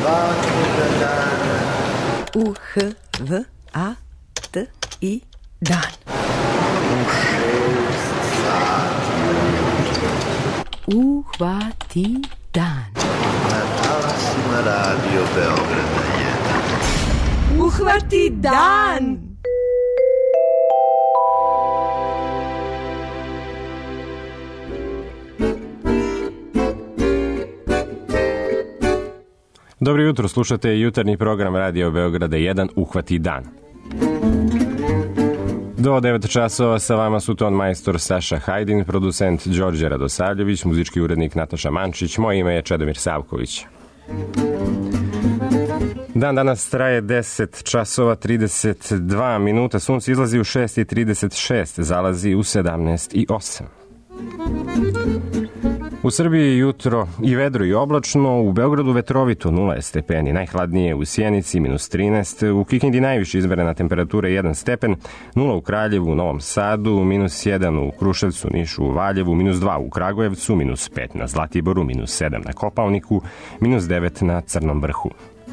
svakoga dana. U-H-V-A-T-I dan. U 6 sati ujutro. Uhvati dan. Na talasima Radio Beograda 1. Uhvati dan! Dobro jutro, slušate jutarnji program Radio Beograda 1, Uhvati dan. Do 9 časova sa vama su ton majstor Saša Hajdin, producent Đorđe Radosavljević, muzički urednik Nataša Mančić, moje ime je Čedomir Savković. Dan danas traje 10 časova 32 minuta, sunce izlazi u 6:36, zalazi u 17:08. U Srbiji jutro i vedro i oblačno, u Beogradu vetrovito 0 stepeni, najhladnije u Sjenici -13, u Kikindi najviše izmerena temperatura 1 stepen, 0 u Kraljevu, u Novom Sadu, -1 u Kruševcu, Nišu, u Valjevu, -2 u Kragujevcu, -5 na Zlatiboru, -7 na Kopaoniku, -9 na Crnom Vrhu.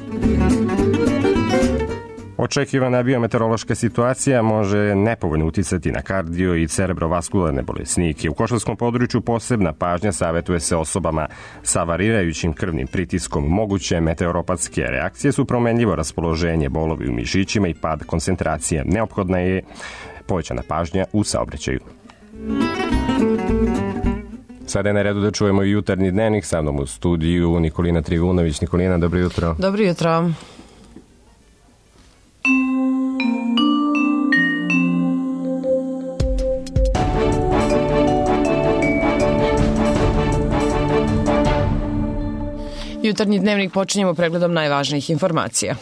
Očekivana biometeorološka situacija može nepovoljno uticati na kardio i cerebrovaskularne bolesnike. U Košavskom području posebna pažnja savetuje se osobama sa varirajućim krvnim pritiskom. Moguće meteoropatske reakcije su promenljivo raspoloženje, bolovi u mišićima i pad koncentracije. Neophodna je povećana pažnja u saobraćaju. Sada je na redu da čujemo i jutarnji dnevnik. Sa mnom u studiju Nikolina Trivunović. Nikolina, dobro jutro. Dobro jutro. Jutarnji dnevnik počinjemo pregledom najvažnijih informacija.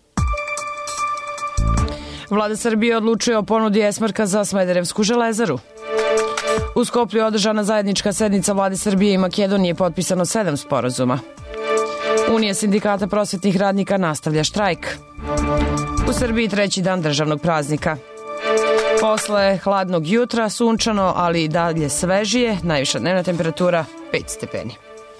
Vlada Srbije odlučuje o ponudi Esmarka za Smederevsku železaru. U Skoplju je održana zajednička sednica Vlade Srbije i Makedonije, potpisano 7 sporazuma. Unija sindikata prosvetnih radnika nastavlja štrajk. U Srbiji 3. dan državnog praznika. Posle hladnog jutra sunčano, ali i dalje svežije, najviša dnevna temperatura 5 stepeni.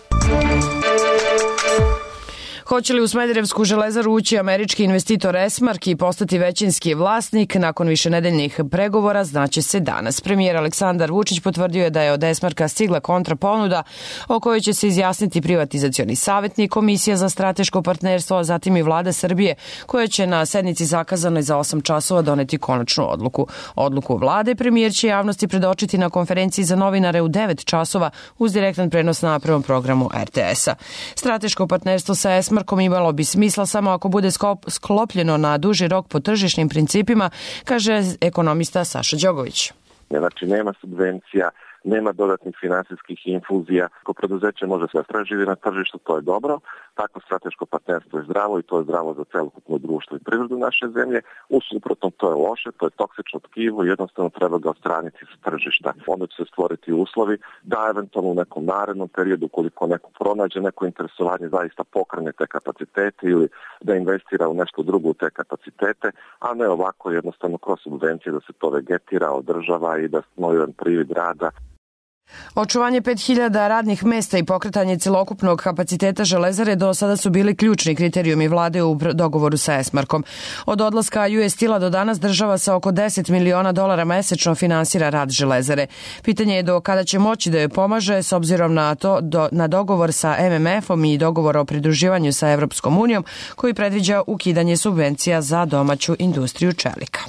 Hoće li u Smederevsku železaru ući američki investitor Esmark i postati većinski vlasnik nakon višenedeljnih pregovora, znaće se danas. Premijer Aleksandar Vučić potvrdio je da je od Esmarka stigla kontraponuda o kojoj će se izjasniti privatizacioni savjetnik, Komisija za strateško partnerstvo, a zatim i Vlada Srbije, koja će na sednici zakazanoj za 8 časova doneti konačnu odluku. Odluku Vlade premijer će javnosti predočiti na konferenciji za novinare u 9 časova uz direktan prenos na prvom programu RTS-a. Strateško partnerstvo sa Esmarkom imalo bi smisla samo ako bude sklopljeno na duži rok po tržišnim principima, kaže ekonomista Saša Đogović. Znači nema subvencija, nema dodatnih finansijskih infuzija. Ako preduzeće može se preživjeti na tržištu, to je dobro. Tako strateško partnerstvo je zdravo i to je zdravo za celokupno društvo i privredu naše zemlje. U suprotnom, to je loše, to je toksično tkivo i jednostavno treba ga odstraniti sa tržišta. Onda će se stvoriti uslovi da eventualno u nekom narednom periodu, koliko neko pronađe neko interesovanje, zaista pokrene te kapacitete ili da investira u nešto drugo u te kapacitete, a ne ovako jednostavno kroz subvencije da se to vegetira, održava i da smo jedan privid rada. Očuvanje 5000 radnih mesta i pokretanje celokupnog kapaciteta železare do sada su bili ključni kriterijumi vlade u dogovoru sa Esmarkom. Od odlaska US Steel-a do danas država sa oko $10 miliona mesečno finansira rad železare. Pitanje je do kada će moći da joj pomaže s obzirom na dogovor sa MMF-om i dogovor o pridruživanju sa Evropskom unijom koji predviđa ukidanje subvencija za domaću industriju čelika.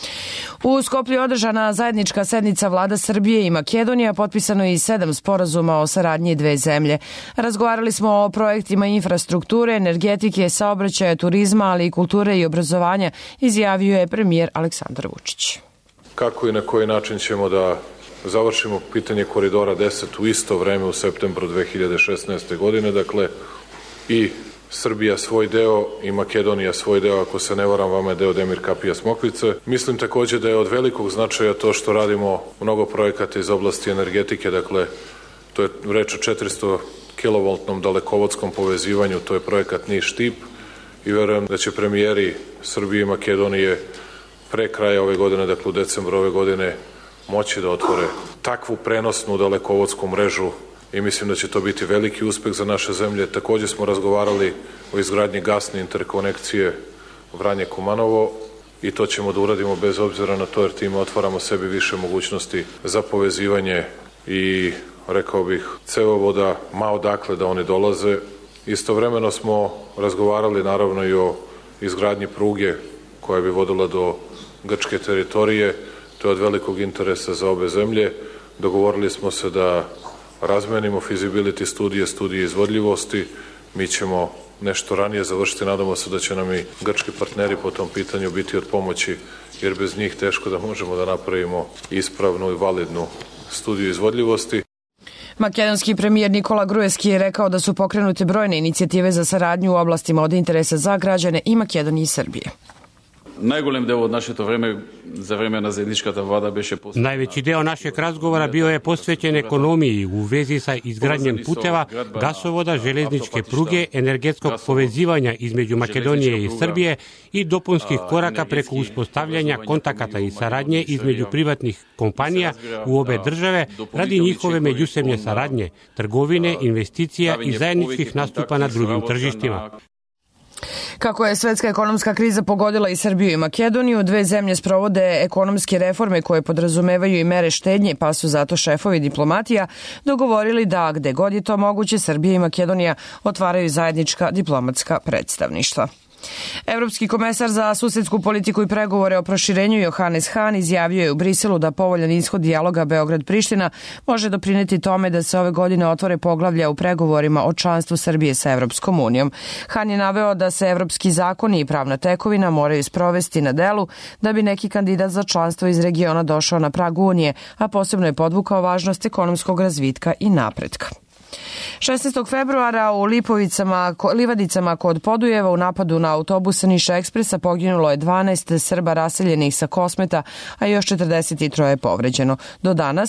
U Skoplju je održana zajednička sednica Vlada Srbije i Makedonija, potpisano je i 7 sporazuma o saradnji dve zemlje. Razgovarali smo o projektima infrastrukture, energetike, saobraćaja, turizma, ali i kulture i obrazovanja, izjavio je premijer Aleksandar Vučić. Kako i na koji način ćemo da završimo pitanje koridora 10 u isto vreme u septembru 2016. godine, dakle i Srbija svoj deo i Makedonija svoj deo, ako se ne varam, vama je deo Demir Kapija Smokvice. Mislim takođe da je od velikog značaja to što radimo mnogo projekata iz oblasti energetike, dakle to je reč o 400 kilovoltnom dalekovodskom povezivanju, to je projekat Niš-Štip i verujem da će premijeri Srbije i Makedonije pre kraja ove godine, dakle u decembru ove godine, moći da otvore takvu prenosnu dalekovodsku mrežu i mislim da će to biti veliki uspeh za naše zemlje. Takođe smo razgovarali o izgradnji gasne interkonekcije Vranje-Kumanovo i to ćemo da uradimo bez obzira na to, jer time otvaramo sebi više mogućnosti za povezivanje i, rekao bih, cevovoda, ma odakle da oni dolaze. Istovremeno smo razgovarali naravno i o izgradnji pruge koja bi vodila do grčke teritorije. To je od velikog interesa za obe zemlje. Dogovorili smo se da razmenimo feasibility studije izvodljivosti. Mi ćemo nešto ranije završiti. Nadamo se da će nam i grčki partneri po tom pitanju biti od pomoći, jer bez njih teško da možemo da napravimo ispravnu i validnu studiju izvodljivosti. Makedonski premijer Nikola Gruevski je rekao da su pokrenute brojne inicijative za saradnju u oblastima od interesa za građane i Makedonije i Srbije. Najgolem deo od našето време za vreme na zajedničkата vlada беше posvećen. Najveći deo našeg razgovora bio je posvećen ekonomiji u vezi sa izgradnjom puteva, gasovoda, železničke pruge, energetskog povezivanja između Makedonije i Srbije i dopunskih koraka preko uspostavljanja kontakata i saradnje između privatnih kompanija u obe države radi njihove međusobne saradnje, trgovine, investicija i zajedničkih nastupa na drugim tržištima. Kako je svetska ekonomska kriza pogodila i Srbiju i Makedoniju, dve zemlje sprovode ekonomske reforme koje podrazumevaju i mere štednje, pa su zato šefovi diplomatija dogovorili da, gde god je to moguće, Srbija i Makedonija otvaraju zajednička diplomatska predstavništva. Evropski komesar za susedsku politiku i pregovore o proširenju Johannes Hahn izjavio je u Briselu da povoljan ishod dijaloga Beograd-Priština može doprineti tome da se ove godine otvore poglavlja u pregovorima o članstvu Srbije sa Evropskom unijom. Hahn je naveo da se evropski zakoni i pravna tekovina moraju sprovesti na delu da bi neki kandidat za članstvo iz regiona došao na prag Unije, a posebno je podvukao važnost ekonomskog razvitka i napretka. 16. februara u Livadicama kod Podujeva u napadu na autobus Niša Ekspresa poginulo je 12 Srba raseljenih sa Kosmeta, a još 43 je povređeno. Do danas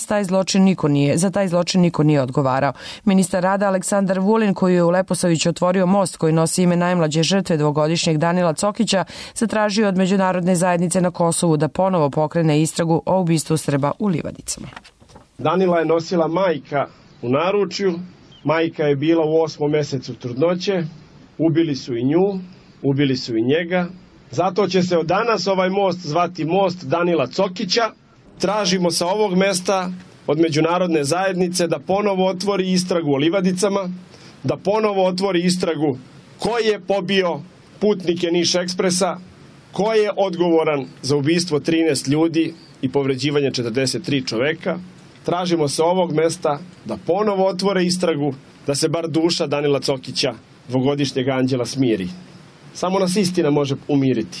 za taj zločin niko nije odgovarao. Ministar rada Aleksandar Vulin, koji je u Leposaviću otvorio most koji nosi ime najmlađe žrtve dvogodišnjeg Danila Cokića, zatražio od međunarodne zajednice na Kosovu da ponovo pokrene istragu o ubistvu Srba u Livadicama. Danila je nosila majka u naručju. Majka je bila u 8. mesecu trudnoće, ubili su i nju, ubili su i njega. Zato će se od danas ovaj most zvati most Danila Cokića. Tražimo sa ovog mesta od međunarodne zajednice da ponovo otvori istragu o Livadicama, da ponovo otvori istragu ko je pobio putnike Niš Ekspresa, ko je odgovoran za ubistvo 13 ljudi i povređivanje 43 čoveka. Tražimo sa ovog mesta da ponovo otvore istragu, da se bar duša Danila Cokića, dvogodišnjeg anđela, smiri. Samo nas istina može umiriti.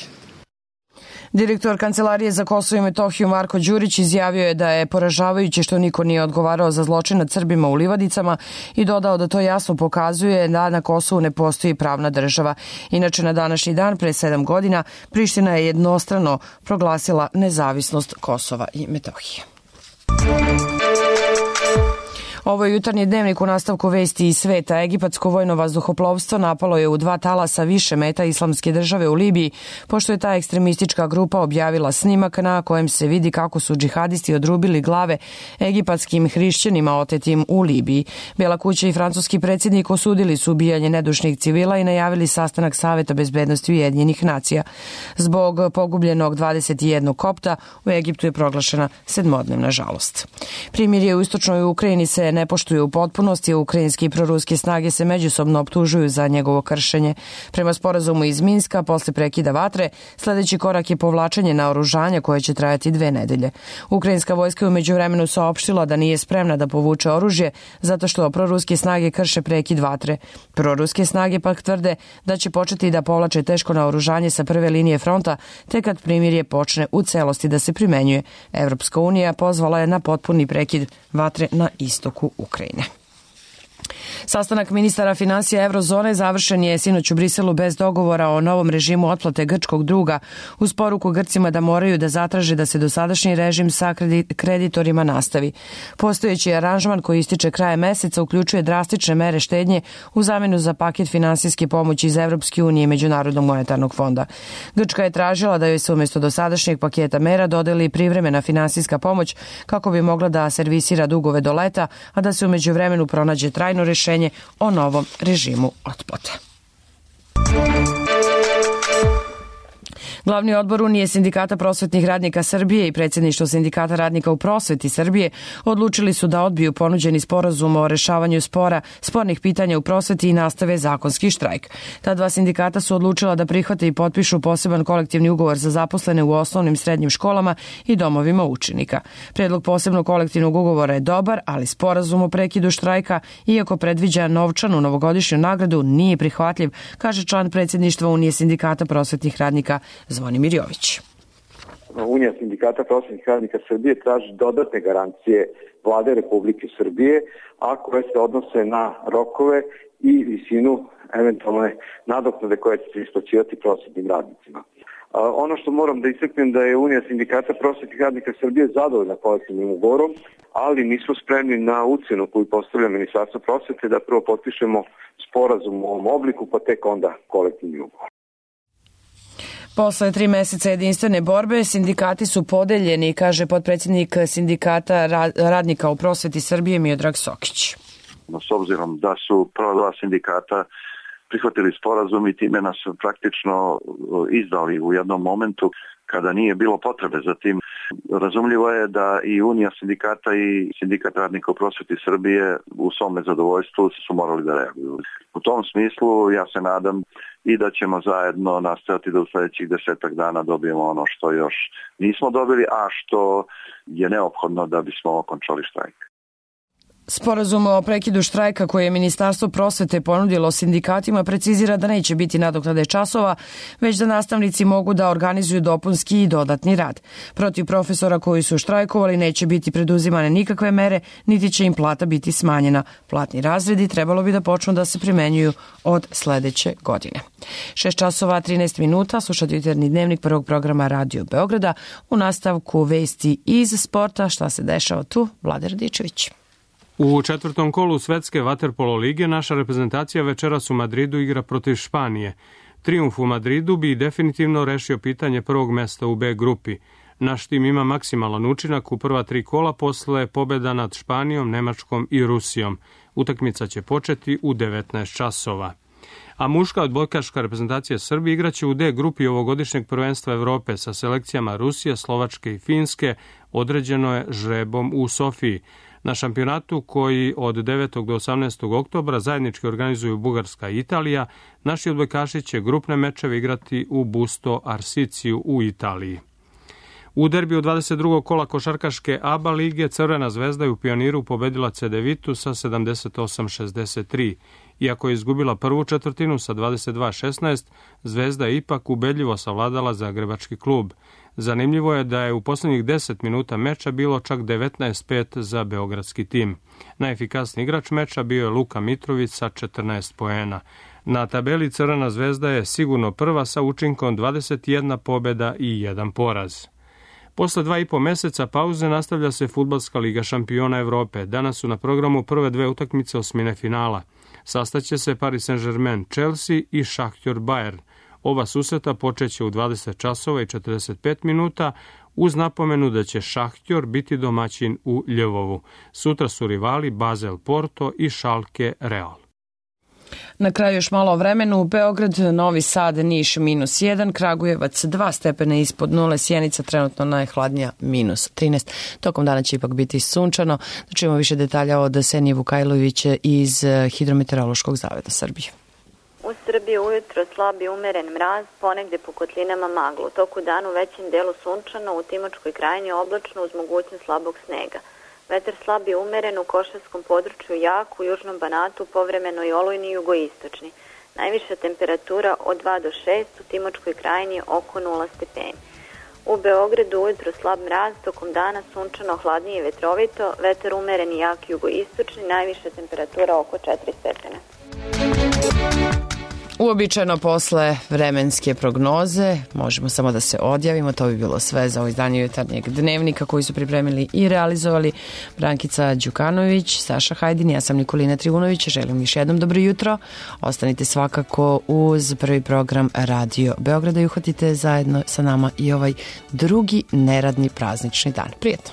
Direktor Kancelarije za Kosovo i Metohiju Marko Đurić izjavio je da je poražavajuće što niko nije odgovarao za zločin nad Srbima u Livadicama i dodao da to jasno pokazuje da na Kosovu ne postoji pravna država. Inače, na današnji dan, pre 7 godina, Priština je jednostrano proglasila nezavisnost Kosova i Metohije. Ovo je jutarnji dnevnik u nastavku vesti iz sveta. Egipatsko vojno vazduhoplovstvo napalo je u 2 talasa više meta Islamske države u Libiji, pošto je ta ekstremistička grupa objavila snimak na kojem se vidi kako su džihadisti odrubili glave egipatskim hrišćanima otetim u Libiji. Bela kuća i francuski predsjednik osudili su ubijanje nedušnih civila i najavili sastanak Saveta bezbednosti Ujedinjenih nacija. Zbog pogubljenog 21 kopta u Egiptu je proglašena 7-dnevna žalost. Primirje u istočnoj Ukrajini se ne poštuju u potpunosti, ukrajinske i proruske snage se međusobno optužuju za njegovo kršenje. Prema sporazumu iz Minska, posle prekida vatre, sledeći korak je povlačenje naoružanja koje će trajati 2 nedelje. Ukrajinska vojska je u međuvremenu saopštila da nije spremna da povuče oružje zato što proruske snage krše prekid vatre. Proruske snage pak tvrde da će početi da povlače teško naoružanje sa prve linije fronta te kad primirje počne u celosti da se primenjuje. Evropska unija pozvala je na potpuni prekid vatre na istoku Ukrajine. Sastanak ministara finansija Eurozone završen je sinoć u Briselu bez dogovora o novom režimu otplate grčkog duga, uz poruku Grcima da moraju da zatraže da se dosadašnji režim sa kreditorima nastavi. Postojeći aranžman koji ističe kraje meseca uključuje drastične mere štednje u zamenu za paket finansijske pomoći iz Evropske unije i Međunarodnog monetarnog fonda. Grčka je tražila da joj se umjesto dosadašnjeg paketa mera dodeli privremena finansijska pomoć kako bi mogla da servisira dugove do leta, a da se u međuvremenu pronađe trajno rješenje o novom režimu otplate. Glavni odbor Unije sindikata prosvetnih radnika Srbije i predsjedništvo sindikata radnika u prosveti Srbije odlučili su da odbiju ponuđeni sporazum o rešavanju spornih pitanja u prosveti i nastave zakonski štrajk. Ta dva sindikata su odlučila da prihvate i potpišu poseban kolektivni ugovor za zaposlene u osnovnim srednjim školama i domovima učenika. Predlog posebnog kolektivnog ugovora je dobar, ali sporazum o prekidu štrajka, iako predviđa novčanu novogodišnju nagradu, nije prihvatljiv, kaže član predsjedništva Unije sindikata prosvetnih radnika Zvonimir Jović. Unija sindikata prosvetnih radnika Srbije traži dodatne garancije Vlade Republike Srbije, a koje se odnose na rokove i visinu eventualne nadoknade koje će se isplaćivati prosvetnim radnicima. Ono što moram da istaknem da je Unija sindikata prosvetnih radnika Srbije zadovoljna kolektivnim ugovorom, ali nismo spremni na ucenu koju postavlja Ministarstvo prosvete da prvo potpišemo sporazum u ovom obliku, pa tek onda kolektivni ugovor. Posle 3 meseca jedinstvene borbe, sindikati su podeljeni, kaže potpredsjednik sindikata radnika u prosveti Srbije Miodrag Sokić. S obzirom da su prva dva sindikata prihvatili sporazum i time nas praktično izdali u jednom momentu kada nije bilo potrebe za tim. Razumljivo je da i Unija sindikata i sindikat radnika u prosveti Srbije u svome zadovoljstvu su morali da reaguju. U tom smislu ja se nadam i da ćemo zajedno nastaviti da u sljedećih 10 dana dobijemo ono što još nismo dobili, a što je neophodno da bismo okončali štrajk. Sporazum o prekidu štrajka koje je Ministarstvo prosvete ponudilo sindikatima precizira da neće biti nadoknade časova, već da nastavnici mogu da organizuju dopunski i dodatni rad. Protiv profesora koji su štrajkovali neće biti preduzimane nikakve mere, niti će im plata biti smanjena. Platni razredi trebalo bi da počnu da se primenjuju od sledeće godine. 6:13, slušate jutarnji dnevnik prvog programa Radio Beograda. U nastavku vesti iz sporta, šta se dešava tu, Vlada Radičević. U četvrtom kolu Svetske vaterpolo lige naša reprezentacija večeras u Madridu igra protiv Španije. Trijumf u Madridu bi definitivno rešio pitanje prvog mesta u B grupi. Naš tim ima maksimalan učinak u prva 3 kola posle pobjeda nad Španijom, Nemačkom i Rusijom. Utakmica će početi u 19 časova. A muška odbojkaška reprezentacija Srbije igraće u D grupi ovogodišnjeg prvenstva Evrope sa selekcijama Rusije, Slovačke i Finske, određeno je žrebom u Sofiji. Na šampionatu koji od 9. do 18. oktobra zajednički organizuju Bugarska i Italija, naši odbojkaši će grupne mečeve igrati u Busto Arsiciju u Italiji. U derbiju 22. kola košarkaške ABA lige Crvena zvezda je u Pioniru pobedila Cedevitu sa 78-63. Iako je izgubila prvu četvrtinu sa 22-16, Zvezda je ipak ubedljivo savladala Zagrebački klub. Zanimljivo je da je u posljednjih 10 minuta meča bilo čak 19-5 za beogradski tim. Najefikasniji igrač meča bio je Luka Mitrović sa 14 poena. Na tabeli Crvena zvezda je sigurno prva sa učinkom 21 pobjeda i 1 poraz. Posle 2,5 meseca pauze nastavlja se Fudbalska liga šampiona Evrope. Danas su na programu prve 2 utakmice osmine finala. Sastaće se Paris Saint-Germain, Chelsea i Šahtjor Bayern. Ova susreta počeće u 20 časova i 45 minuta uz napomenu da će Šahtjor biti domaćin u Ljevovu. Sutra su rivali Basel Porto i Schalke Real. Na kraju još malo o vremenu. Beograd, Novi Sad, Niš -1, Kragujevac 2 stepene ispod nule, Sjenica trenutno najhladnija -13. Tokom dana će ipak biti sunčano. Da čujemo više detalja od Senije Vukajlovića iz Hidrometeorološkog zavoda Srbije. U Srbiji ujutro slab i umeren mraz, ponegde po kotlinama maglu. U toku dana u većem delu sunčano, u Timočkoj krajini oblačno uz mogućnost slabog snega. Vetar slab i umeren u Košarskom području jak, u Južnom Banatu povremeno i olujni i jugoistočni. Najviša temperatura od 2 do 6, u Timočkoj krajini oko 0 stepeni. U Beogradu ujutro slab mraz, tokom dana sunčano, hladnije i vetrovito, vetar umeren i jak jugoistočni, najviša temperatura oko 4 stepena. Uobičajeno posle vremenske prognoze možemo samo da se odjavimo. To bi bilo sve za ovo izdanje Jutarnjeg dnevnika koji su pripremili i realizovali Brankica Đukanović, Saša Hajdin, ja sam Nikolina Trivunović. Želim još jednom dobro jutro. Ostanite svakako uz prvi program Radio Beograda i uhvatite zajedno sa nama i ovaj drugi neradni praznični dan. Prijetno!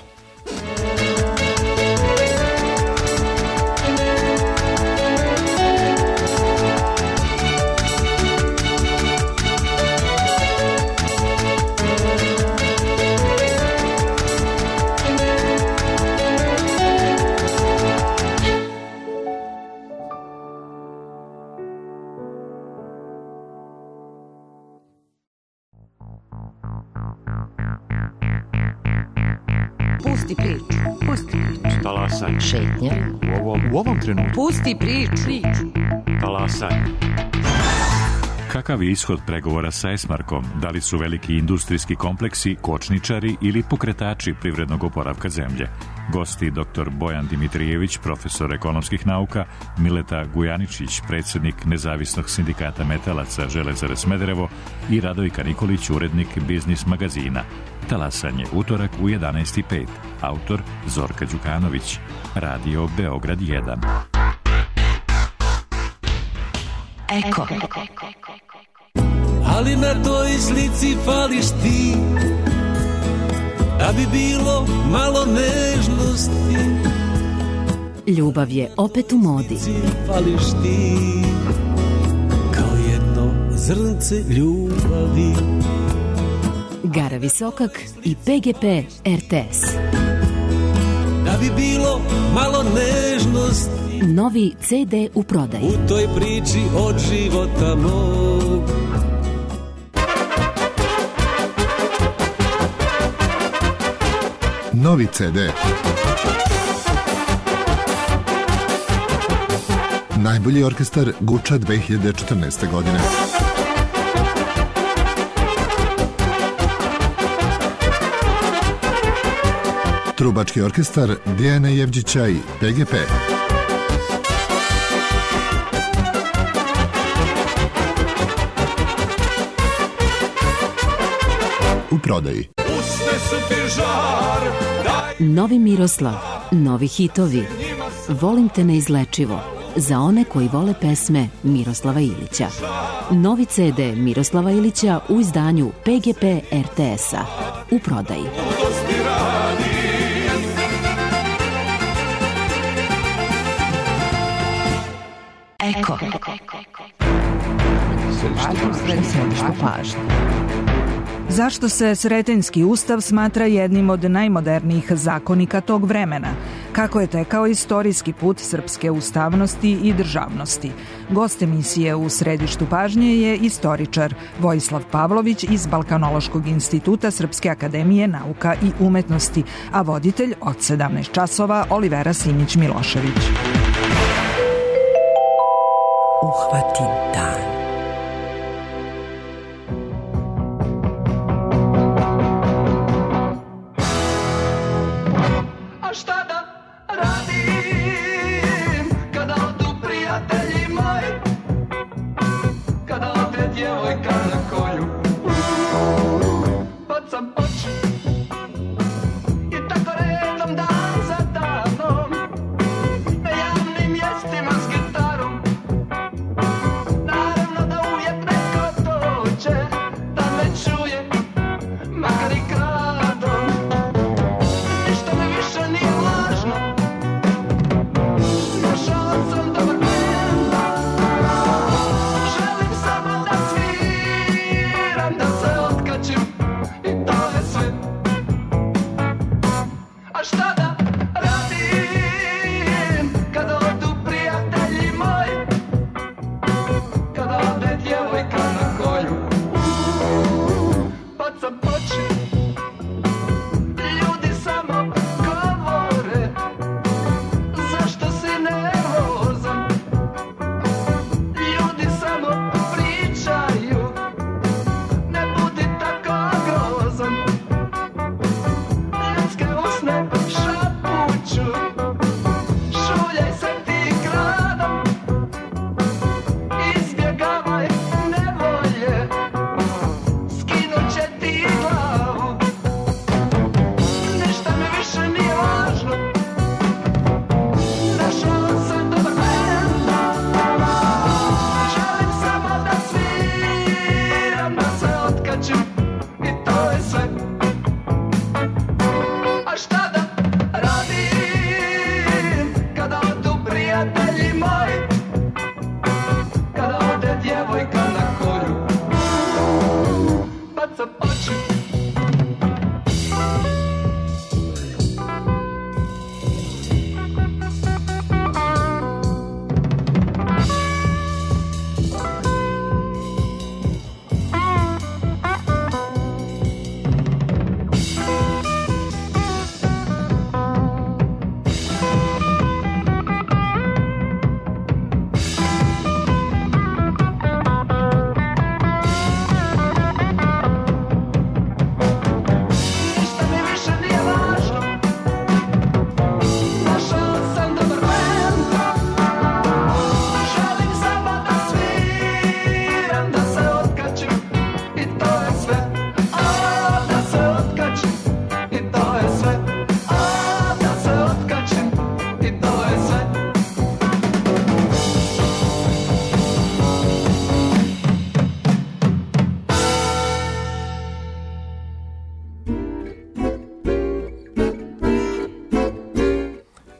Pusti priču. Talasaj. Šetnja. U ovom trenutku. Pusti priču. Talasaj. Kakav je ishod pregovora sa Esmarkom? Da li su veliki industrijski kompleksi kočničari ili pokretači privrednog oporavka zemlje? Gosti dr. Bojan Dimitrijević, profesor ekonomskih nauka, Mileta Gujaničić, predsjednik Nezavisnog sindikata metalaca Železare Smederevo i Radojka Nikolić, urednik Biznis magazina. Talasanje, utorak u 11:05. Autor Zorka Đukanović. Radio Beograd 1. Eko. Ali na toj slici fališ ti, da bi bilo malo nežnosti. Ljubav je opet u modi. Fališ ti, kao jedno zrnce ljubavi. Gara Visokak i PGP RTS. Da bi bilo malo nežnosti. Novi CD u prodaji. U toj priči od života mog. Novi CD. Najbolji orkestar Guča 2014. godine. Trubački orkestar Dijana Jevđića i PGP. U prodaji. Novi Miroslav, novi hitovi. Volim te neizlečivo. Za one koji vole pesme Miroslava Ilića. Novi CD Miroslava Ilića u izdanju PGP RTS-a. U prodaji. Eko. Središte pažnje. Zašto se Sretenjski ustav smatra jednim od najmodernijih zakonika tog vremena? Kako je tekao istorijski put srpske ustavnosti i državnosti? Gost emisije u središtu pažnje je istoričar Vojislav Pavlović iz Balkanološkog instituta Srpske akademije nauka i umetnosti, a voditelj od 17 časova Olivera Simić-Milošević. Uhvati dan.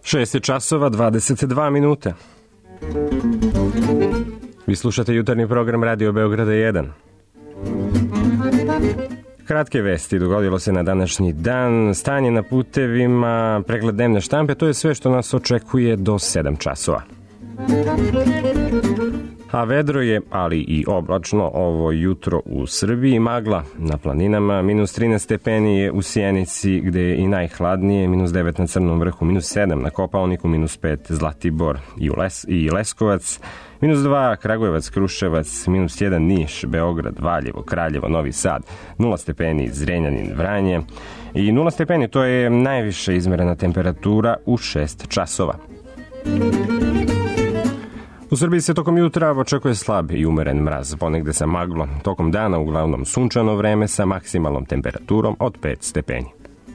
6 časova 22 minute. Vi slušate jutarnji program Radio Beograda 1. Kratke vesti dogodilo se na današnji dan, stanje na putevima, pregled dnevne štampe, to je sve što nas očekuje do 7 časova. A vedro je, ali i oblačno ovo jutro u Srbiji, magla na planinama, minus 13 stepeni je u Sjenici gde je i najhladnije, minus 9 na Crnom vrhu, minus 7 na Kopaoniku, minus 5 Zlatibor i Leskovac, minus 2 Kragujevac, Kruševac, minus 1 Niš, Beograd, Valjevo, Kraljevo, Novi Sad, 0 stepeni Zrenjanin, Vranje i 0 stepeni, to je najviša izmerena temperatura u 6 časova. U Srbiji se tokom jutra očekuje slab i umeren mraz, ponegde sa maglom. Tokom dana uglavnom sunčano vreme sa maksimalnom temperaturom od 5 stepeni.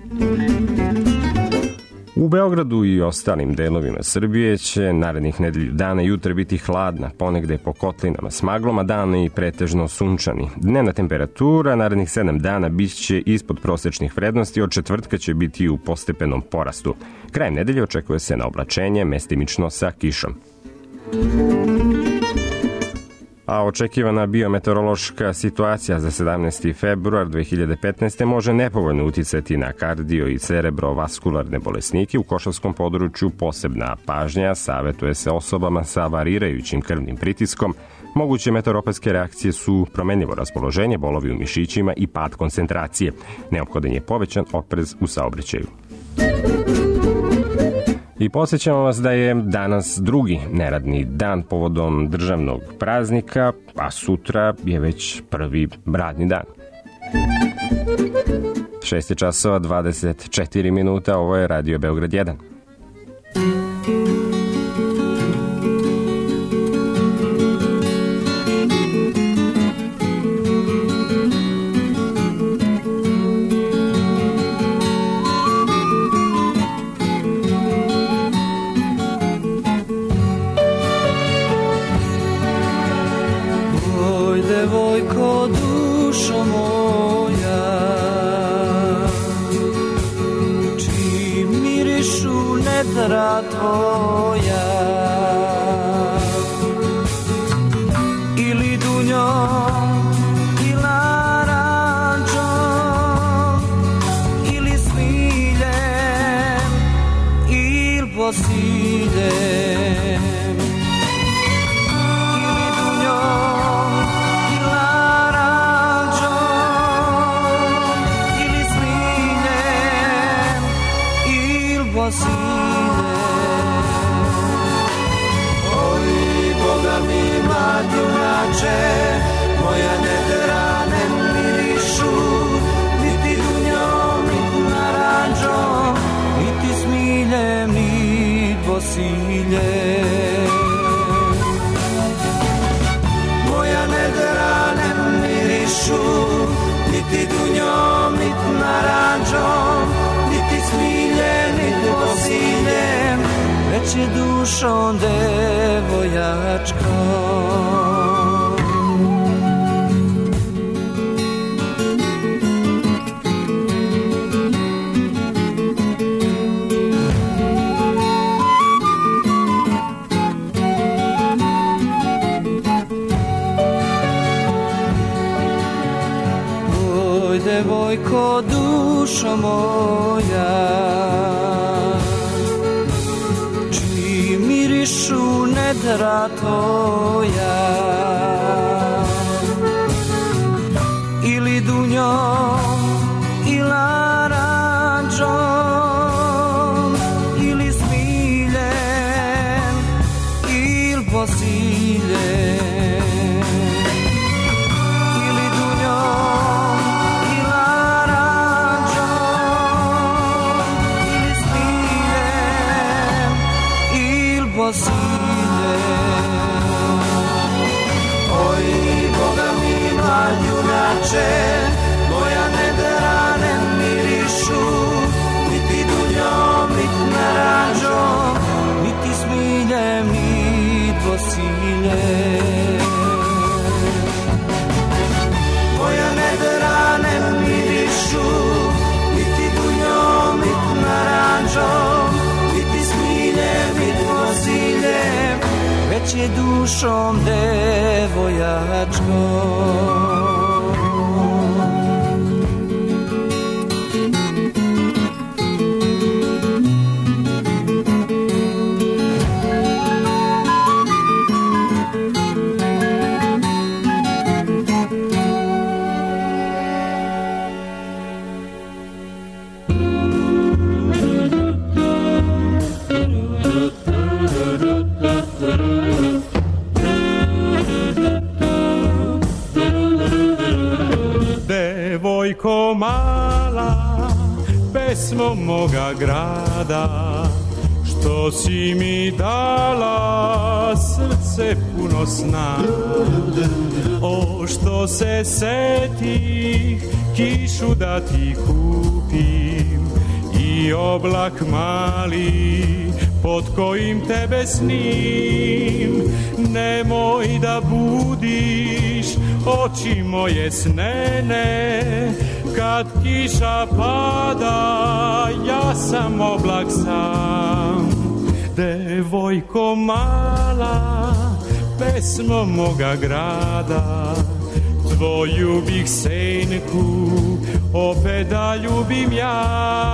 U Beogradu i ostalim delovima Srbije će narednih nedelju dana jutra biti hladna, ponegde po kotlinama s maglom, a dani pretežno sunčani. Dnevna temperatura narednih 7 dana biće ispod prosečnih vrednosti, od četvrtka će biti u postepenom porastu. Krajem nedelje očekuje se na oblačenje, mestimično sa kišom. A očekivana biometeorološka situacija za 17. februar 2015. može nepovoljno uticati na kardio i cerebrovaskularne bolesnike. U košavskom području posebna pažnja savetuje se osobama sa varirajućim krvnim pritiskom. Moguće meteoropatske reakcije su promenljivo raspoloženje, bolovi u mišićima i pad koncentracije. Neophodan je povećan oprez u saobraćaju. I podsjećamo vas da je danas drugi neradni dan povodom državnog praznika, a sutra je već prvi radni dan. 6 časova 24 minuta, ovo je Radio Beograd 1. Tvoja ili dunjom ili naranđom ili smiljem ili posiljem ili dunjom ili naranđom ili smiljem ili posiljem. Moja nedera ne mirišu, niti dunjom, niti naranđom, niti smiljem, niti posiljem. Moja nedera ne mirišu, niti dunjom, niti naranđom, niti smiljem, niti posiljem, već je dušom devojačkom. Devojko, dušo moja, čiji mirišu nedra tvoja, ili dunjom, ili naranđom, ili smiljem, ili posiljem. Oj, Boga mi, mlad junače, moja nedera ne mirišu, niti dunjom, niti naranđom, niti smiljem, niti posiljem. Moja nedera ne mirišu, niti dunjom, niti naranđom, niti smiljem, dušom devojačkom. Devojko mala, pesmo moga grada, što si mi dala srce puno sna. O, što se setih kišu da ti kupim i oblak mali pod kojim tebe snim. Nemoj da budiš oči moje snene, kad kiša pada, ja sam oblak sam. Devojko mala, pesmo moga grada, tvoju bih senku opet da ljubim ja.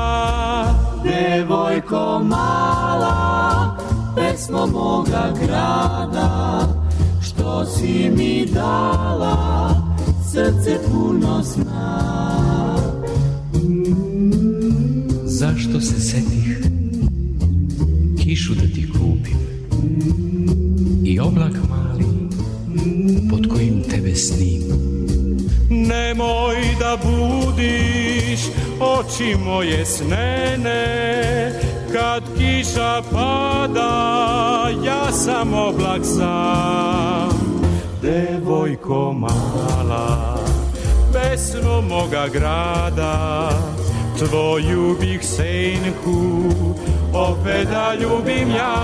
Devojko mala, pesmo moga grada, što si mi dala srce puno sna. Zašto se setih kišu da ti kupim i oblak mali pod kojim tebe snim. Nemoj da budiš oči moje snene, kad kiša pada, ja sam oblak sam. Devojko mala, pesmo moga grada, tvoju bih senku opet da ljubim ja.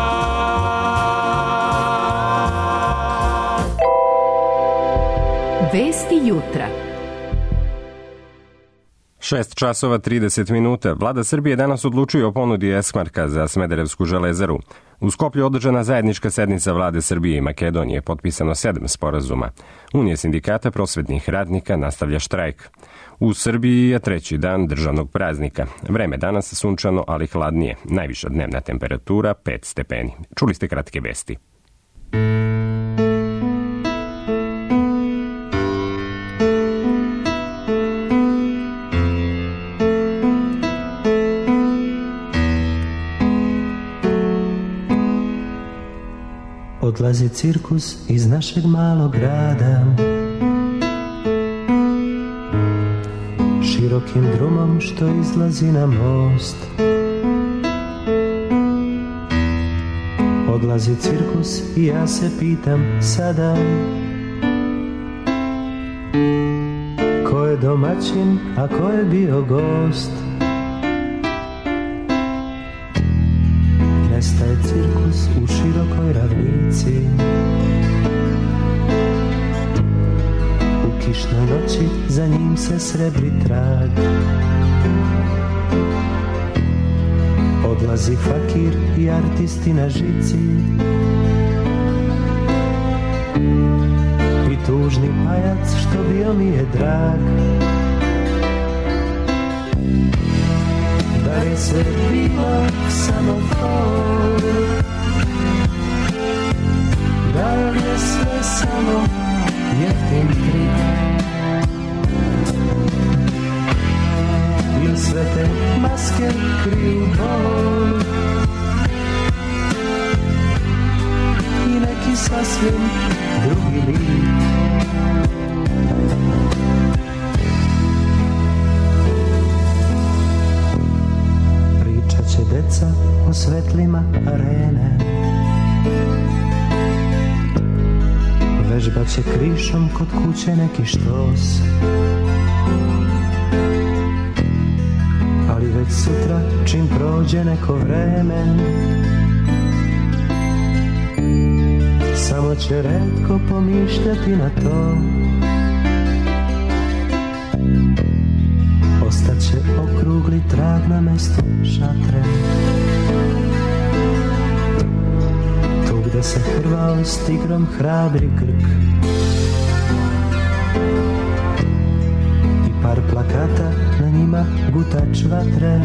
Vesti jutra. 6 časova 30 minuta. Vlada Srbije danas odlučuje o ponudi Esmarka za Smederevsku železaru. U Skoplju održana zajednička sednica Vlade Srbije i Makedonije, potpisano 7 sporazuma. Unija sindikata prosvetnih radnika nastavlja štrajk. U Srbiji je 3. dan državnog praznika. Vreme danas sunčano, ali hladnije. Najviša dnevna temperatura 5 stepeni. Čuli ste kratke vesti. Odlazi cirkus iz našeg malog grada, širokim drumom što izlazi na most. Odlazi cirkus i ja se pitam sada, ko je domaćin, a ko je bio gost. Nestaje cirkus u širokoj ravnici, u kišnoj noći za njim se srebri trag. Odlazi fakir i artisti na žici, i tužni pajac što bio mi je drag. Da li sve bilo samo fol? Da li je sve samo jeftin trik? Ili sve te maske kriju bol? I neki sasvim drugi lik? Deca o svetlima arene, vežbat će krišom kod kuće neki štos. Ali već sutra čim prođe neko vreme, samo će retko pomišljati na to. Ostaće okrugli trag na mestu šatre, tu gde te se hrvao s tigrom hrabri Grk. I par plakata, na njima gutač vatre.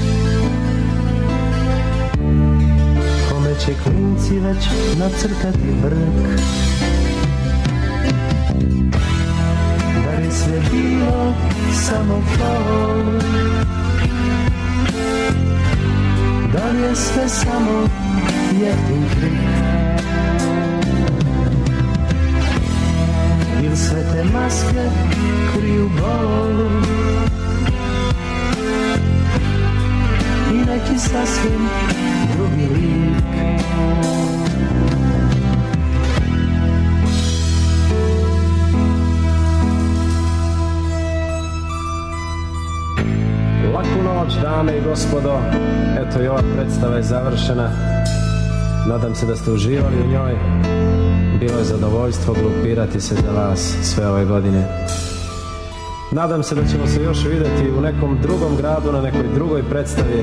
Kome će klinci već nacrtati brk. Da li sve bilo samo to? Da li je sve samo jeftin trik? Ili sve te maske kriju bol? I neki sasvim drugi lik. Laku noć, dame i gospodo, eto i ova predstava je završena. Nadam se da ste uživali u njoj. Bilo je zadovoljstvo glupirati se za vas sve ove godine. Nadam se da ćemo se još vidjeti u nekom drugom gradu, na nekoj drugoj predstavi,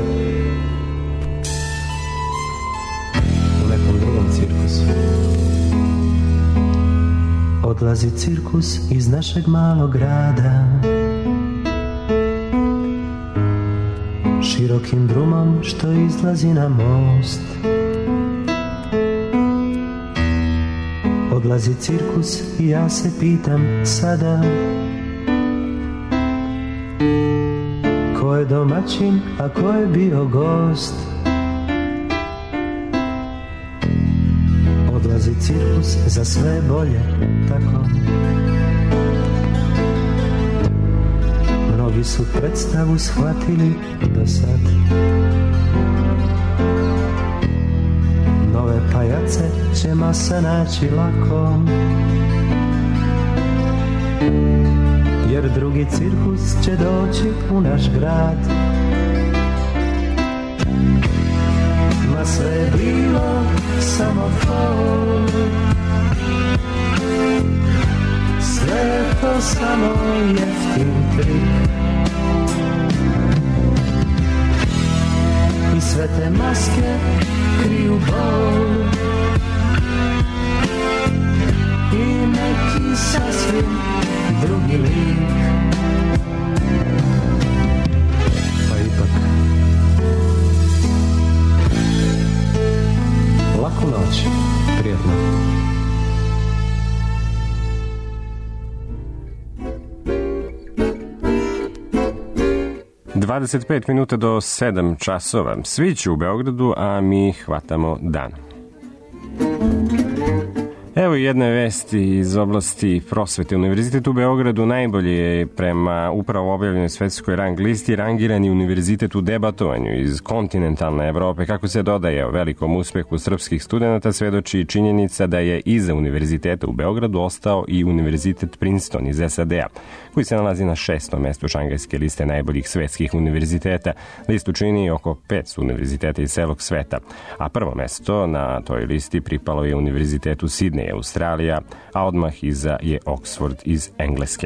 u nekom drugom cirkusu. Odlazi cirkus iz našeg malog grada, širokim drumom što izlazi na most. Odlazi cirkus i ja se pitam sada, ko je domaćin, a ko je bio gost? Odlazi cirkus za sve bolje, tako. Mnogi su predstavu shvatili do sad. Nove pajace će masa naći lako, jer drugi cirkus će doći u naš grad. Ma sve je bilo samo fol, sve je to samo jeftin trik. I sve te maske kriju bol i neki sasvim drugi lik. Pa ipak laku noć, prijetno. Dvadeset 25 minuta do 7 časova. Sviće u Beogradu, a mi hvatamo dan. Evo jedne vesti iz oblasti prosvete. Univerzitet u Beogradu najbolje je prema upravo objavljenoj svetskoj rang listi rangirani univerzitet u debatovanju iz kontinentalne Evrope. Kako se dodaje o velikom uspehu srpskih studenata, svedoči i činjenica da je iza univerziteta u Beogradu ostao i univerzitet Princeton iz SAD-a, koji se nalazi na 6. mestu šangajske liste najboljih svetskih univerziteta. Listu čini oko 500 univerziteta iz celog sveta, a prvo mesto na toj listi pripalo je univerzitetu Sidney, Australija, a odmah iza je Oxford iz Engleske.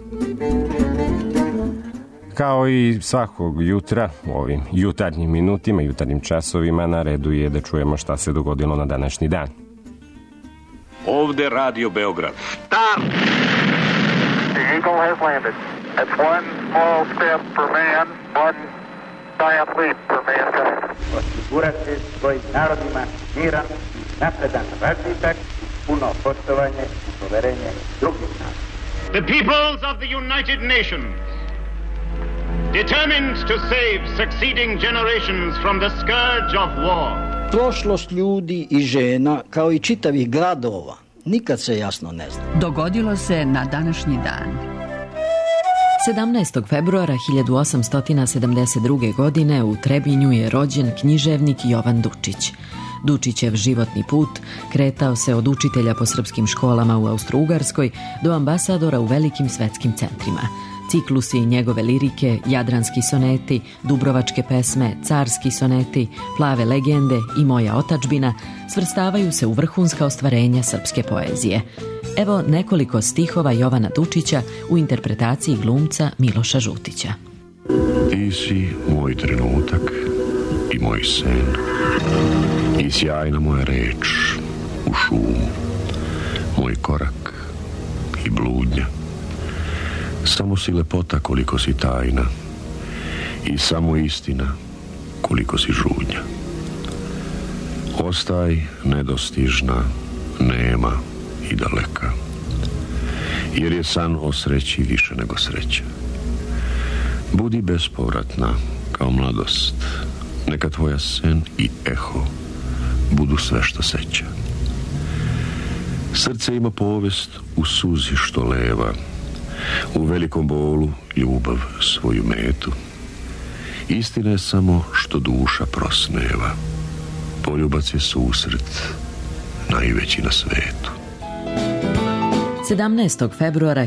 Kao i svakog jutra, u ovim jutarnjim minutima, jutarnjim časovima, na redu je da čujemo šta se dogodilo na današnji dan. Ovde Radio Beograd. Start! The Eagle has landed. That's one small step for man, one giant leap for mankind. Osigurati svojim narodima miran, napredan razvitak, puno poštovanje i poverenje drugih naroda. The peoples of the United Nations, determined to save succeeding generations from the scourge of war. Prošlost ljudi i žena, kao i čitavih gradova, nikad se jasno ne zna. Dogodilo se na današnji dan. 17. februara 1872. godine u Trebinju je rođen književnik Jovan Dučić. Dučićev životni put kretao se od učitelja po srpskim školama u Austro-Ugarskoj do ambasadora u velikim svetskim centrima. Ciklusi njegove lirike, jadranski soneti, dubrovačke pesme, carski soneti, plave legende i moja otadžbina svrstavaju se u vrhunska ostvarenja srpske poezije. Evo nekoliko stihova Jovana Dučića u interpretaciji glumca Miloša Žutića. Ti si moj trenutak i moj sen i sjajna moja reč u šumu, moj korak i bludnja. Samo si lepota koliko si tajna i samo istina koliko si žudnja. Ostaj nedostižna, nema i daleka, jer je san o sreći više nego sreća. Budi bespovratna kao mladost, neka tvoja sen i eho budu sve što seća. Srce ima povest u suzi što leva, u velikom bolu ljubav svoju metu. Istina je samo što duša prosneva, poljubac je susret najveći na svetu. 17. februara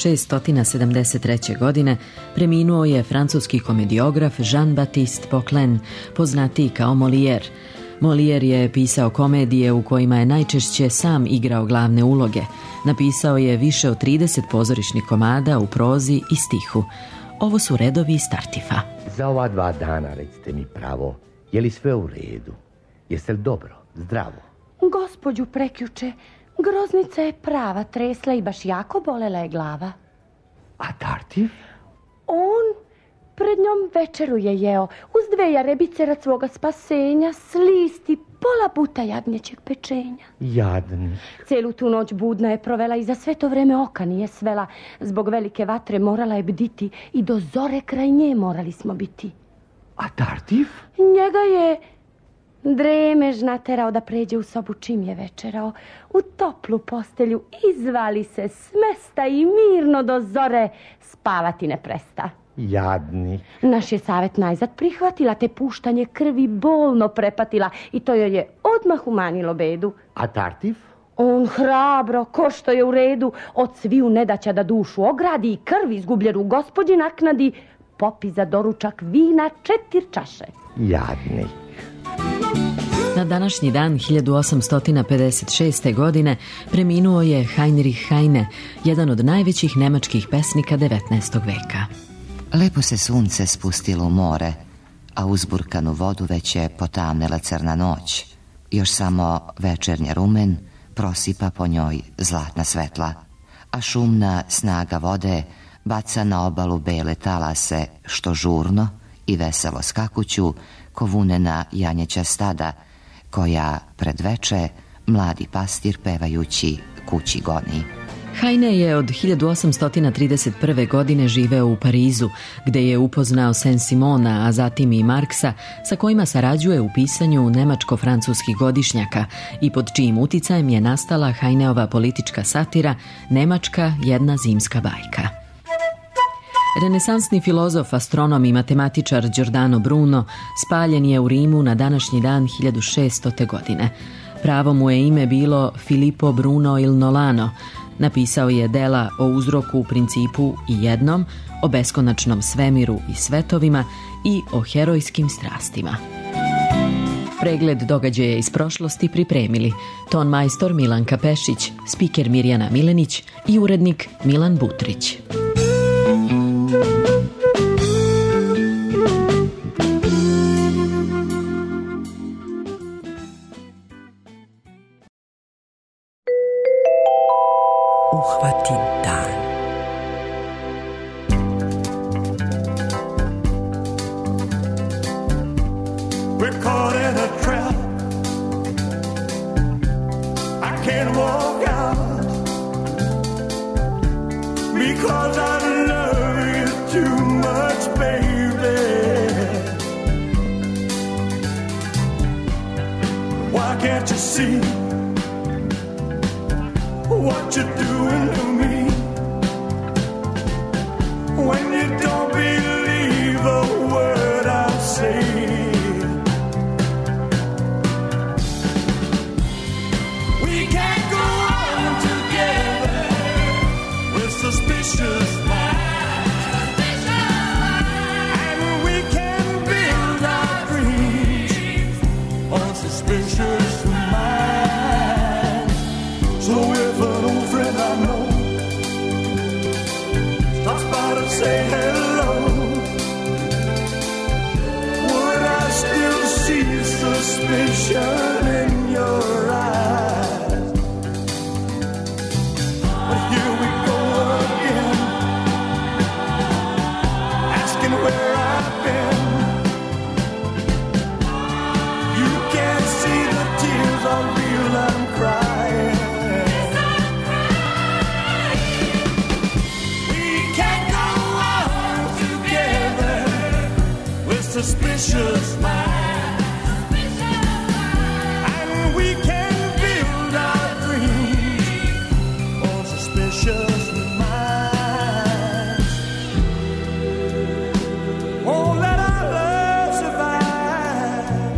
1673. godine preminuo je francuski komediograf Jean-Baptiste Poquelin, poznatiji kao Molière. Molière je pisao komedije u kojima je najčešće sam igrao glavne uloge. Napisao je više od 30 pozorišnih komada u prozi i stihu. Ovo su redovi iz Tartifa. Za ova 2 dana recite mi pravo, je li sve u redu? Jeste li dobro, zdravo? Gospođu prekjuče, groznica je prava tresla i baš jako bolela je glava. A Tartif? On pred njom večeru je jeo, uz 2 jarebice rad svoga spasenja, slisti, pola buta jagnjećeg pečenja. Jadni. Celu tu noć budna je provela i za sve to vreme oka nije svela. Zbog velike vatre morala je bditi i do zore kraj nje morali smo biti. A Tartif? Njega je dremež naterao da pređe u sobu čim je večerao. U toplu postelju izvali se s mesta i mirno do zore spavati ne presta. Jadni. Naš je savjet najzad prihvatila, te puštanje krvi bolno prepatila i to joj je odmah umanjilo bedu. A Tartif? On hrabro, ko što je u redu, od sviju nedaća da dušu ogradi i krvi izgubljenu gospođi naknadi, popi za doručak vina 4 čaše. Jadni. Na današnji dan 1856. godine preminuo je Heinrich Heine, jedan od najvećih nemačkih pesnika 19. veka. Lepo se sunce spustilo u more, a uzburkanu vodu već je potamnela crna noć. Još samo večernja rumen prosipa po njoj zlatna svetla, a šumna snaga vode baca na obalu bele talase, što žurno i veselo skakuću ko vunena janjeća stada, koja pred veče mladi pastir pevajući kući goni. Heine je od 1831. godine živeo u Parizu, gde je upoznao Saint-Simona, a zatim i Marksa, sa kojima sarađuje u pisanju nemačko-francuskih godišnjaka i pod čijim uticajem je nastala Heineova politička satira Nemačka jedna zimska bajka. Renesansni filozof, astronom i matematičar Giordano Bruno spaljen je u Rimu na današnji dan 1600. godine. Pravo mu je ime bilo Filippo Bruno il Nolano. Napisao je dela o uzroku, principu i jednom, o beskonačnom svemiru i svetovima i o herojskim strastima. Pregled događaja iz prošlosti pripremili ton majstor Milanka Pešić, spiker Mirjana Milenić i urednik Milan Butrić. Uhvati dan. We're caught in a trap. I can't walk out because I love you too much, baby. Why can't you see what you're doing to me? When you don't believe a word I say, we can't go on together with suspicious minds, and we can build our dreams on suspicious minds. So if an old friend I know stops by to say hello, would I still see suspicion in your eyes? suspicious mind. And we can build our dreams on suspicious minds. Won't let our love survive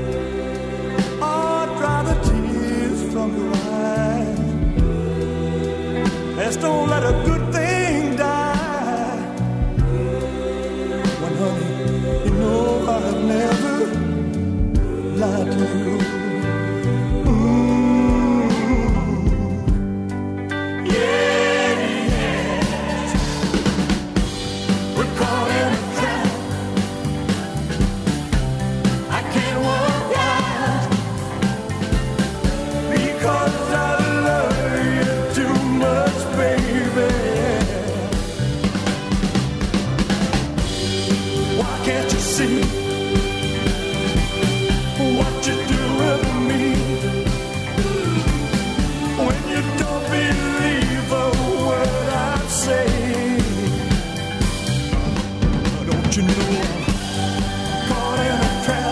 or dry the tears from your eyes. Let's don't let a good thing die. When honey, you know I've never lied to you. Yeah, yes. We're caught in a trap. I can't walk out because I love you too much, baby. Why can't you see what you're doing to me? When you don't believe a word I say, don't you know I'm caught in a trap?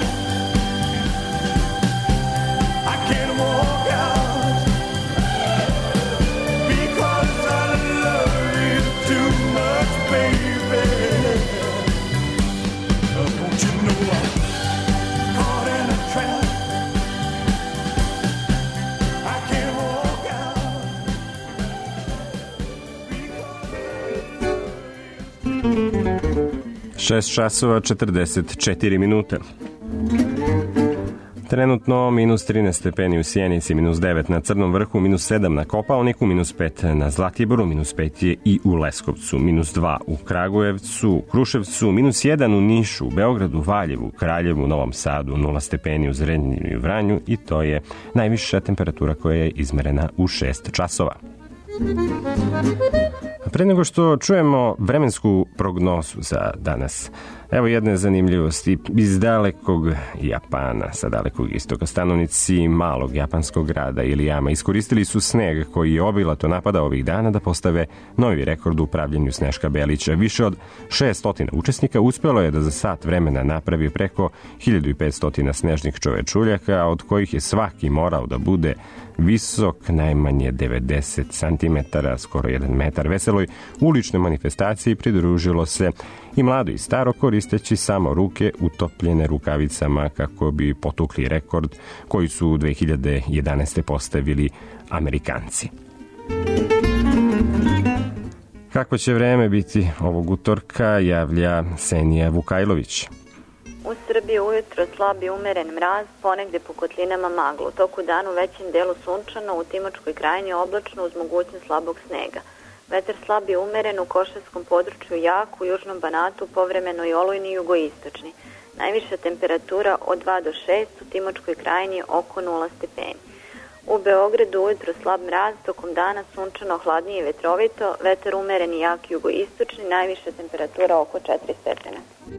I can't walk out because I love you too much, baby. Don't you know I'm caught in a trap? I can't walk out. 6 časova 44 minuta. Trenutno minus 13 stepeni u Sjenici, minus 9 na Crnom vrhu, minus 7 na Kopaoniku, minus 5 na Zlatiboru, minus 5 je i u Leskovcu, minus 2 u Kragujevcu, Kruševcu, minus 1 u Nišu, Beogradu, Valjevu, Kraljevu, Novom Sadu, 0 stepeni u Zrenjaninu i Vranju i to je najviša temperatura koja je izmerena u 6 časova. Pre nego što čujemo vremensku prognozu za danas, evo jedne zanimljivosti iz dalekog Japana, sa dalekog istoka. Stanovnici malog japanskog grada Ilijama iskoristili su sneg koji je obilato napadao ovih dana da postave novi rekord u upravljanju Sneška Belića. Više od 600 učesnika uspelo je da za sat vremena napravi preko 1500 snežnih čovečuljaka, od kojih je svaki morao da bude visok najmanje 90 cm, skoro 1 metar. Veseloj uličnoj manifestaciji pridružilo se i mlado i staro, koristeći samo ruke utopljene rukavicama kako bi potukli rekord koji su 2011. postavili Amerikanci. Kako će vreme biti ovog utorka, javlja Senija Vukajlović. U Srbiji ujutro slab i umeren mraz, ponegde po kotlinama maglu. Toku dana u većem delu sunčano, u Timočkoj krajini oblačno uz mogućnost slabog snega. Vetar slab i umeren, u Košavskom području jak, u Južnom Banatu povremeno i olujni i jugoistočni. Najviša temperatura od 2 do 6, u Timočkoj krajini oko 0 stepeni. U Beogradu ujutro slab mraz, tokom dana sunčano, hladnije i vetrovito, vetar umeren i jak jugoistočni, najviša temperatura oko 4 stepena.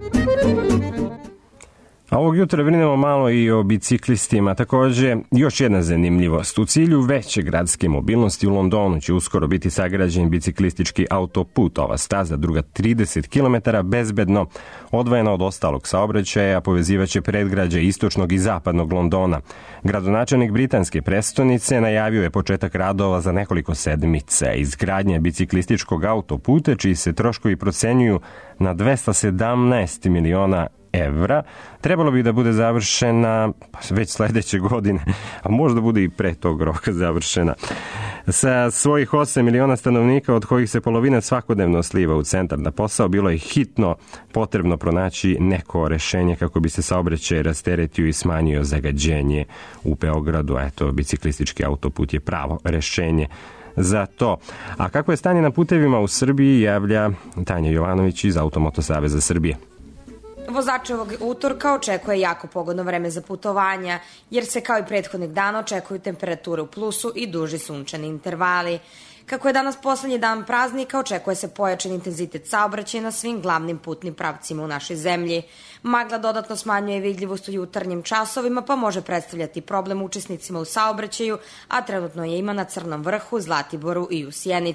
A ovog jutra brinemo malo i o biciklistima. Takođe, još jedna zanimljivost. U cilju veće gradske mobilnosti u Londonu će uskoro biti sagrađen biciklistički autoput. Ova staza, druga 30 km, bezbedno odvojena od ostalog saobraćaja, povezivaće predgrađe istočnog i zapadnog Londona. Gradonačelnik britanske prestonice najavio je početak radova za nekoliko sedmica. Izgradnja biciklističkog autoputa, čiji se troškovi procenjuju na 217 miliona evra, trebalo bi da bude završena već sledeće godine, a možda bude i pre tog roka završena. Sa svojih 8 miliona stanovnika, od kojih se polovina svakodnevno sliva u centar na posao, bilo je hitno potrebno pronaći neko rešenje kako bi se saobraćaj rasteretio i smanjio zagađenje u Beogradu. Eto, biciklistički autoput je pravo rešenje za to. A kako je stanje na putevima u Srbiji, javlja Tanja Jovanović iz Automoto Saveza Srbije. Vozače ovog utorka očekuje jako pogodno vreme za putovanja, jer se kao i prethodnih dana očekuju temperature u plusu i duži sunčani intervali. Kako je danas poslednji dan praznika, očekuje se pojačan intenzitet saobraćaja na svim glavnim putnim pravcima u našoj zemlji. Magla dodatno smanjuje vidljivost u jutarnjim časovima, pa može predstavljati problem učesnicima u saobraćaju, a trenutno je ima na Crnom vrhu, Zlatiboru i u Sjenici.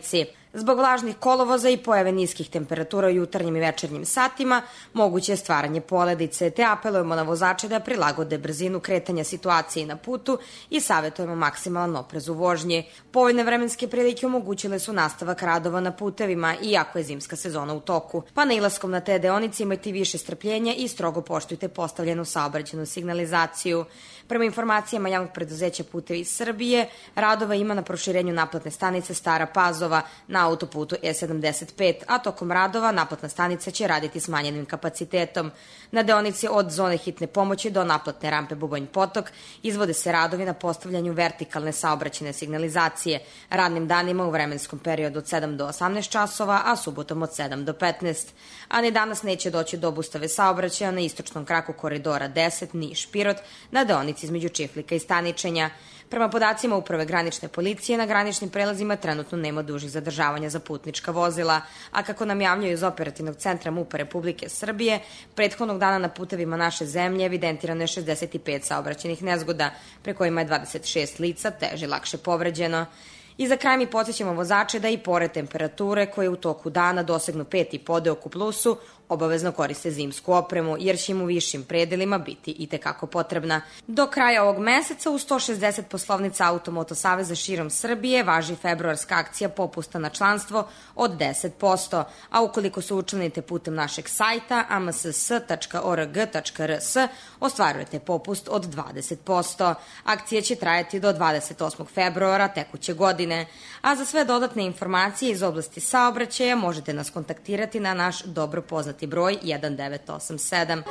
Zbog vlažnih kolovoza i pojave niskih temperatura u jutarnjim i večernjim satima, moguće je stvaranje poledice, te apelujemo na vozače da prilagode brzinu kretanja situacije na putu i savjetujemo maksimalan oprez u vožnji. Povoljne vremenske prilike omogućile su nastavak radova na putevima, iako je zimska sezona u toku. Pa nailaskom na te deonice imajte više strpljenja i strogo poštujte postavljenu saobraćajnu signalizaciju. Prema informacijama javnog preduzeća Putevi Srbije, radova ima na proširenju naplatne stanice Stara Pazova na autoputu E75, a tokom radova naplatna stanica će raditi smanjenim kapacitetom. Na deonici od zone hitne pomoći do naplatne rampe Bubanj Potok izvode se radovi na postavljanju vertikalne saobraćajne signalizacije, radnim danima u vremenskom periodu od 7 do 18 časova, a subotom od 7 do 15. A ni danas neće doći do obustave saobraćaja na istočnom kraku koridora 10 Niš-Pirot na deonici između Čiflika i Staničenja. Prema podacima Uprave granične policije, na graničnim prelazima trenutno nema dužih zadržavanja za putnička vozila, a kako nam javljaju iz Operativnog centra MUP Republike Srbije, prethodnog dana na putevima naše zemlje evidentirano je 65 saobraćajnih nezgoda, pre kojima je 26 lica teže lakše povređeno. I za kraj mi podsjećamo vozače da i pored temperature koje u toku dana dosegnu 5,5 u plusu, obavezno koriste zimsku opremu, jer će im u višim predelima biti i tekako potrebna. Do kraja ovog meseca u 160 poslovnica Automoto Saveza širom Srbije važi februarska akcija popusta na članstvo od 10%, a ukoliko se učlanite putem našeg sajta amss.org.rs ostvarujete popust od 20%. Akcija će trajati do 28. februara tekuće godine, a za sve dodatne informacije iz oblasti saobraćaja možete nas kontaktirati na naš dobro poznati broj 1987.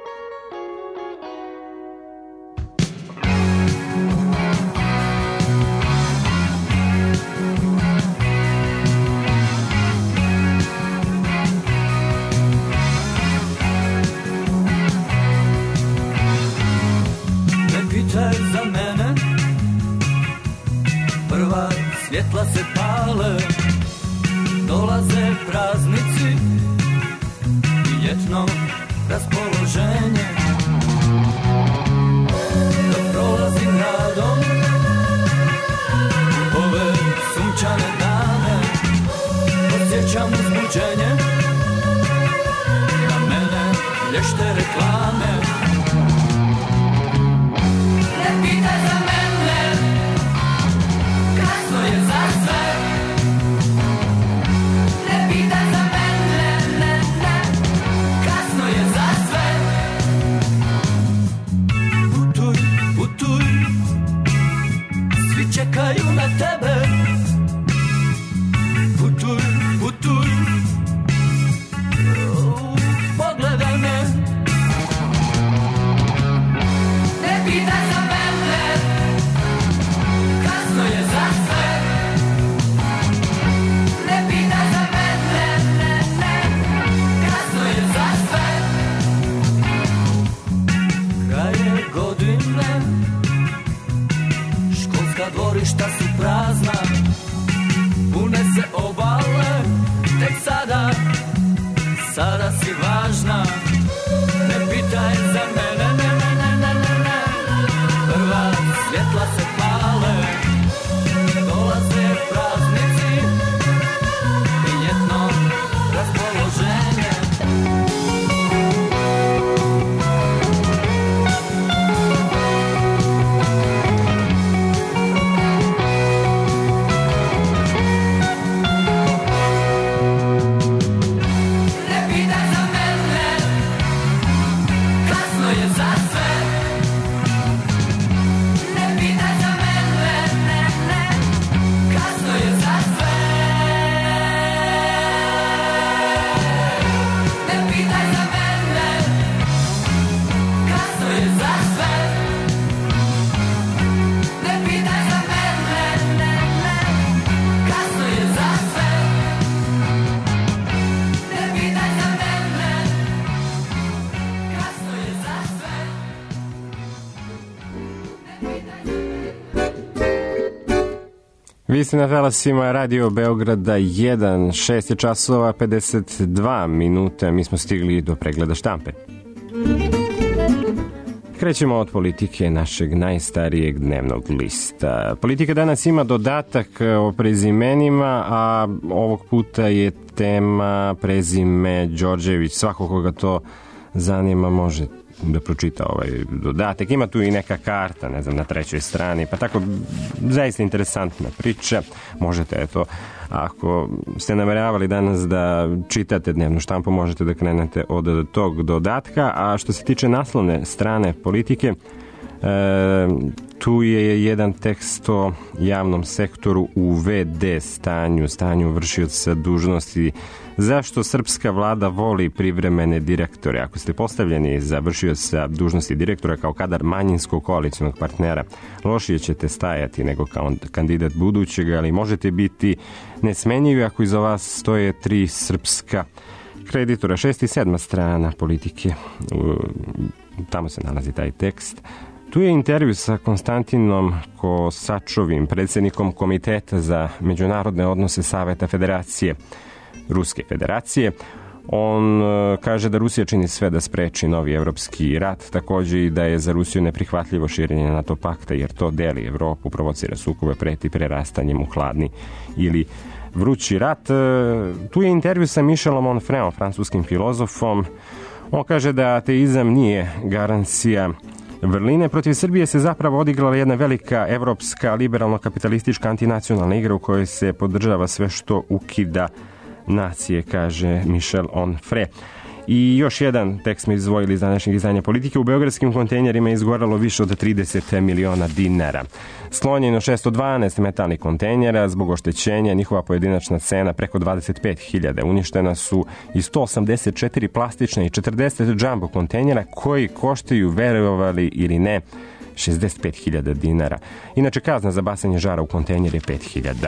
Ne pitaj za mene, prva svjetla se pale, dolaze praznici i ljetno raspoloženje. Dok prolazim radom ove sunčane dane, osjećam uzbuđenje, na mene lješte reklame. Ne pitaj za mene, kasno je za sve. Ne pitaj za mene, ne, ne, kasno je za sve. Putuj, putuj, svi čekaju na tebe. Putuj, putuj, pogledaj me. Ne pitaj za mene, kasno je za sve. Ne pitaj za mene, ne, ne, kasno je za sve. Kraj je godine, školska dvorišta su prazna, pune se obale, tek sada, sada si važna. Ne pitaj za mene, ne, ne, ne, ne, ne, ne, prva svjetla se pale, dolaze praznici i ljetno raspoloženje. Ne pitaj za mene, kasno je za sve. Ne pitaj za mene, ne, ne, kasno je za sve. Ne pitaj za mene, kasno je za sve. Ne pitaj za mene, ne, ne, kasno je za sve. Ne pitaj za mene, kasno je za sve. Vi ste na talasima Radio Beograda 1, 6 časova 52 minute, mi smo stigli do pregleda štampe. krećemo od politike našeg najstarijeg dnevnog lista. Politika danas ima dodatak o prezimenima, a ovog puta je tema prezime Đorđević. Svako koga to zanima može da pročita ovaj dodatak. Ima tu i neka karta, ne znam, na trećoj strani, pa tako zaista interesantna priča. Možete, eto, ako ste nameravali danas da čitate dnevnu štampu, možete da krenete od tog dodatka. A što se tiče naslovne strane politike, tu je jedan tekst o javnom sektoru u VD stanju vršioca dužnosti. Zašto srpska vlada voli privremene direktore? Ako ste postavljeni za vršioca dužnosti direktora kao kadar manjinskog koalicionog partnera, lošije ćete stajati nego kao kandidat budućeg, ali možete biti nesmenjivi ako iza vas stoje 3 srpska kreditora. 6. i 7. strana politike, tamo se nalazi taj tekst. Tu je intervju sa Konstantinom Kosačovim, predsjednikom Komiteta za međunarodne odnose Saveta Federacije Ruske federacije. On kaže da Rusija čini sve da spreči novi evropski rat, također i da je za Rusiju neprihvatljivo širenje NATO pakta, jer to deli Evropu, provocira sukobe, preti prerastanjem u hladni ili vrući rat. Tu je intervju sa Michelom Onfreom, francuskim filozofom. On kaže da ateizam nije garancija vrline. Protiv Srbije se zapravo odigrala jedna velika evropska liberalno-kapitalistička antinacionalna igra u kojoj se podržava sve što ukida nacije, kaže Michel Onfray. I još jedan tekst smo izdvojili iz današnjeg izdanja politike. U beogradskim kontejnerima je izgoralo više od 30 miliona dinara. Sklonjeno 612 metalnih kontejnera, zbog oštećenja njihova pojedinačna cena preko 25.000. Uništena su i 184 plastične i 40 džambo kontejnera koji koštaju, verovali ili ne, 65.000 dinara. Inače, kazna za bacanje žara u kontejner je 5.000.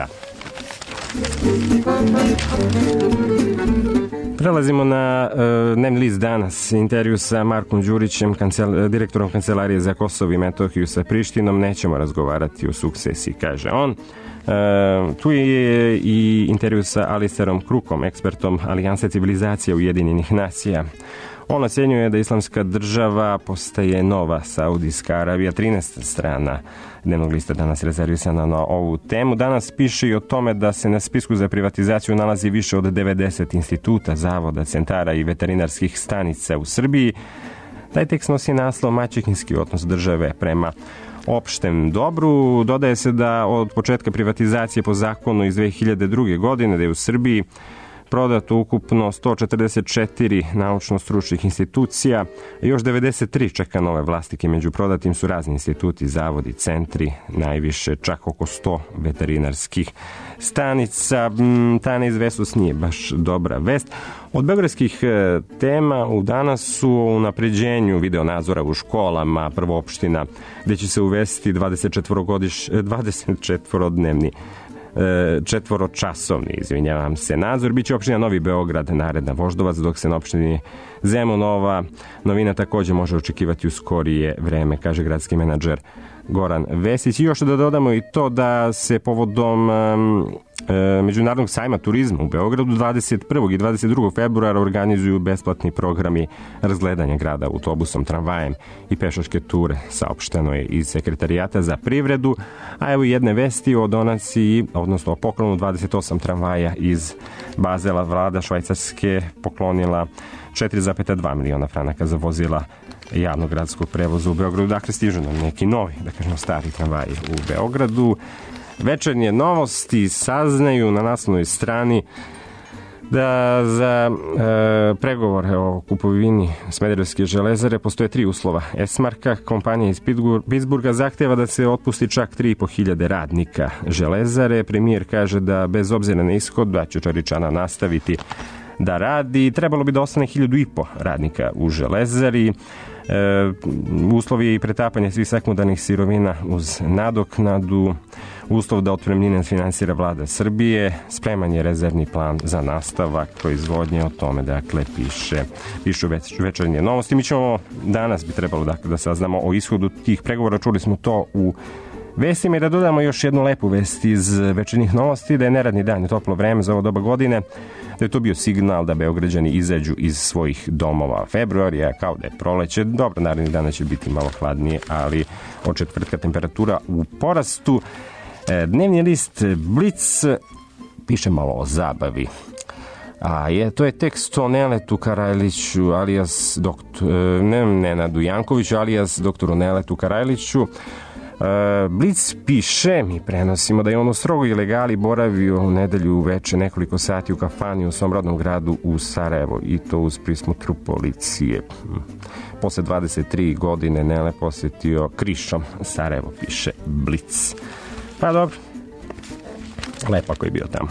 Prelazimo na dnevni list danas. Intervju sa Markom Đurićem, direktorom Kancelarije za Kosovo i Metohiju sa Prištinom. Nećemo razgovarati o sukcesiji, kaže on. Tu je i intervju sa Alisterom Krukom, ekspertom Alijanse civilizacije Ujedinjenih nacija. On ocjenjuje da islamska država postaje nova Saudijska Arabija. 13. strana dnevnog lista danas rezervisana na ovu temu. Danas piše i o tome da se na spisku za privatizaciju nalazi više od 90 instituta, zavoda, centara i veterinarskih stanica u Srbiji. Taj tekst nosi naslov Maćehinski odnos države prema opštem dobru. Dodaje se da od početka privatizacije po zakonu iz 2002. godine da je u Srbiji prodato ukupno 144 naučno-stručnih institucija, još 93 čeka nove vlasnike. Među prodatim su razni instituti, zavodi, centri, najviše čak oko 100 veterinarskih stanica. Ta neizvesnost nije baš dobra vest. Od beogradskih tema u danas su o unapređenju videonadzora u školama, prvo opština gde će se uvesti 24-dnevni četvoročasovni nadzor. Biće opština Novi Beograd, naredna Voždovac, dok se na opštini Zemun ova novina također može očekivati u skorije vreme, kaže gradski menadžer Goran Vesić. I još da dodamo i to da se povodom Međunarodnog sajma turizma u Beogradu 21. i 22. februara organizuju besplatni programi razgledanja grada autobusom, tramvajem i pešačke ture, saopšteno je iz Sekretarijata za privredu. A evo jedne vesti o donaciji, odnosno o poklonu 28 tramvaja iz Bazela. Vlada Švajcarske poklonila 4,2 miliona franaka za vozila javnog gradskog prevoza u Beogradu. Dakle, stižu nam neki novi, da kažemo stari tramvaji u Beogradu. Večernje novosti saznaju na naslovnoj strani da za pregovore o kupovini Smederevske železare postoje 3 uslova. Esmarka, kompanija iz Pittsburgha, zahteva da se otpusti čak 3.500 radnika železare. Premijer kaže da bez obzira na ishod da će Čaričana nastaviti da radi. Trebalo bi da ostane 1.500 radnika u železari. Uslovi i pretapanje svih sekundarnih sirovina uz nadoknadu, uslov da otpremnine finansira vlada Srbije, spreman je rezervni plan za nastavak proizvodnje. O tome, dakle, pišu večernje novosti. Mi ćemo danas bi trebalo, dakle, da saznamo o ishodu tih pregovora. Čuli smo to u vestima i da dodamo još jednu lepu vest iz večernjih novosti, da je neradni dan i toplo vreme za ovo doba godine. da je to bio signal da Beograđani izađu iz svojih domova. Februar je kao da je proleće, dobro, narednih dana će biti malo hladnije, ali od četvrtka temperatura u porastu. Dnevni list Blic piše malo o zabavi. To je tekst o Neletu Karajliću, alias Nenadu Jankoviću, alias doktoru Neletu Karajliću. Blic piše, mi prenosimo, da je on u strogoj ilegali boravio u nedelju uveče nekoliko sati u kafani u svom rodnom gradu u Sarajevo, i to uz prismotru policije. Posle 23 godine Nele posjetio krišom Sarajevo, piše Blic. Pa dobro, lepo ako je bio tamo.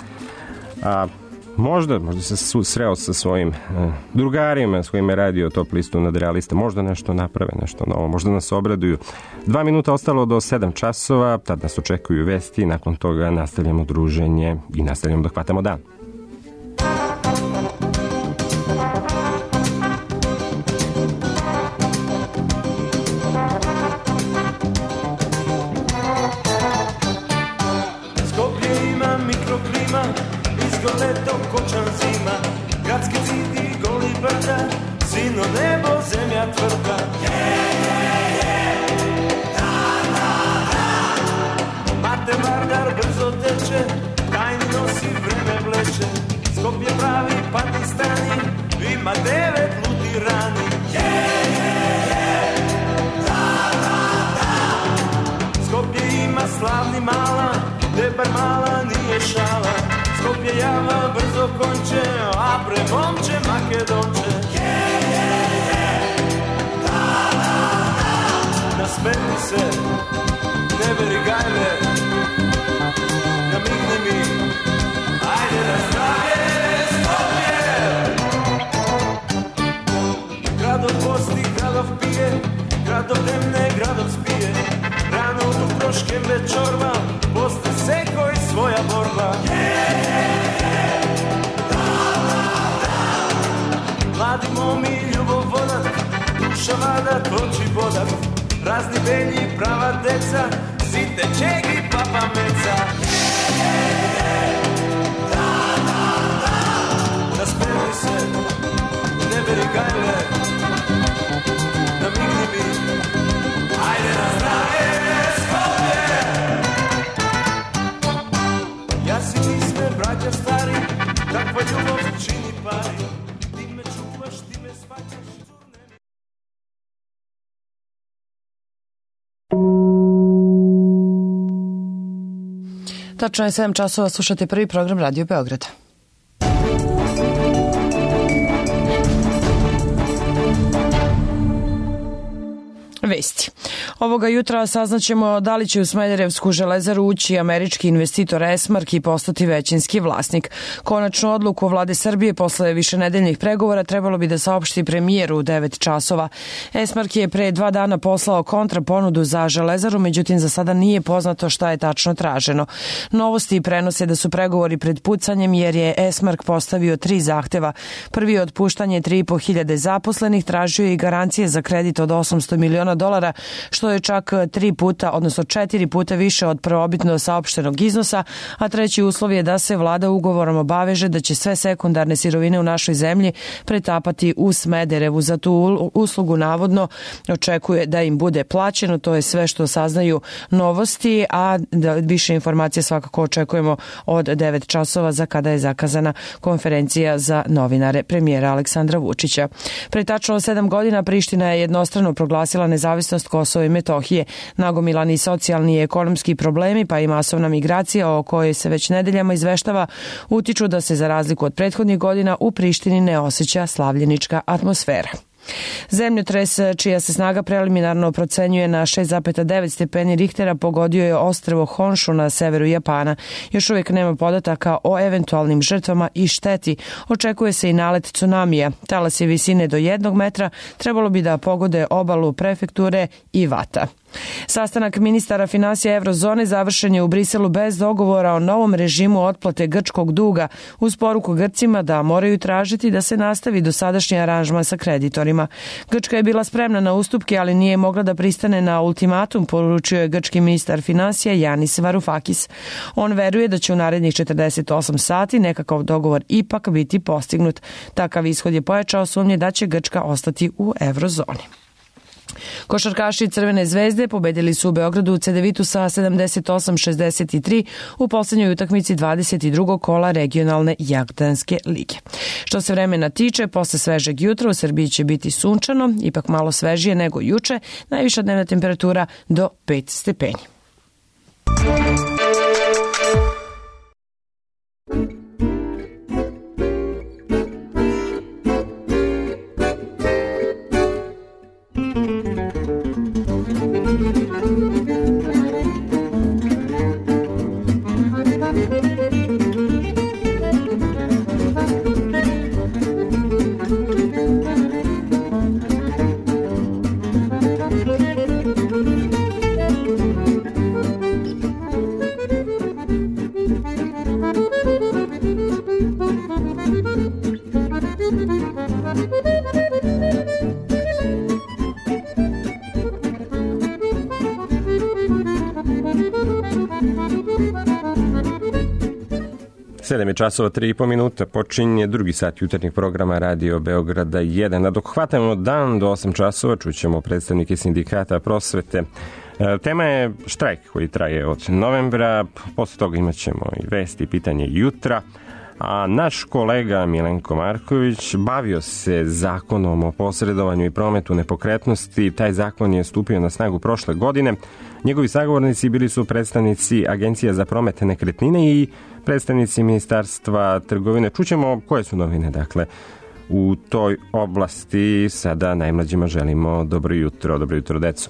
Možda se sreo sa svojim drugarima s kojima je radio Top listu nadrealista, možda nešto naprave, nešto novo, možda nas obraduju. 2 minuta ostalo do 7 časova, tad nas očekuju vesti, nakon toga nastavljamo druženje i nastavljamo da hvatamo dan. Gradski zidi, goli brda, sino nebo, zemlja tvrda. Mate Vardar brzo teče, tajni nosi vreme vleče. Skopje pravi Pakistani, ima 9 ludi rani. Skopje ima slavni mala, Debar mala nije šala. Skopje java brzo konče, a pre momče Makedonče. Nasmeni se, ne veri gajle, namigni mi, ajde na zdravlje Skopje. Gradov posti, gradov pije, gradov demne, gradov spije. Rano u troške večorva, posle seko i svoja borba. Mladi momi, ljubovodan, duša vadat, oči bodat. Razni belji, prava deca, site čegi, papa meca. Nasmeni se, ne veri gajle, namigni mi, ajde na zdravlje Skopje. Ja si nisme, braća stari, takva ljubav čini pari. Tačno je 7 časova, slušate prvi program Radio Beograda. Vesti. Ovoga jutra saznaćemo da li će u Smederevsku železaru ući američki investitor Esmark i postati većinski vlasnik. Konačnu odluku vlade Srbije posle višenedeljnih pregovora trebalo bi da saopšti premijeru u 9 časova. Esmark je pre 2 dana poslao kontraponudu za železaru, međutim za sada nije poznato šta je tačno traženo. Novosti prenose da su pregovori pred pucanjem jer je Esmark postavio 3 zahteva. Prvi je otpuštanje 3.500 zaposlenih, tražio je i garancije za kredit od $800 miliona, što je čak 4 puta više od prvobitno saopštenog iznosa, a treći uslov je da se vlada ugovorom obaveže da će sve sekundarne sirovine u našoj zemlji pretapati u Smederevu. Za tu uslugu navodno očekuje da im bude plaćeno. To je sve što saznaju Novosti, a više informacija svakako očekujemo od 9 časova za kada je zakazana konferencija za novinare premijera Aleksandra Vučića. Pre tačno 7 godina Priština je jednostrano proglasila nezavisnost Kosova i Metohije. Nagomilani socijalni i ekonomski problemi pa i masovna migracija o kojoj se već nedeljama izveštava utiču da se za razliku od prethodnih godina u Prištini ne osjeća slavljenička atmosfera. Zemljotres, čija se snaga preliminarno procenjuje na 6,9 stepeni Richtera, pogodio je ostrvo Honshu na severu Japana. Još uvijek nema podataka o eventualnim žrtvama i šteti. Očekuje se i nalet tsunamija. Talasi visine do 1 metra trebalo bi da pogode obalu prefekture Iwata. Sastanak ministara finansija Eurozone završen je u Briselu bez dogovora o novom režimu otplate grčkog duga, uz poruku Grcima da moraju tražiti da se nastavi dosadašnji aranžman sa kreditorima. Grčka je bila spremna na ustupke, ali nije mogla da pristane na ultimatum, poručio je grčki ministar finansija Yanis Varoufakis. On veruje da će u narednih 48 sati nekakav dogovor ipak biti postignut. Takav ishod je pojačao sumnje da će Grčka ostati u Eurozoni. Košarkaši Crvene zvezde pobedili su u Beogradu Cedevitu sa 78-63 u poslednjoj utakmici 22. kola regionalne Jadranske lige. Što se vremena tiče, posle svežeg jutra u Srbiji će biti sunčano, ipak malo svežije nego juče, najviša dnevna temperatura do 5 stepeni. Sedam je časova 3,5 minuta, počinje drugi sat jutarnjeg programa Radio Beograda 1. A dok hvatamo dan do 8 časova, čućemo predstavnike sindikata prosvete. Tema je štrajk koji traje od novembra, posle toga imat ćemo i vesti i pitanje jutra. A naš kolega Milenko Marković bavio se zakonom o posredovanju i prometu nepokretnosti. Taj zakon je stupio na snagu prošle godine. Njegovi sagovornici bili su predstavnici Agencije za promet nekretnine i predstavnici Ministarstva trgovine. Čućemo koje su novine, dakle, u toj oblasti. Sada najmlađima želimo dobro jutro deco.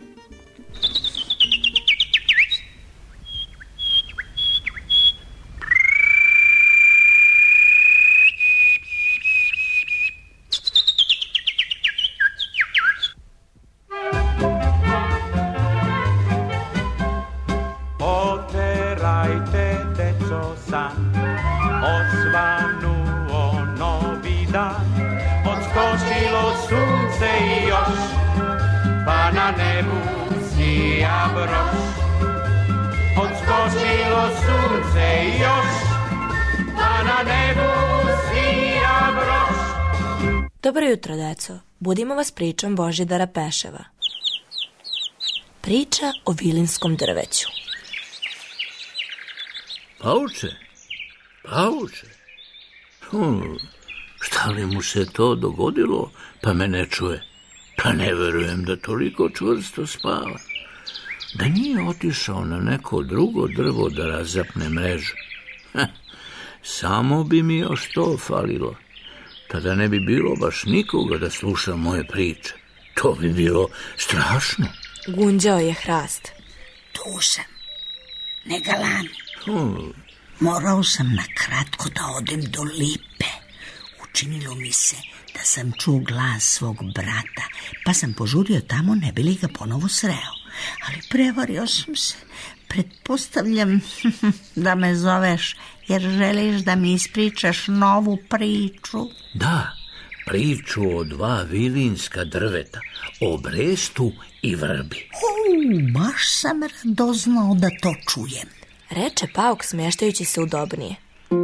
Dobro jutro, deco. Budimo vas pričom Božidara Peševa. Priča o vilinskom drveću. Pauče. Šta li mu se to dogodilo, pa me ne čuje? Pa ne verujem da toliko čvrsto spava. Da nije otišao na neko drugo drvo da razapne mrežu. Samo bi mi još to falilo. Tada ne bi bilo baš nikoga da sluša moje priče. To bi bilo strašno. Gunđao je hrast. Tužan, ne galami. Morao sam na kratko da odem do lipe. Učinilo mi se da sam čuo glas svog brata, pa sam požurio tamo ne bi li ga ponovo sreo. Ali prevario sam se. Pretpostavljam da me zoveš jer želiš da mi ispričaš novu priču. Da, priču o 2 vilinska drveta, o brestu i vrbi. Baš sam radoznao da to čujem, reče Pauk smještajući se udobnije.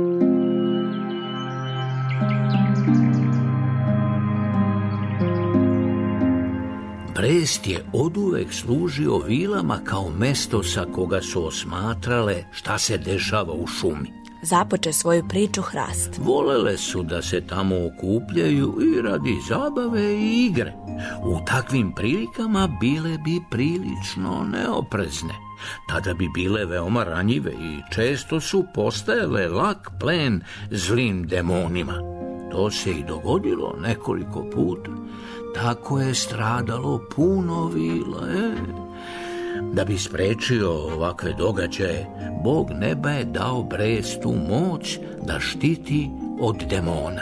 Brest je oduvek služio vilama kao mesto sa koga su osmatrale šta se dešava u šumi. Započe svoju priču hrast. Volele su da se tamo okupljaju i radi zabave i igre. U takvim prilikama bile bi prilično neoprezne. Tada bi bile veoma ranjive i često su postajale lak plen zlim demonima. To se i dogodilo nekoliko puta. Tako je stradalo puno vila, Da bi sprečio ovakve događaje, Bog neba je dao Brestu moć da štiti od demona.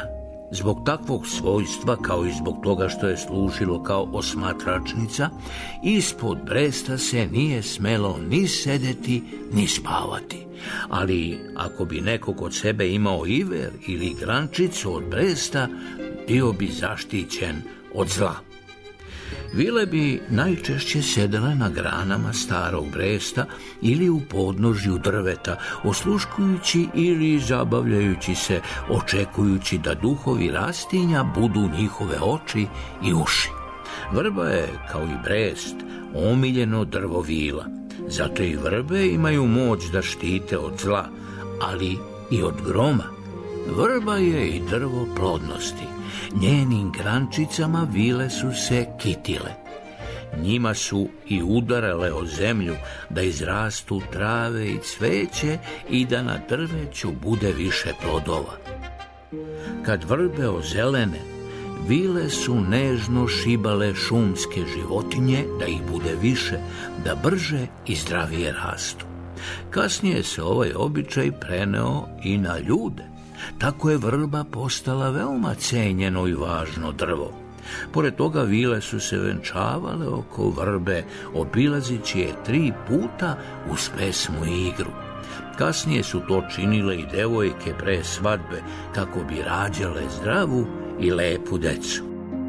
Zbog takvog svojstva, kao i zbog toga što je služilo kao osmatračnica, ispod bresta se nije smelo ni sedeti, ni spavati. Ali ako bi neko kod sebe imao iver ili grančicu od bresta, bio bi zaštićen od zla. Vile bi najčešće sedele na granama starog bresta ili u podnožju drveta, osluškujući ili zabavljajući se, očekujući da duhovi rastinja budu njihove oči i uši. Vrba je, kao i brest, omiljeno drvo vila. Zato i vrbe imaju moć da štite od zla, ali i od groma. Vrba je i drvo plodnosti. Njenim grančicama vile su se kitile. Njima su i udarale o zemlju da izrastu trave i cveće i da na drveću bude više plodova. Kad vrbe ozelene, vile su nežno šibale šumske životinje da ih bude više, da brže i zdravije rastu. Kasnije se ovaj običaj preneo i na ljude. Tako je vrba postala veoma cenjeno i važno drvo. Pored toga vile su se venčavale oko vrbe, obilazići je 3 puta uz pesmu i igru. Kasnije su to činile i devojke pre svadbe, kako bi rađale zdravu i lepu decu.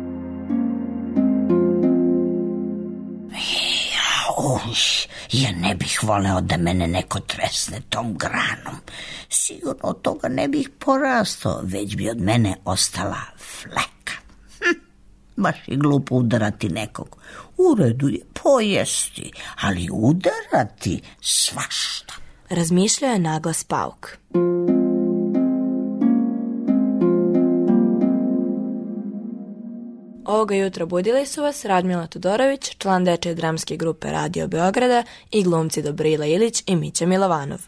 Ja ne bih voleo da mene neko tresne tom granom. Sigurno od toga ne bih porastao, već bi od mene ostala fleka. Baš je glupo udarati nekog. U redu je pojesti, ali udarati svašta. Razmišljao je naglas pauk. Ovoga jutra budili su vas Radmila Todorović, član dečje dramske grupe Radio Beograda, i glumci Dobrila Ilić i Mića Milovanov.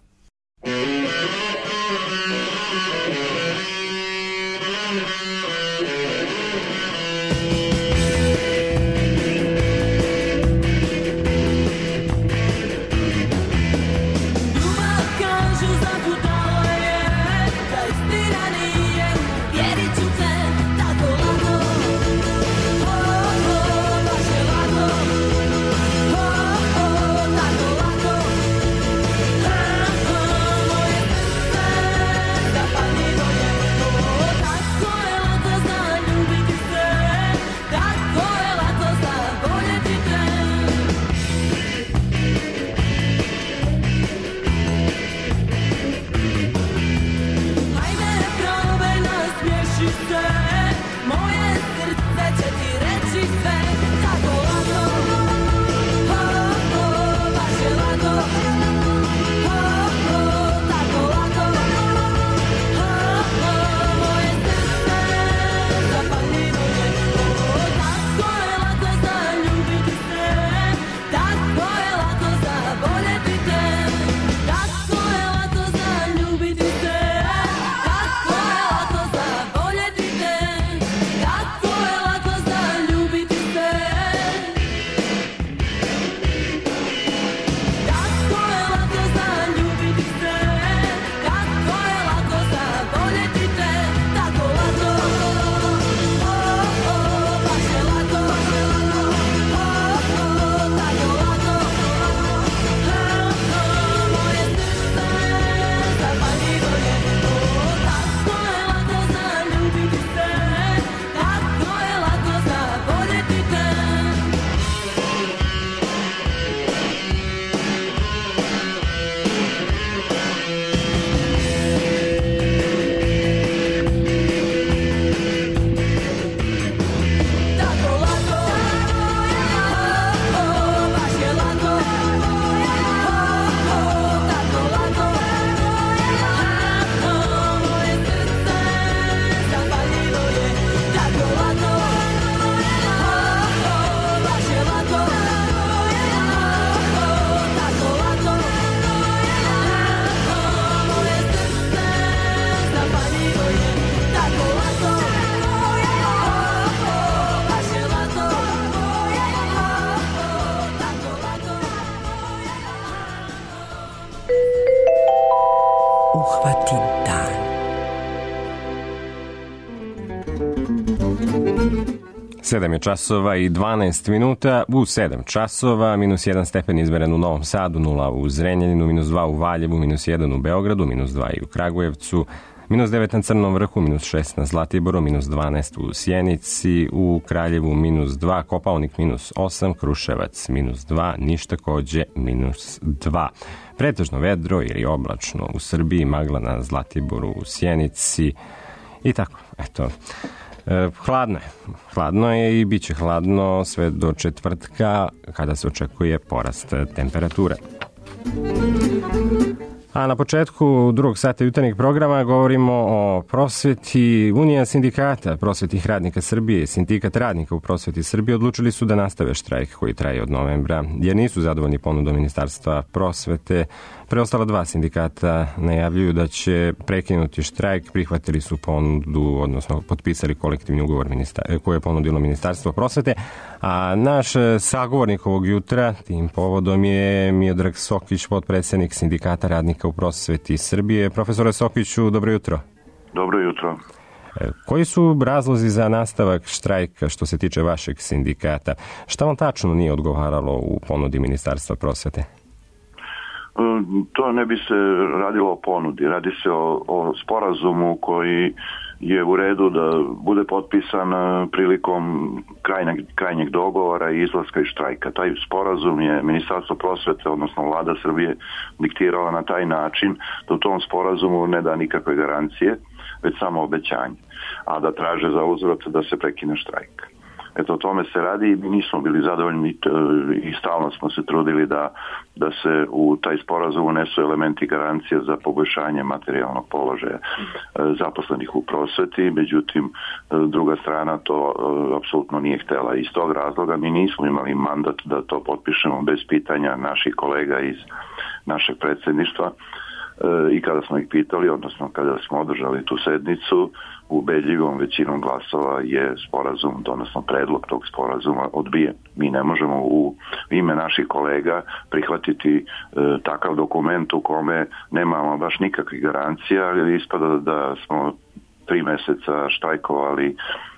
7 je časova i 12 minuta. U 7 časova -1 stepen izmeren u Novom Sadu, 0 u Zrenjaninu, -2 u Valjevu, -1 u Beogradu, -2 i u Kragujevcu, -9 na Crnom Vrhu, -6 na Zlatiboru, -12 u Sjenici, u Kraljevu -2, Kopaonik -8, Kruševac -2, Niš takođe -2. Pretežno vedro ili oblačno u Srbiji, magla na Zlatiboru, u Sjenici i tako. Eto, hladno je i bit će hladno sve do četvrtka kada se očekuje porast temperature. A na početku drugog sata jutarnjeg programa govorimo o prosveti. Unija sindikata prosvetnih radnika Srbije i Sindikat radnika u prosveti Srbije odlučili su da nastave štrajk koji traje od novembra, jer nisu zadovoljni ponudom Ministarstva prosvete. Preostala dva sindikata najavljuju da će prekinuti štrajk, prihvatili su ponudu, odnosno potpisali kolektivni ugovor koje je ponudilo Ministarstvo prosvete, a naš sagovornik ovog jutra tim povodom je Miodrag Sokić, potpredsednik Sindikata radnika u prosveti Srbije. Profesore Sokiću, dobro jutro. Dobro jutro. Koji su razlozi za nastavak štrajka što se tiče vašeg sindikata? Šta vam tačno nije odgovaralo u ponudi Ministarstva prosvete? To ne bi se radilo o ponudi. Radi se o sporazumu koji je u redu da bude potpisan prilikom krajnjeg dogovora i izlaska iz štrajka. Taj sporazum je Ministarstvo prosvete, odnosno Vlada Srbije, diktirala na taj način da u tom sporazumu ne da nikakve garancije, već samo obećanje, a da traže za uzvrat da se prekine štrajk. Eto, o tome se radi i mi nismo bili zadovoljni i stalno smo se trudili da se u taj sporazum unesu elementi garancije za poboljšanje materijalnog položaja zaposlenih u prosveti, međutim druga strana to apsolutno nije htela. Iz tog razloga mi nismo imali mandat da to potpišemo bez pitanja naših kolega iz našeg predsjedništva i kada smo ih pitali, odnosno kada smo održali tu sednicu, ubedljivom većinom glasova je sporazum, odnosno predlog tog sporazuma odbijen. Mi ne možemo u ime naših kolega prihvatiti takav dokument u kome nemamo baš nikakvih garancija, ali ispada da smo 3 meseca štrajkovali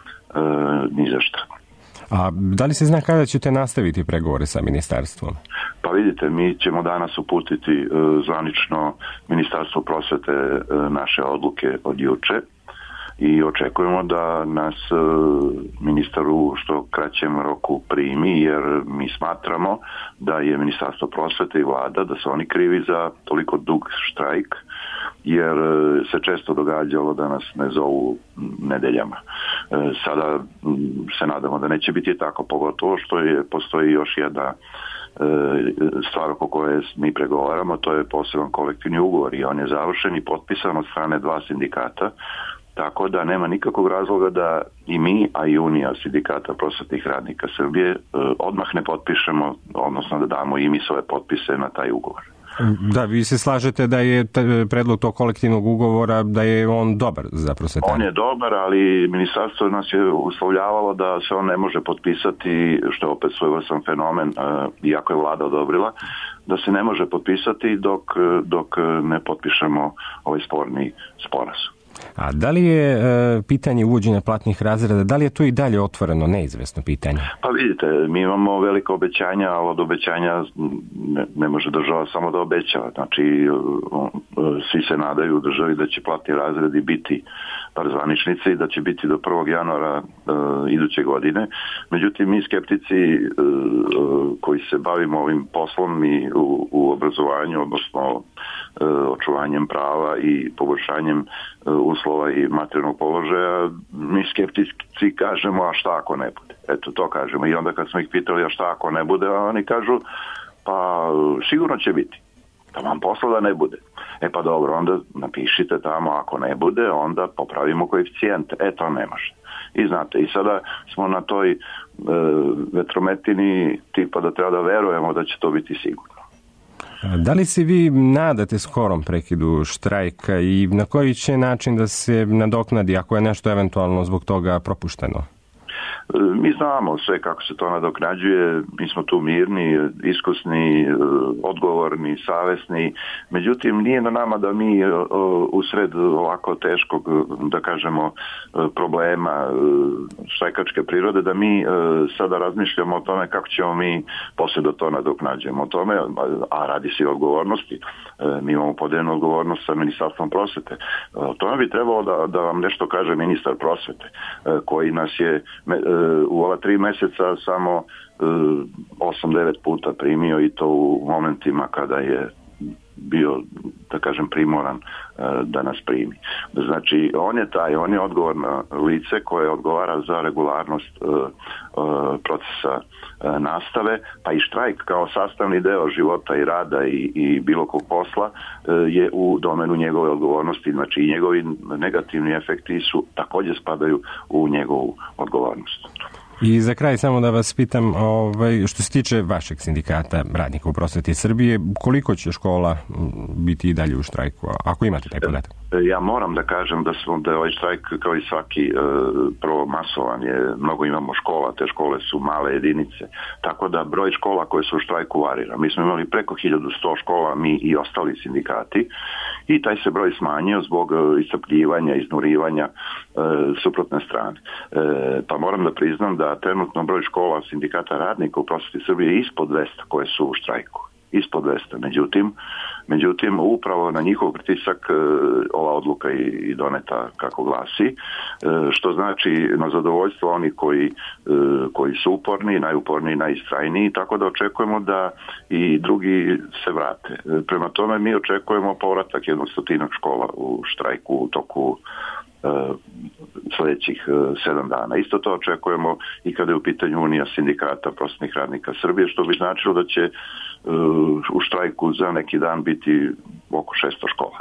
ni za šta. A da li se zna kada ćete nastaviti pregovore sa ministarstvom? Pa vidite, mi ćemo danas uputiti zvanično Ministarstvo prosvete naše odluke od juče i očekujemo da nas ministar u što kraćem roku primi, jer mi smatramo da je Ministarstvo prosvete i Vlada, da su oni krivi za toliko dug štrajk, jer se često događalo da nas ne zovu nedeljama. Sada se nadamo da neće biti tako, pogotovo što postoji još jedna stvar oko koje mi pregovaramo, to je poseban kolektivni ugovor i on je završen i potpisan od strane 2 sindikata, tako da nema nikakvog razloga da i mi, a i Unija sindikata prosvetnih radnika Srbije odmah ne potpišemo, odnosno da damo i mi svoje potpise na taj ugovor. Da, vi se slažete da je predlog tog kolektivnog ugovora, da je on dobar za prosvetare? On je dobar, ali ministarstvo nas je uslovljavalo da se on ne može potpisati, što je opet svojevrstan fenomen, iako je Vlada odobrila, da se ne može potpisati dok ne potpišemo ovaj sporni sporazum. A da li je pitanje uvođenja platnih razreda, da li je to i dalje otvoreno, neizvesno pitanje? Pa vidite, mi imamo velike obećanja, ali od obećanja ne može država samo da obećava. Znači, svi se nadaju u državi da će platni razredi biti par zvaničnice i da će biti do 1. januara iduće godine. Međutim, mi skeptici koji se bavimo ovim poslom i u obrazovanju, odnosno očuvanjem prava i poboljšanjem uslova i materijalnog položaja, mi skeptici kažemo, a šta ako ne bude? Eto, to kažemo. I onda kad smo ih pitali, a šta ako ne bude, oni kažu, pa sigurno će biti. Da vam posla da ne bude. E pa dobro, onda napišite tamo, ako ne bude, onda popravimo koeficijente. E, to ne može. I znate, i sada smo na toj vetrometini tipa da treba da verujemo da će to biti sigurno. Da li se vi nadate skorom prekidu štrajka i na koji će način da se nadoknadi ako je nešto eventualno zbog toga propušteno? Mi znamo sve kako se to nadoknađuje, mi smo tu mirni, iskusni, odgovorni, savesni, međutim nije na nama da mi usred ovako teškog, da kažemo, problema štrajkačke prirode, da mi sada razmišljamo o tome kako ćemo mi poslije da to nadoknađujemo. O tome, a radi se i o odgovornosti, mi imamo podeljenu odgovornost sa Ministarstvom prosvete. O tome bi trebalo da vam nešto kaže ministar prosvete, koji nas je u ova 3 mjeseca samo 8-9 puta primio, i to u momentima kada je bio, da kažem, primoran da nas primi. Znači, on je odgovorno lice koje odgovara za regularnost procesa nastave, pa i štrajk kao sastavni deo života i rada i bilo kog posla je u domenu njegove odgovornosti, znači i njegovi negativni efekti su također spadaju u njegovu odgovornost. I za kraj samo da vas pitam, što se tiče vašeg sindikata radnika u prosveti Srbije, koliko će škola biti i dalje u štrajku, ako imate taj podatak? Ja moram da kažem da je ovaj štrajk kao i svaki prvo masovan je, mnogo imamo škola, te škole su male jedinice, tako da broj škola koje su u štrajku varira. Mi smo imali preko 1100 škola, mi i ostali sindikati, i taj se broj smanjio zbog iscrpljivanja, iznurivanja suprotne strane. Pa moram da priznam da trenutno broj škola sindikata radnika u prosveti Srbije je ispod 200 koje su u štrajku. Ispod 200. Međutim, upravo na njihov pritisak ova odluka i doneta kako glasi, što znači na zadovoljstvo oni koji su uporni, najuporniji, najistrajniji, tako da očekujemo da i drugi se vrate. Prema tome mi očekujemo povratak 100 škola u štrajku u toku sljedećih 7 dana. Isto to očekujemo i kada je u pitanju Unija sindikata prosvetnih radnika Srbije, što bi značilo da će u štrajku za neki dan biti oko 600 škola.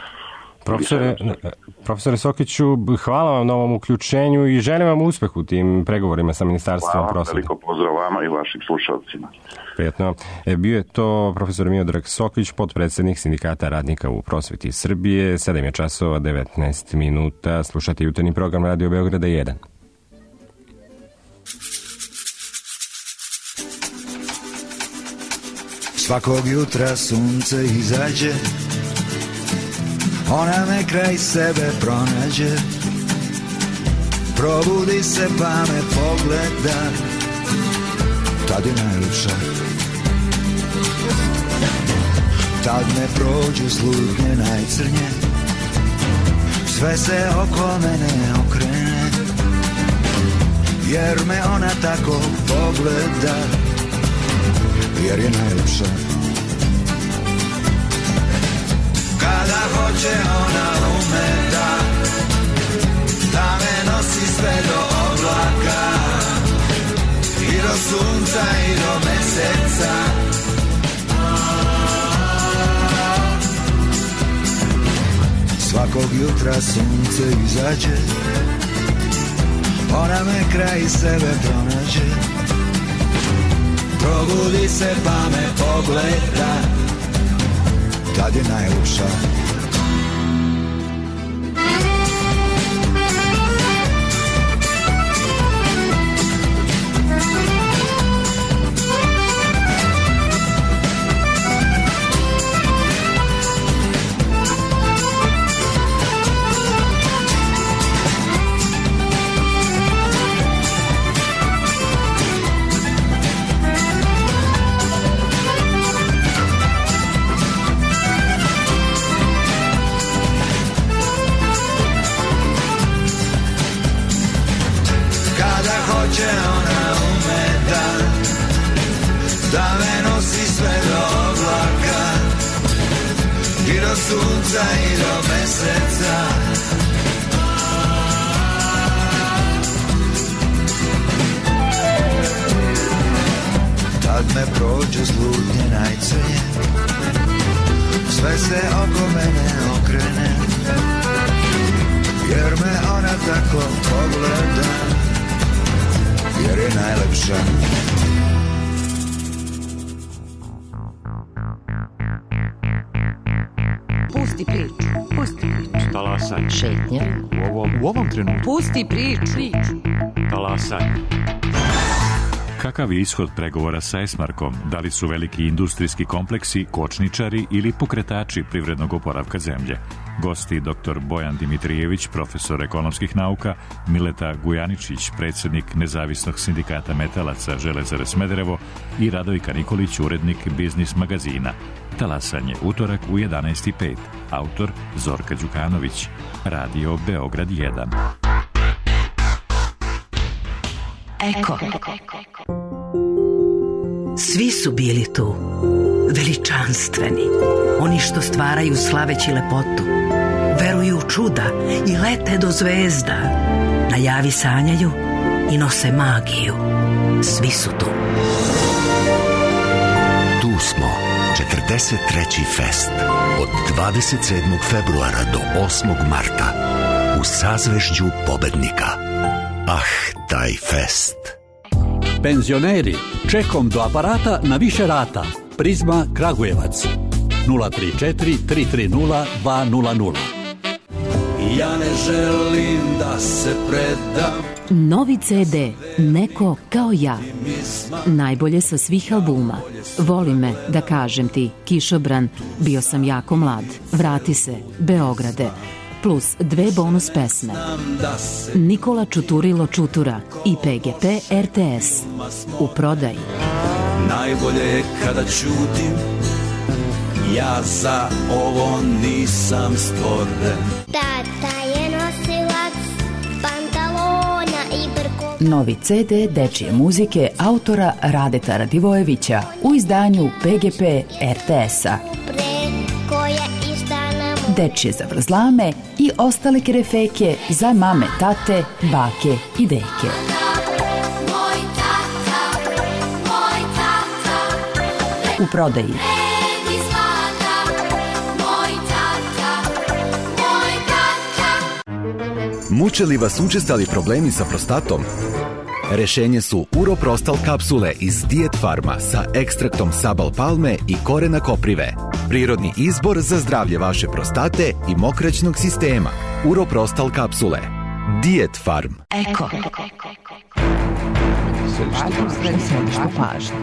Profesore Sokiću, hvala vam na ovom uključenju i želim vam uspeh u tim pregovorima sa Ministarstvom prosvete. Hvala, veliko pozdrav vama i vašim slušalcima. Prijetno. Bio je to profesor Miodrag Sokić, potpredsjednik Sindikata radnika u prosveti Srbije. 7 je časova, 19 minuta. Slušate jutarnji program Radio Beograda 1. Svakog jutra sunce izađe, ona me kraj sebe pronađe, probudi se pa me pogleda, tad je najljepša. Tad me prođu slutnje najcrnje, sve se oko mene okrene, jer me ona tako pogleda, jer je najljepša. Kada hoće ona ume da me nosi sve do oblaka, i do sunca i do meseca. Svakog jutra sunce izađe, ona me kraj sebe pronađe, probudi se pa me pogleda, tad je najljepša. Sunca i do meseca. Tad me prođe slutnje najcrnje, sve se oko mene okrene, jer me ona tako pogleda, jer je najlepša. Pusti priču. Talasač. šetnja. U ovom trenutku. Pusti priču. Talasanje. Kakav je ishod pregovora sa Esmarkom? Da li su veliki industrijski kompleksi kočničari ili pokretači privrednog oporavka zemlje? Gosti dr. Bojan Dimitrijević, profesor ekonomskih nauka, Mileta Gujaničić, predsjednik Nezavisnog sindikata metalaca Železare Smederevo i Radojka Nikolić, urednik Biznis magazina. Talasanje, utorak u 11:05. Autor Zorka Đukanović. Radio Beograd 1. Eko. Svi su bili tu, veličanstveni, oni što stvaraju slaveći lepotu, veruju u čuda i lete do zvezda, na javi sanjaju i nose magiju. Svi su tu. Tu smo, 43. fest, od 27. februara do 8. marta, u sazvežđu pobednika. Taj fest. Penzioneri, čekom do aparata na više rata. Prizma Kragujevac 034 330 200. Ja ne želim da se predam. Novi CD Neko kao ja. Najbolje sa svih albuma. Voli me, da kažem ti, Kišobran, Bio sam jako mlad, Vrati se, Beograde, plus 2 bonus pesme. Nikola Čuturilo Čutura i PGP RTS. U prodaji. Najbolje je kada ćutim, ja za ovo nisam stvoren. Tata je nosilac pantalona i brko. Novi CD dečije muzike autora Radeta Radivojevića u izdanju PGP RTS-a. Dečije zavrzlame i ostale kerefeke za mame, tate, bake i deke. U prodaji. Muče li vas učestali problemi sa prostatom? Rešenje su Uroprostal kapsule iz Diet Farma sa ekstraktom sabal palme i korena koprive. Prirodni izbor za zdravlje vaše prostate i mokraćnog sistema. Uroprostal kapsule. Diet Farm. Eko. Središtu pažnje.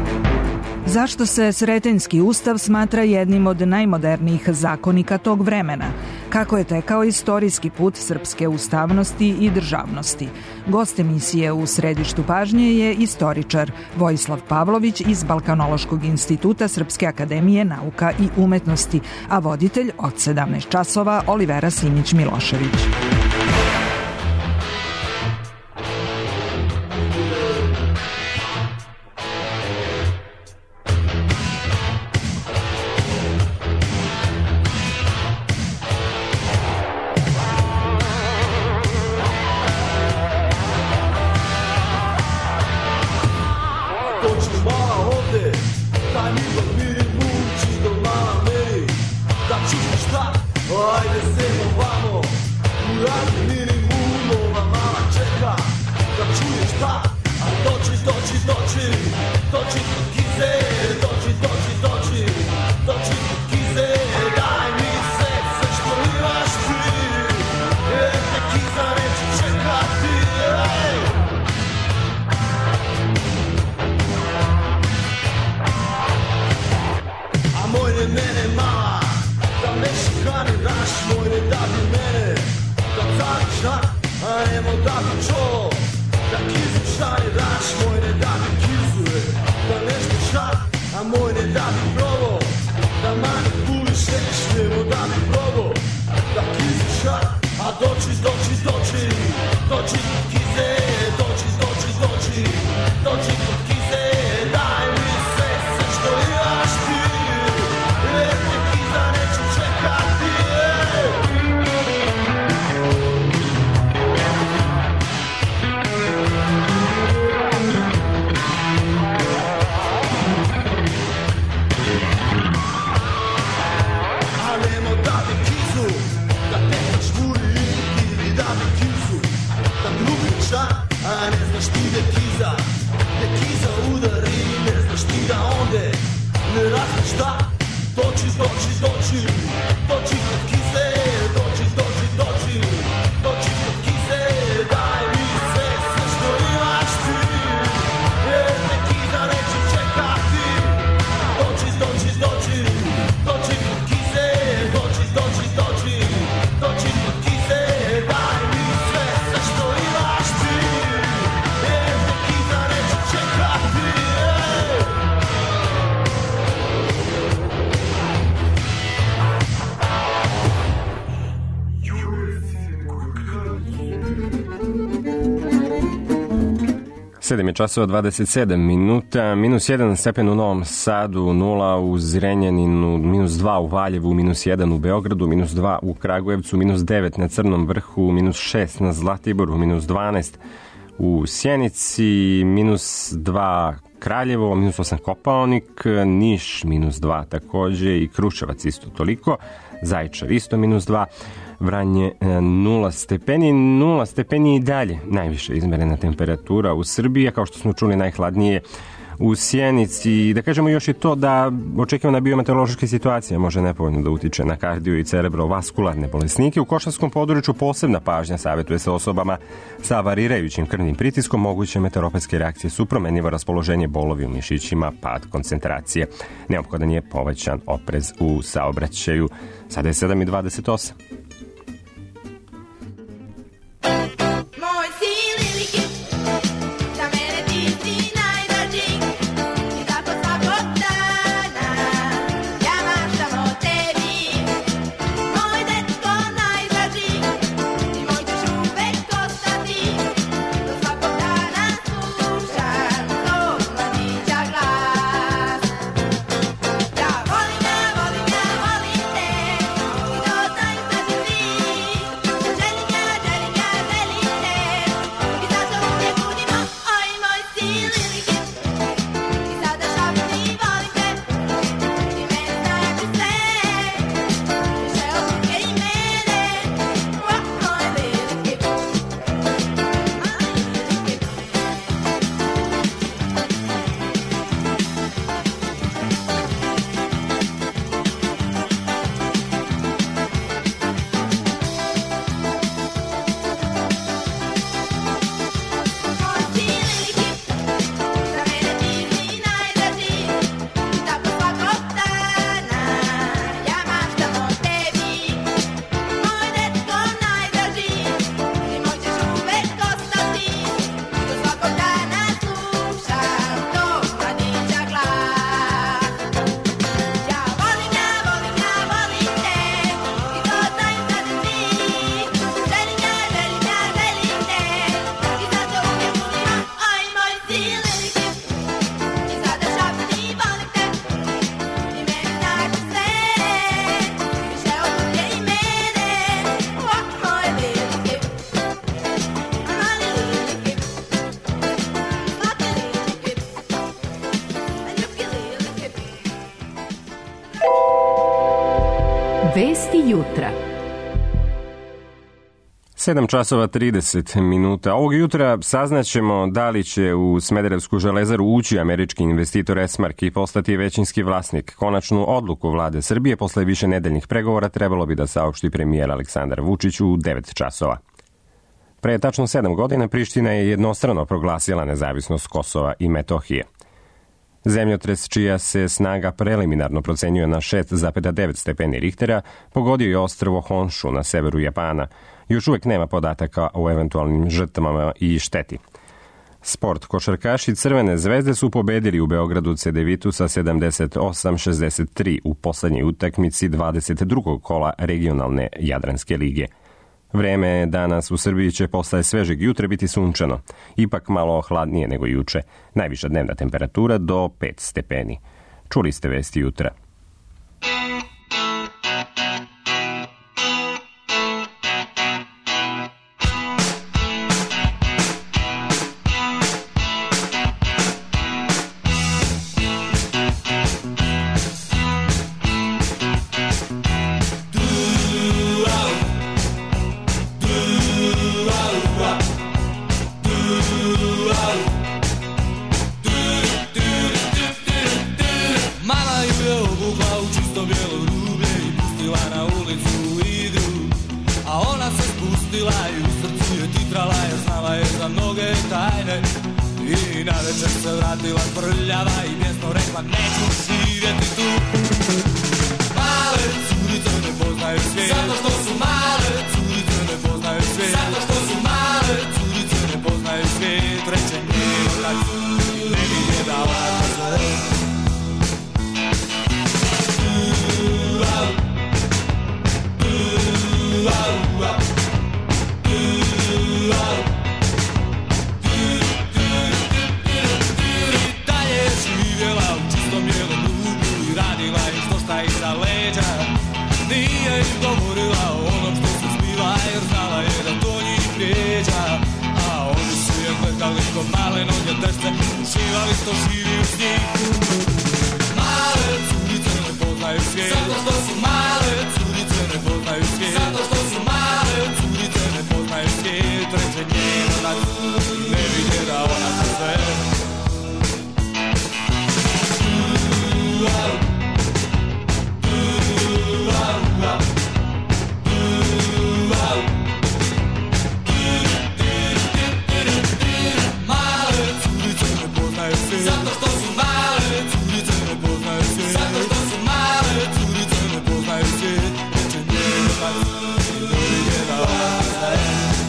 Zašto se Sretenjski ustav smatra jednim od najmodernijih zakonika tog vremena? Kako je tekao istorijski put srpske ustavnosti i državnosti? Gost emisije u središtu pažnje je istoričar Vojislav Pavlović iz Balkanološkog instituta Srpske akademije nauka i umetnosti, a voditelj od 17 časova Olivera Simić-Milošević. Doći, 7 je časova 27 minuta, minus 1 stepen u Novom Sadu, 0 u Zrenjaninu, minus 2 u Valjevu, minus 1 u Beogradu, minus 2 u Kragujevcu, minus 9 na Crnom Vrhu, minus 6 na Zlatiboru, minus 12 u Sjenici, minus 2 Kraljevo, minus 8 Kopaonik, Niš minus 2 takođe i Kruševac isto toliko, Zaječar isto minus 2, Vranje 0 stepeni, 0 stepeni i dalje najviše izmerena temperatura u Srbiji, a kao što smo čuli najhladnije u Sjenici. Da kažemo još i to da očekivana biometeorološka situacija može nepovoljno da utiče na kardio i cerebrovaskularne bolesnike. U Košavskom području posebna pažnja savjetuje se osobama sa varirajućim krvnim pritiskom, moguće meteoropatske reakcije su promenljivo raspoloženje, bolovi u mišićima, pad koncentracije. Neophodan je povećan oprez u saobraćaju. Sada je 7:28. Vesti jutra. 7 časova 30 minuta. Ovog jutra saznaćemo da li će u Smederevsku železaru ući američki investitor Esmark i postati većinski vlasnik. Konačnu odluku vlade Srbije posle više nedeljnih pregovora trebalo bi da saopšti premijer Aleksandar Vučić u 9 časova. Pre tačno 7 godina Priština je jednostrano proglasila nezavisnost Kosova i Metohije. Zemljotres čija se snaga preliminarno procenjuje na 6,9 stepeni Richtera pogodio je ostrvo Honshu na severu Japana. Još uvek nema podataka o eventualnim žrtvama i šteti. Sport. Košarkaši Crvene zvezde su pobedili u Beogradu Cedevitu sa 78-63 u poslednjoj utakmici 22. kola regionalne Jadranske lige. Vreme danas u Srbiji će posle svežeg jutra biti sunčano, ipak malo hladnije nego juče. Najviša dnevna temperatura do 5 stepeni. Čuli ste vesti jutra. toliko malenog dešce, uživali što živi uz njih. Male curice ne poznaju svijet, zato što su male curice ne poznaju svijet, zato što su male curice ne poznaju svijet, reče njen otac i ne vidje da ona se sve. Zato što su male curice ne poznaju svijet, zato što su male curice ne poznaju svijet, reče njen otac i ne vidje da ona se sve.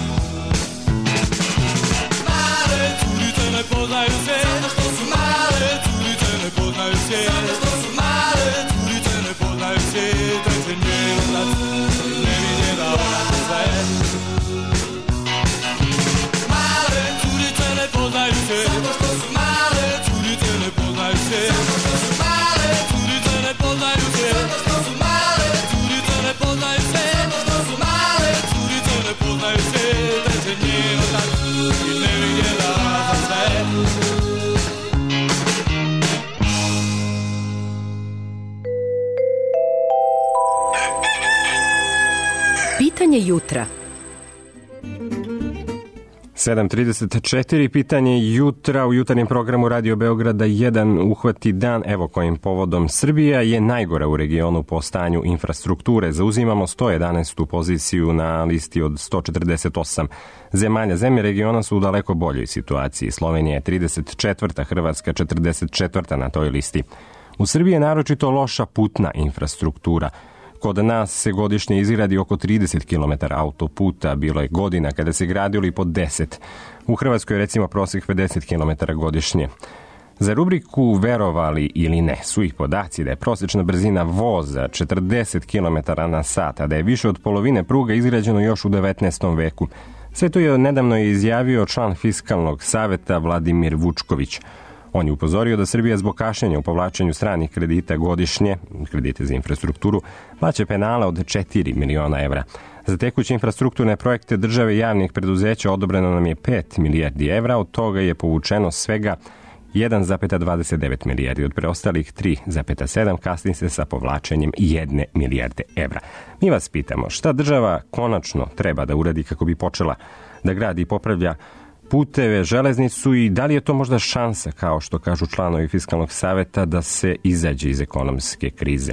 Male curice ne poznaju svijet, zato što su male curice ne poznaju svijet, zato što su male curice ne poznaju svijet, reče njen otac i ne vidje da ona se sve. Male curice ne poznaju svijet, zato što su male curice ne poznaju svijet, zato što su male curice ne poznaju svijet, zato što su male curice ne poznaju svijet, zato što su male curice ne poznaju svijet, reče njen otac i ne vidje da ona se sve. Pitanje jutra. 7.34, pitanje jutra u jutarnjem programu Radio Beograda 1 uhvati dan, evo kojim povodom. Srbija je najgora u regionu po stanju infrastrukture. Zauzimamo 111. poziciju na listi od 148 zemalja. Zemlje regiona su u daleko boljoj situaciji. Slovenija je 34. Hrvatska 44. na toj listi. U Srbiji je naročito loša putna infrastruktura. Kod nas se godišnje izgradi oko 30 km autoputa, bilo je godina kada se gradilo i po 10. U Hrvatskoj je recimo prosjek 50 km godišnje. Za rubriku Verovali ili ne su ih podaci da je prosječna brzina voza 40 km na sat, a da je više od polovine pruga izgrađeno još u 19. veku. Sve to je nedavno izjavio član Fiskalnog saveta Vladimir Vučković. On je upozorio da Srbija zbog kašnjenja u povlačenju stranih kredita godišnje, kredite za infrastrukturu, plaća penale od 4 miliona evra. Za tekuće infrastrukturne projekte države i javnih preduzeća odobreno nam je 5 milijardi evra, od toga je povučeno svega 1,29 milijardi, od preostalih 3,7 kasni se sa povlačenjem 1 milijarde evra. Mi vas pitamo šta država konačno treba da uradi kako bi počela da gradi i popravlja puteve, železnicu i da li je to možda šansa, kao što kažu članovi Fiskalnog saveta, da se izađe iz ekonomske krize.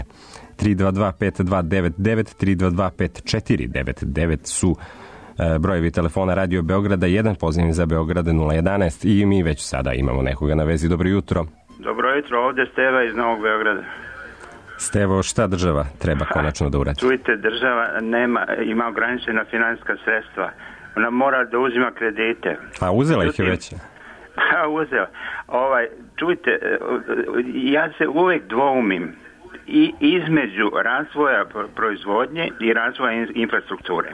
322-5299, 322-5499 su brojevi telefona Radio Beograda 1, poziv za Beograda 011 i mi već sada imamo nekoga na vezi. Dobro jutro. Dobro jutro, ovdje Steva iz Novog Beograda. Stevo, šta država treba konačno da uradi? Čujte, država ima ograničena finansijska sredstva. Ona mora da uzima kredite. A uzela ih je već? Uzela. Čujte, ja se uvijek dvoumim i između razvoja proizvodnje i razvoja infrastrukture.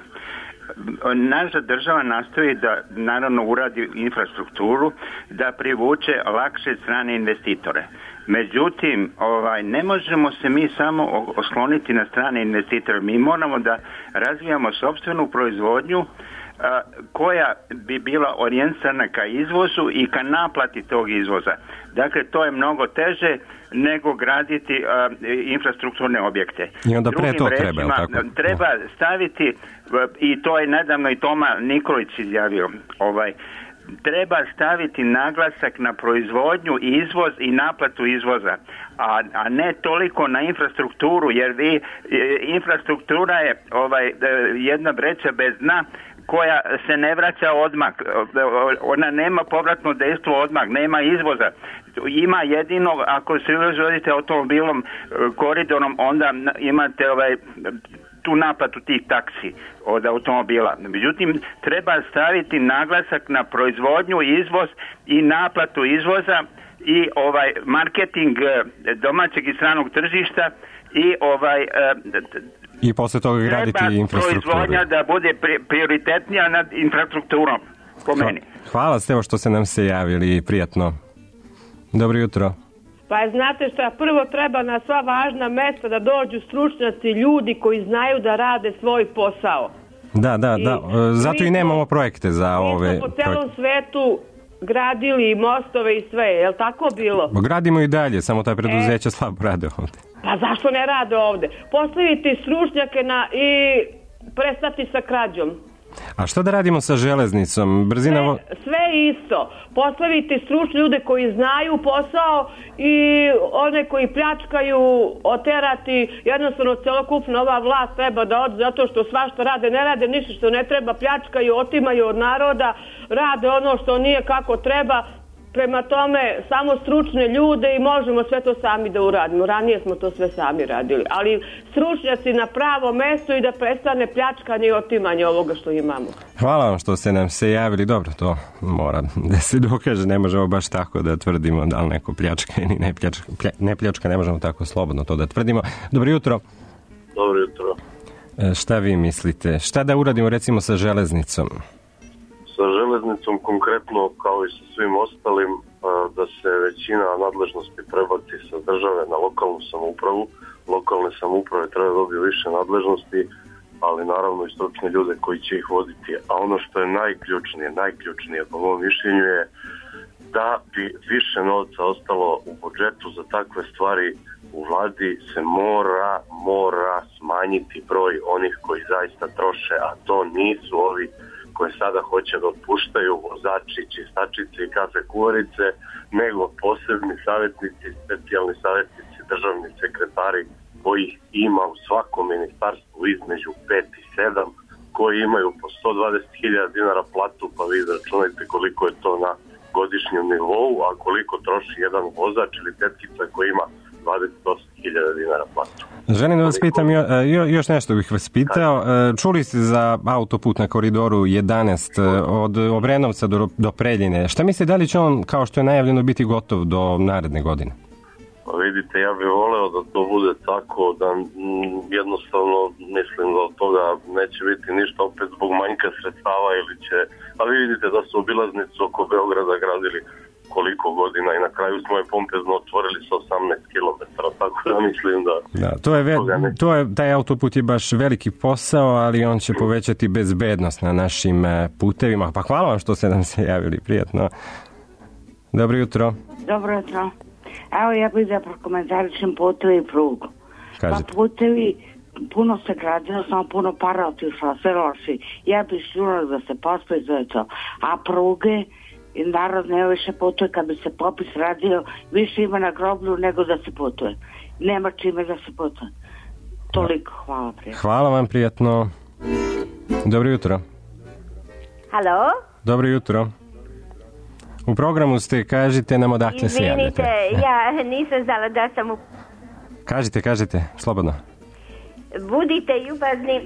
Naša država nastoji da naravno uradi infrastrukturu, da privuče lakše strane investitore. Međutim, ne možemo se mi samo osloniti na strane investitore. Mi moramo da razvijamo sopstvenu proizvodnju koja bi bila orijentisana ka izvozu i ka naplati tog izvoza. Dakle, to je mnogo teže nego graditi infrastrukturne objekte. I onda pre to treba, rečima, tako? Treba staviti, i to je nedavno i Toma Nikolić izjavio, treba staviti naglasak na proizvodnju, izvoz i naplatu izvoza, a ne toliko na infrastrukturu, jer infrastruktura je jedna vreća bez dna koja se ne vraća odmah. Ona nema povratno dejstvo odmah, nema izvoza. Ima jedino, ako se vozite automobilom, koridorom, onda imate tu naplatu tih taksi od automobila. Međutim, treba staviti naglasak na proizvodnju, izvoz i naplatu izvoza i marketing domaćeg i stranog tržišta i posle toga graditi infrastrukturu. Treba proizvodnja da bude prioritetnija nad infrastrukturom, po meni. Hvala Stevo što ste nam se javili, prijatno. Dobro jutro. Pa znate šta, prvo treba na sva važna mesta da dođu stručnjaci, ljudi koji znaju da rade svoj posao. Da. Zato i nemamo projekte za ove... Mi smo po celom svetu gradili mostove i sve, je li tako bilo? Gradimo i dalje, samo ta preduzeća slabo rade ovde. Pa zašto ne rade ovde? Postaviti stručnjake i prestati sa krađom. A što da radimo sa železnicom? Brzina... Sve isto. Postaviti stručne ljude koji znaju posao i one koji pljačkaju, oterati. Jednostavno celokupna ova vlast treba da ode zato što svašta rade, ne rade ništa što ne treba, pljačkaju, otimaju od naroda, rade ono što nije kako treba. Prema tome, samo stručne ljude i možemo sve to sami da uradimo. Ranije smo to sve sami radili. Ali stručnjaci na pravo mesto i da prestane pljačkanje i otimanje ovoga što imamo. Hvala vam što ste nam se javili. Dobro, to mora da se dokaže. Ne možemo baš tako da tvrdimo da li neko pljačka ili ne pljačka. Ne možemo tako slobodno to da tvrdimo. Dobro jutro. Dobro jutro. Šta vi mislite? Šta da uradimo recimo sa železnicom? Sa železnicom konkretno kao i sa svim ostalim da se većina nadležnosti prebaci sa države na lokalnu samoupravu. Lokalne samouprave treba dobiti više nadležnosti, ali naravno i stručne ljude koji će ih voditi. A ono što je najključnije po mom mišljenju je da bi više novca ostalo u budžetu za takve stvari. U vladi se mora smanjiti broj onih koji zaista troše, a to nisu ovi koje sada hoće da otpuštaju vozači, čistačice i kafe kuvarice, nego posebni savjetnici, specijalni savjetnici, državni sekretari kojih ima u svakom ministarstvu između 5 i 7, koji imaju po 120.000 dinara platu, pa vi računajte koliko je to na godišnjem nivou, a koliko troši jedan vozač ili tetkica koji ima 28.000 dinara platu. Želim da vas pitam, još nešto bih vas pitao. Čuli ste za autoput na koridoru 11 od Obrenovca do Preljine. Šta mislite, da li će on, kao što je najavljeno, biti gotov do naredne godine? Pa vidite, ja bih voleo da to bude tako, da jednostavno mislim da od toga neće biti ništa opet zbog manjka sredstava ili će, ali vidite da su obilaznicu oko Beograda gradili koliko godina i na kraju smo je pompezno otvorili sa 18 km, tako da mislim da... Taj autoput je baš veliki posao, ali on će povećati bezbednost na našim putevima. Pa hvala vam što ste nam se javili, prijatno. Dobro jutro. Dobro jutro. Evo ja bih da prokomentarišem putevi i prugu. Kažete. Pa putevi puno se građeno, samo puno para otišla, sve loši. Ja bih šljuna da se pospe sve to. A pruge... I narod ne više putuje, kad bi se popis radio, više ima na groblju nego da se putuje. Nema čime da se putuje. Toliko, hvala prijatno. Hvala vam prijatno. Dobro jutro. Halo? Dobro jutro. U programu ste, kažite nam odakle se javljate. Izvinite, ja nisam znala da sam u... Kažite, slobodno. Budite ljubazni...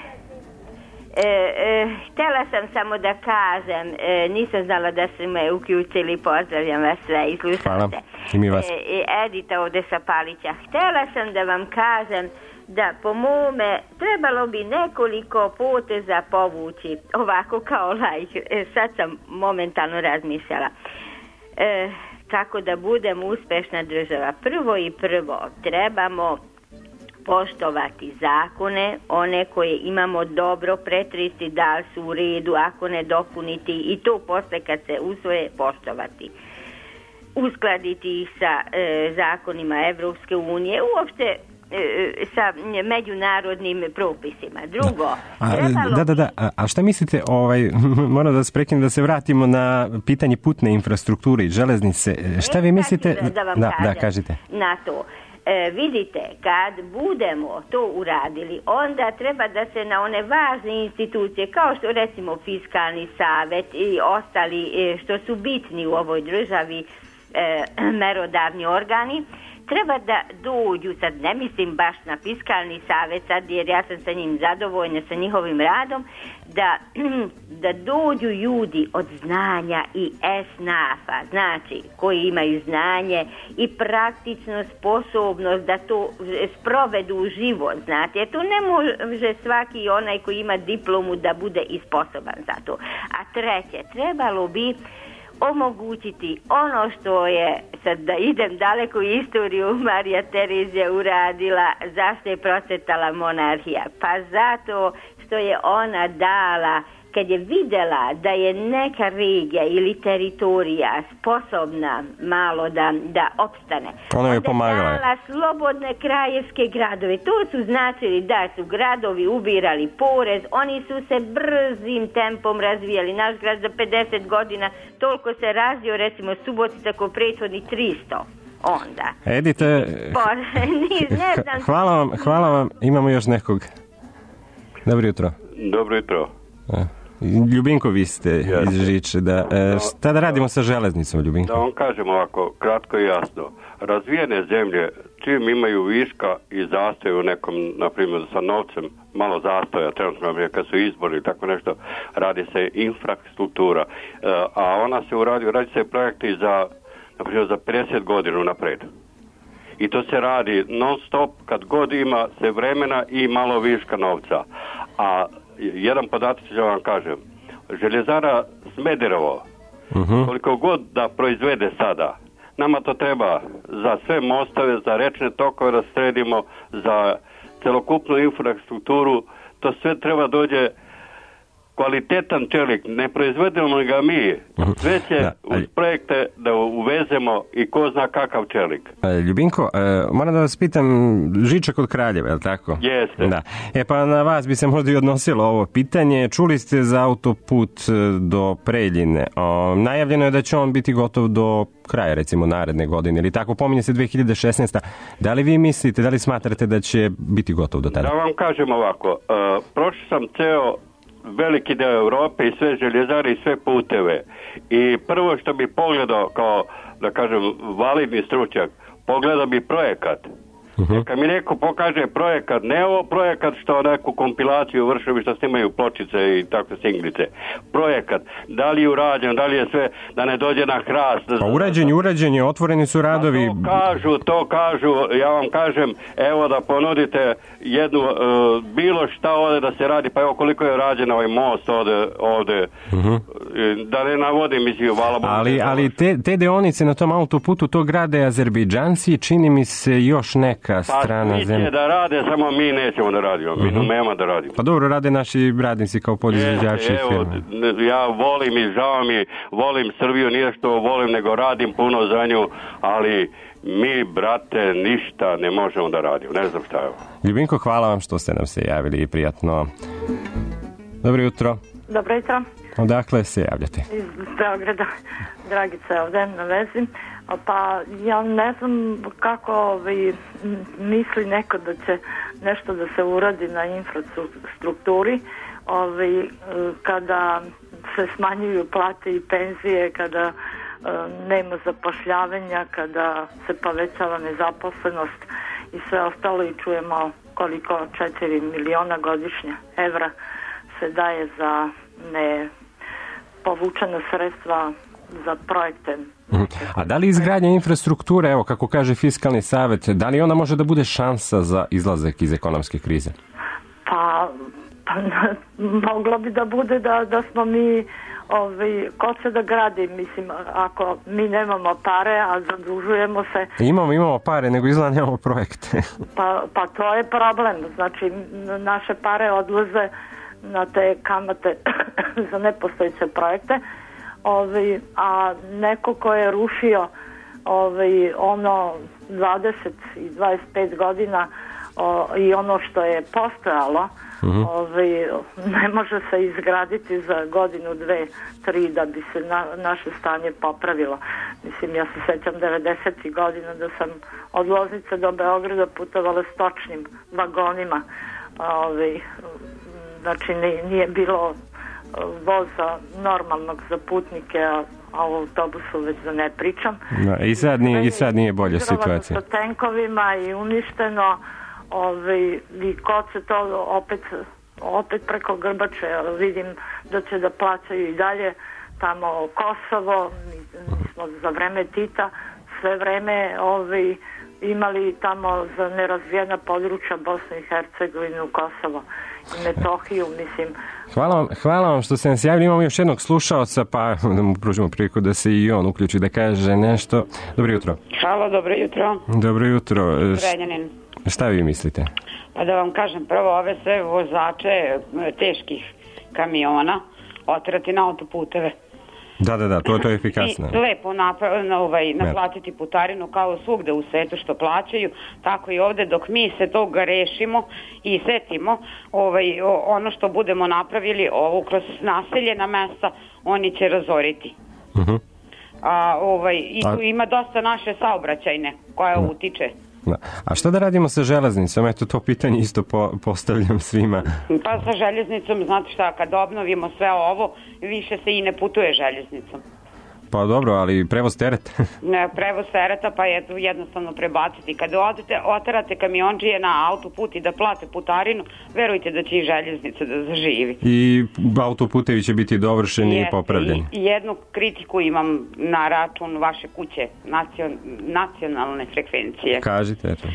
htjela sam samo da kažem, nisam znala da su me uključili, pozdravljam vas sve i slušate. Hvala, i mi vas. Edita ovde sa Palića. Htjela sam da vam kažem da po mome trebalo bi nekoliko poteza povući, ovako kao sad sam momentalno razmišljala. Tako da budemo uspešna država. Prvo trebamo poštovati zakone, one koje imamo dobro pretresti da su u redu, ako ne dopuniti, i to posle kad se usvoje poštovati. Uskladiti ih sa zakonima Evropske unije, uopšte sa međunarodnim propisima. Drugo, A šta mislite, moram da vas prekinem da se vratimo na pitanje putne infrastrukture i železnice. Šta vi mislite? Da, kažite. Na to. Vidite, kad budemo to uradili, onda treba da se na one važne institucije, kao što recimo Fiskalni savet i ostali što su bitni u ovoj državi, merodavni organi, treba da dođu, sad ne mislim baš na Fiskalni savet sad, jer ja sam sa njim zadovoljna, sa njihovim radom, da dođu ljudi od znanja i esnafa, znači koji imaju znanje i praktičnu sposobnost da to sprovedu u život, znate, jer to ne može svaki onaj koji ima diplomu da bude i sposoban za to. A treće, trebalo bi omogućiti ono što je, sad da idem daleko u istoriju, Marija Terezija uradila, zašto je procvetala monarhija? Pa zato što je ona dala kad je videla da je neka regija ili teritorija sposobna malo da opstane, ona je pomagala. Dala slobodne kraljevske gradove. To su značili da su gradovi ubirali porez, oni su se brzim tempom razvijali. Naš grad za 50 godina toliko se razvio, recimo Subotica ko prethodni 300. Onda. Edite, ne znam. Hvala vam. Imamo još nekog. Dobro jutro. Dobro jutro. Ljubinko, vi ste iz Žiče. Šta da radimo sa železnicom, Ljubinko? Da vam kažem ovako, kratko i jasno. Razvijene zemlje, čim imaju viška i zastoju nekom, na primjer sa novcem, malo zastoja, trenutno kad su izbori i tako nešto, radi se infrastruktura. A ona se radi se projekti za, na primjer, za 50 godina napred. I to se radi non stop kad god ima se vremena i malo viška novca. A jedan podatak ću vam kažem. Željezara Smederevo, koliko god da proizvede sada, nama to treba za sve mostove, za rečne tokove da sredimo, za celokupnu infrastrukturu, to sve treba dođe kvalitetan čelik, ne proizvedemo ga mi, sve će uz projekte da uvezemo i ko zna kakav čelik. Ljubinko, moram da vas pitam, Žiča kod Kraljeva, je li tako? Jeste. Da. Pa na vas bi se možda i odnosilo ovo pitanje. Čuli ste za autoput do Preljine. Najavljeno je da će on biti gotov do kraja, recimo, naredne godine, ili tako, pominje se 2016. Da li vi mislite, da li smatrate da će biti gotov do tada? Da vam kažem ovako, prošao sam ceo veliki deo Europe i sve željezare i sve puteve. I prvo što bi pogledao kao, da kažem, validni stručnjak, pogledao bi projekat. Kad mi neko pokaže projekat, ne ovo projekat što neku kompilaciju vršili, što snimaju pločice i takve singlice. Projekat, da li je urađen, da li je sve, da ne dođe na hrast. Pa urađen je, otvoreni su radovi. To kažu, ja vam kažem, evo da ponudite jednu, bilo šta ovdje da se radi, pa evo koliko je rađen ovaj most ovdje. Da ne navodim, mislim, hvala Bogu. Ali te deonice na tom autoputu, to grade Azerbejdžanci, čini mi se još neka strana zemlja. Pa svi će da rade, samo mi nećemo da radimo. Mi nema da radimo. Pa dobro, rade naši radnici kao podizvođači. Ja volim i žao mi, volim Srbiju, nije što volim, nego radim puno za nju, ali mi, brate, ništa ne možemo da radimo. Ne znam šta je ovo. Ljubinko, hvala vam što ste nam se javili i prijatno. Dobro jutro. Dobro jutro. Odakle se javljate? Iz Beograda. Dragica ovdje na vezi. Pa ja ne znam kako misli neko da će nešto da se uradi na infrastrukturi kada se smanjuju plate i penzije, kada nema zapošljavanja, kada se povećava nezaposlenost i sve ostalo i čujemo koliko 4 miliona godišnje evra se daje za nepovučena sredstva za projekte. A da li izgradnja infrastrukture, evo kako kaže Fiskalni savet, da li ona može da bude šansa za izlazak iz ekonomske krize? Pa moglo bi da bude da smo mi ko će da gradi, mislim, ako mi nemamo pare, a zadužujemo se. Imamo pare, nego izgleda nemamo projekte. Pa to je problem, znači naše pare odlaze na te kamate za nepostojeće projekte, a neko ko je rušio ono 20 i 25 godina i ono što je postojalo, ne može se izgraditi za godinu, 2, 3 da bi se naše stanje popravilo. Mislim, ja se sećam 90. godina da sam od Loznice do Beograda putovala stočnim vagonima. Znači nije bilo voza normalnog za putnike, a u autobusu već da ne pričam. I sad nije bolja situacija. Sa tenkovima i uništeno, i ko će to opet preko grbače, vidim da će da plaćaju i dalje tamo Kosovo, mi smo za vreme Tita sve vreme imali tamo za nerazvijena područja Bosnu i Hercegovinu, Kosovo i Metohiju, mislim. Hvala vam što ste nas javili. Imamo još jednog slušaoca, pa da mu pružimo priliku da se i on uključi da kaže nešto. Dobro jutro. Halo, dobro jutro. Dobro jutro. Zrenjanin. Šta vi mislite? Pa da vam kažem, prvo ove sve vozače teških kamiona, oterati na autoputeve. Da, to je efikasno. I lepo naplatiti putarinu kao svugde u svetu što plaćaju, tako i ovde dok mi se toga rešimo i setimo ono što budemo napravili ovo kroz naseljena mesta, oni će razoriti. I tu ima dosta naše saobraćajne koja utiče. Da. A šta da radimo sa železnicom? Eto, to pitanje isto postavljam svima. Pa sa željeznicom, znate šta, kad obnovimo sve ovo, više se i ne putuje željeznicom. Pa dobro, ali prevoz tereta? Prevoz tereta, pa je jednostavno prebaciti. Kada oterate kamionđije na autoput i da plate putarinu, verujte da će i željeznica da zaživi. I autoputevi će biti dovršeni i popravljeni. I jednu kritiku imam na račun vaše kuće, nacionalne frekvencije. Kažite, eto.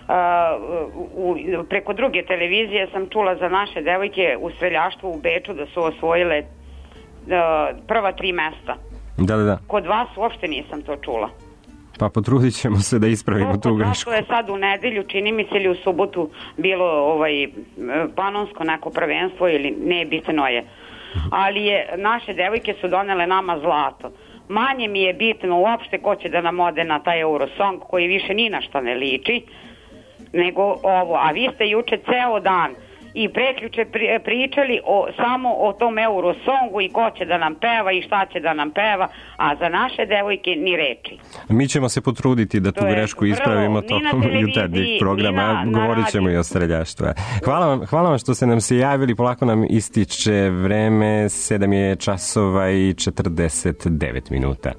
Preko druge televizije sam čula za naše devojke u streljaštvu u Beču da su osvojile prva 3 mesta. Da. Kod vas uopšte nisam to čula. Pa potrudit ćemo se da ispravimo tu grešku. To je sad u nedelju, čini mi se, ili u subotu bilo panonsko neko prvenstvo ili ne, bitno je. Ali naše devojke su donele nama zlato. Manje mi je bitno uopšte ko će da nam ode na taj Eurosong koji više ni na šta ne liči, nego ovo. A vi ste juče ceo dan i preključe pričali samo o tom Eurosongu i ko će da nam peva i šta će da nam peva, a za naše devojke ni reči. Mi ćemo se potruditi da tu grešku ispravimo tokom jutarnjeg programa. Govorit ćemo i o streljaštvu. Hvala vam što ste nam se javili. Polako nam ističe vreme, 7 je časova i 49 minuta.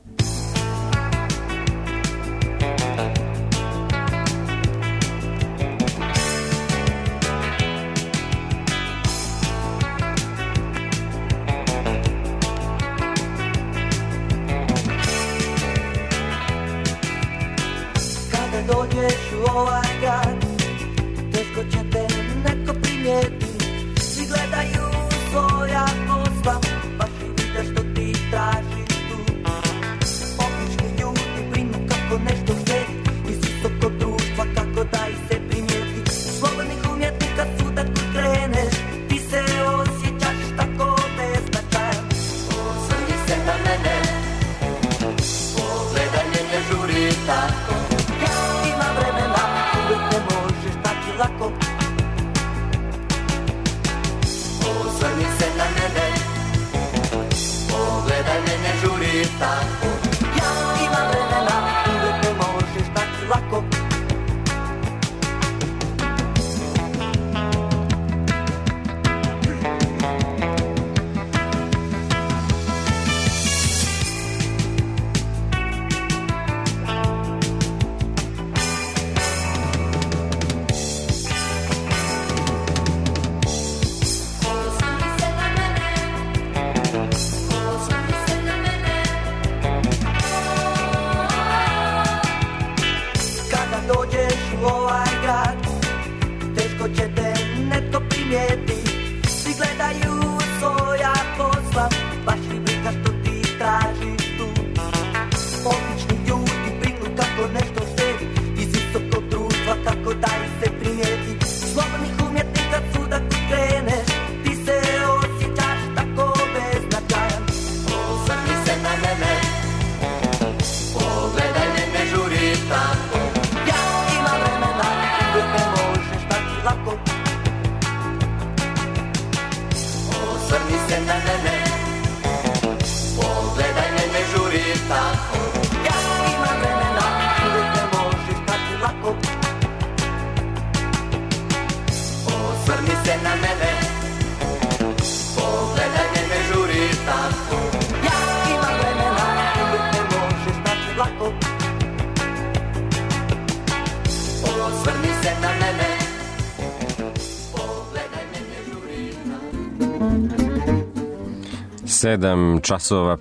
Sedam časova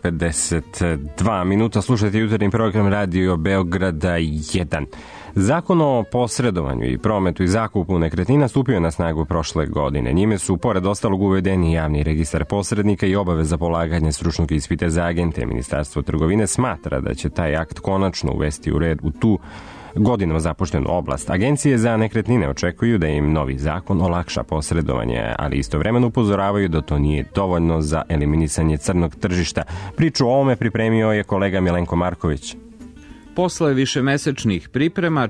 52 minuta. Slušajte jutarnji program Radio Beograda 1. Zakon o posredovanju i prometu i zakupu nekretnina stupio je na snagu prošle godine. Njime su, pored ostalog, uvedeni javni registar posrednika i obaveza polaganja stručnog ispita za agente. Ministarstvo trgovine smatra da će taj akt konačno uvesti u red u tu godinama zapuštenu oblast. Agencije za nekretnine očekuju da im novi zakon olakša posredovanje, ali istovremeno upozoravaju da to nije dovoljno za eliminisanje crnog tržišta. Priču o ovome pripremio je kolega Milenko Marković. Posle višemesečnih priprema,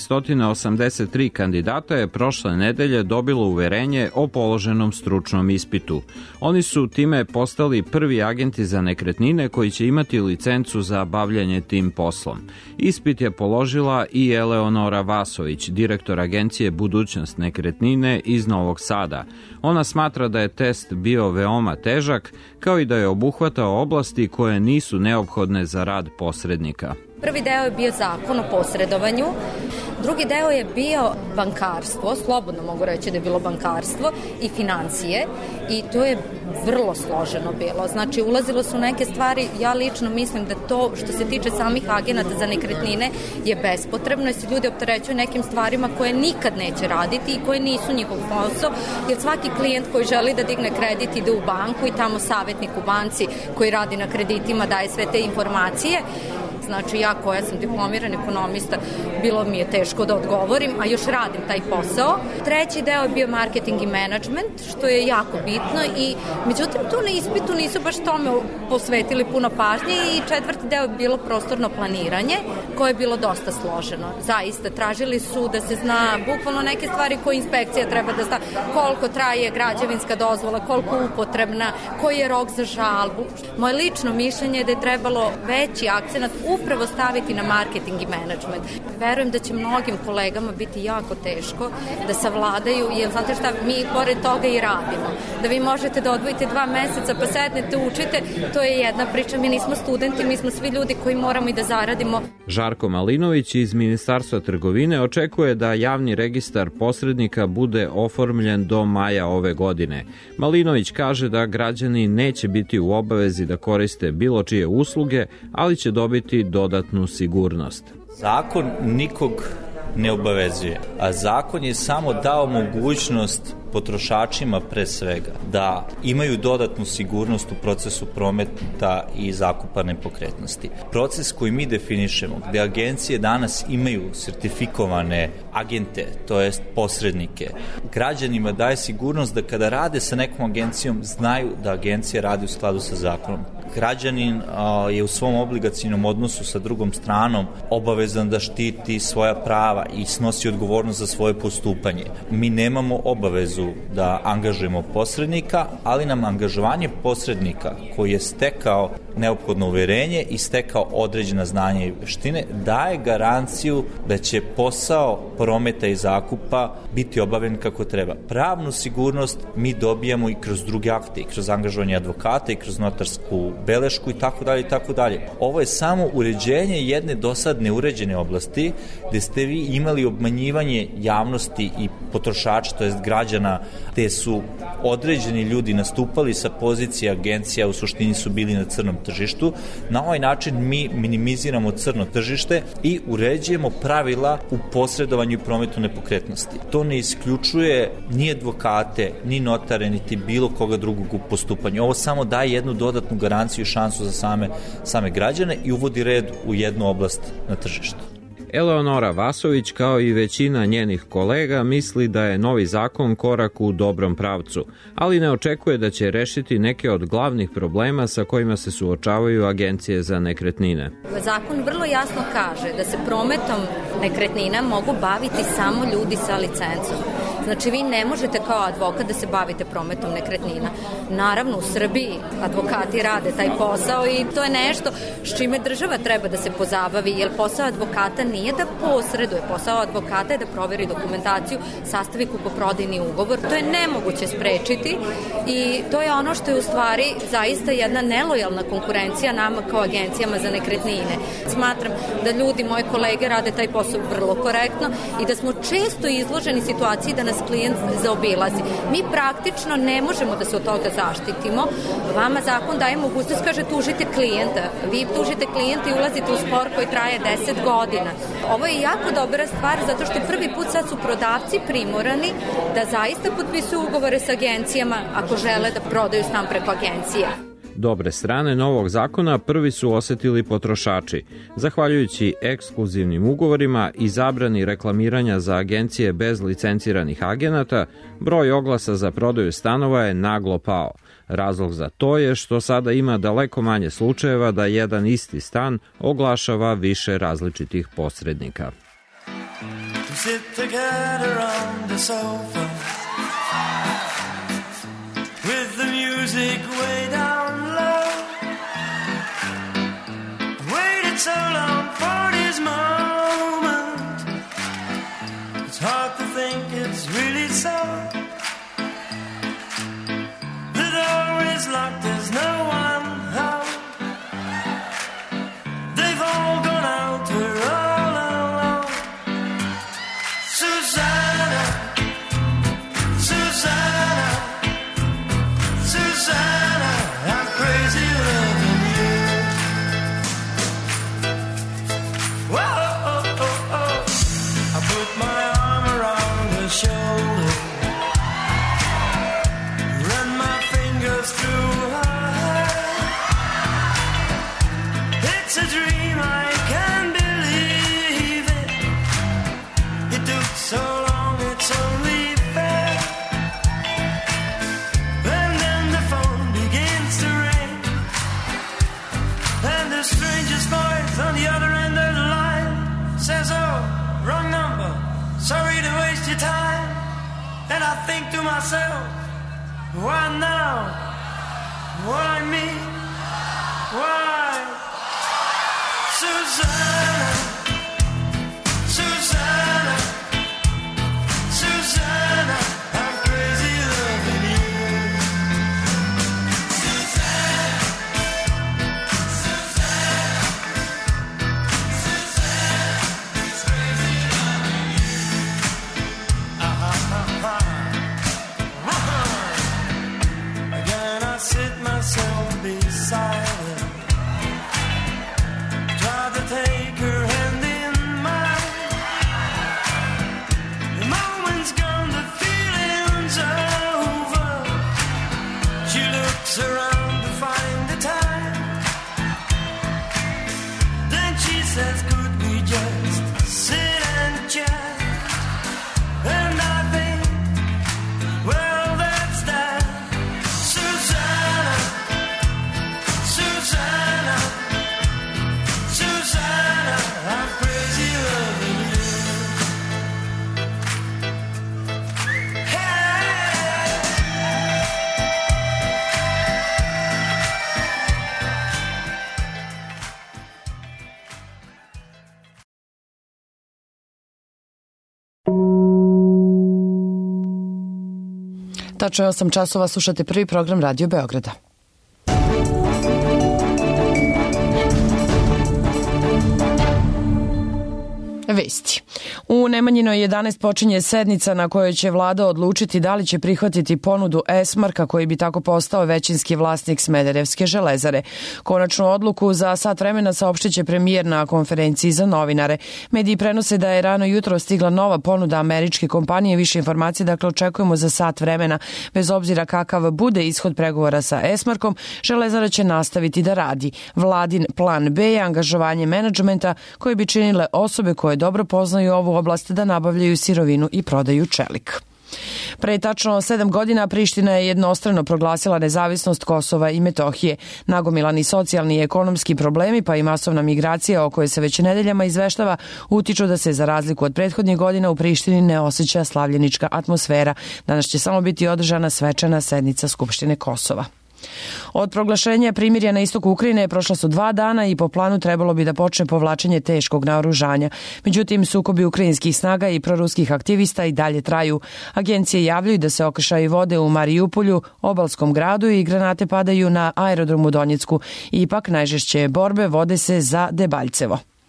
483 kandidata je prošle nedelje dobilo uverenje o položenom stručnom ispitu. Oni su time postali prvi agenti za nekretnine koji će imati licencu za bavljanje tim poslom. Ispit je položila i Eleonora Vasović, direktor agencije Budućnost nekretnine iz Novog Sada. Ona smatra da je test bio veoma težak, kao i da je obuhvatao oblasti koje nisu neophodne za rad posrednika. Prvi deo je bio zakon o posredovanju, drugi deo je bio bankarstvo, slobodno mogu reći da je bilo bankarstvo i financije i to je vrlo složeno bilo. Znači, ulazilo su neke stvari, ja lično mislim da to što se tiče samih agenata za nekretnine je bespotrebno jer se ljudi opterećuju nekim stvarima koje nikad neće raditi i koje nisu njihov posao, jer svaki klijent koji želi da digne kredit ide u banku i tamo savjetnik u banci koji radi na kreditima daje sve te informacije. Znači, ja koja sam diplomiran ekonomista, bilo mi je teško da odgovorim, a još radim taj posao. Treći deo je bio marketing i management, što je jako bitno i međutim tu na ispitu nisu baš tome posvetili puno pažnje i četvrti deo je bilo prostorno planiranje, koje je bilo dosta složeno. Zaista, tražili su da se zna bukvalno neke stvari koje inspekcija treba da zna, koliko traje građevinska dozvola, koliko upotrebna, koji je rok za žalbu. Moje lično mišljenje je da je trebalo veći akcenat upravo staviti na marketing i management. Verujem da će mnogim kolegama biti jako teško da savladaju, jer znate šta, mi pored toga i radimo. Da vi možete da odvojite 2 meseca pa sednete, učite, to je jedna priča. Mi nismo studenti, mi smo svi ljudi koji moramo i da zaradimo. Žarko Malinović iz Ministarstva trgovine očekuje da javni registar posrednika bude oformljen do maja ove godine. Malinović kaže da građani neće biti u obavezi da koriste bilo čije usluge, ali će dobiti dodatnu sigurnost. Zakon nikog ne obavezuje, a zakon je samo dao mogućnost potrošačima pre svega da imaju dodatnu sigurnost u procesu prometa i zakupa nepokretnosti. Proces koji mi definišemo, gde agencije danas imaju sertifikovane agente, to jest posrednike, građanima daje sigurnost da kada rade sa nekom agencijom znaju da agencija radi u skladu sa zakonom. Građanin je u svom obligacijnom odnosu sa drugom stranom obavezan da štiti svoja prava i snosi odgovornost za svoje postupanje. Mi nemamo obavezu da angažujemo posrednika, ali nam angažovanje posrednika koji je stekao neophodno uverenje i stekao određena znanja i veštine daje garanciju da će posao prometa i zakupa biti obavljen kako treba. Pravnu sigurnost mi dobijamo i kroz druge akte, i kroz angažovanje advokata, i kroz notarsku belešku i tako dalje i tako dalje. Ovo je samo uređenje jedne dosad neuređene oblasti gde ste vi imali obmanjivanje javnosti i potrošača, to jest građana, gde su određeni ljudi nastupali sa pozicije agencija, u suštini su bili na crnom tržištu. Na ovaj način mi minimiziramo crno tržište i uređujemo pravila u posredovanju i prometu nepokretnosti. To ne isključuje ni advokate, ni notare, niti bilo koga drugog u postupanju. Ovo samo daje jednu dodatnu garanciju i šansu za same građane i uvodi red u jednu oblast na tržištu. Eleonora Vasović, kao i većina njenih kolega, misli da je novi zakon korak u dobrom pravcu, ali ne očekuje da će rešiti neke od glavnih problema sa kojima se suočavaju agencije za nekretnine. Zakon vrlo jasno kaže da se prometom nekretnina mogu baviti samo ljudi sa licencom. Znači, vi ne možete kao advokat da se bavite prometom nekretnina. Naravno, u Srbiji advokati rade taj posao i to je nešto s čime država treba da se pozabavi, jer posao advokata nije da posreduje, posao advokata je da proveri dokumentaciju, sastavi kupoprodajni ugovor. To je nemoguće sprečiti i to je ono što je u stvari zaista jedna nelojalna konkurencija nama kao agencijama za nekretnine. Smatram da ljudi, moje kolege, rade taj posao vrlo korektno i da smo često izloženi situaciji da nas klijent zaobilazi. Mi praktično ne možemo da se od toga zaštitimo. Vama zakon daje mogućnost, kaže, tužite klijenta. Vi tužite klijenta i ulazite u spor koji traje 10 godina. Ovo je jako dobra stvar zato što prvi put sad su prodavci primorani da zaista potpisuju ugovore sa agencijama ako žele da prodaju stan preko agencije. Dobre strane novog zakona prvi su osetili potrošači. Zahvaljujući ekskluzivnim ugovorima i zabrani reklamiranja za agencije bez licenciranih agenata, broj oglasa za prodaju stanova je naglo pao. Razlog za to je što sada ima daleko manje slučajeva da jedan isti stan oglašava više različitih posrednika. Sit together on the sofa with the music way down low. Waited so long for this moment. It's hard to think it's really so. The door is locked, there's no one home. They've all gone out, we're all alone. Susanna, Susanna, Susanna, I'm crazy loving you. Whoa, oh, oh, oh. I put my arm around her shoulder, run my fingers through her hair. It's a dream, I can't believe it. It took so long, it's only fair. And then the phone begins to ring, and the strangest voice on the other end of the line says, oh, wrong number, sorry to waste your time. And I think to myself, why now? Why me? Why? Susanna, Susanna, Susanna, I'm crazy loving you. Susanna, Susanna, Susanna, crazy loving you. Again I sit myself beside her, try to take her hand in mine. The moment's gone, the feeling's over. She looks around to find the time. Then she says, could we just sit and chat? And I think, well, that's that. Susanna, Susanna, Susanna, I'm crazy loving you. Tačno je 8 časova, slušate prvi program Radio Beograda. Vesti. U Nemanjinoj 11 počinje sednica na kojoj će vlada odlučiti da li će prihvatiti ponudu Esmarka koji bi tako postao većinski vlasnik Smederevske železare. Konačnu odluku za sat vremena saopštiće premijer na konferenciji za novinare. Mediji prenose da je rano jutro stigla nova ponuda američke kompanije. Više informacije dakle očekujemo za sat vremena. Bez obzira kakav bude ishod pregovora sa Esmarkom, železara će nastaviti da radi. Vladin plan B je angažovanje menadžmenta koji bi činile osobe koje dobro poznaju ovu oblast da nabavljaju sirovinu i prodaju čelik. Pre tačno 7 godina Priština je jednostrano proglasila nezavisnost Kosova i Metohije. Nagomilani socijalni i ekonomski problemi pa i masovna migracija o kojoj se već nedeljama izveštava utiču da se za razliku od prethodnih godina u Prištini ne osjeća slavljenička atmosfera. Danas će samo biti održana svečana sednica Skupštine Kosova. Od proglašenja primirja na istoku Ukrajine prošla su 2 dana i po planu trebalo bi da počne povlačenje teškog naoružanja. Međutim, sukobi ukrajinskih snaga i proruskih aktivista i dalje traju. Agencije javljaju da se okršaji vode u Marijupolju, obalskom gradu i granate padaju na aerodromu Donjecku. Ipak, najžešće borbe vode se za Debaljcevo.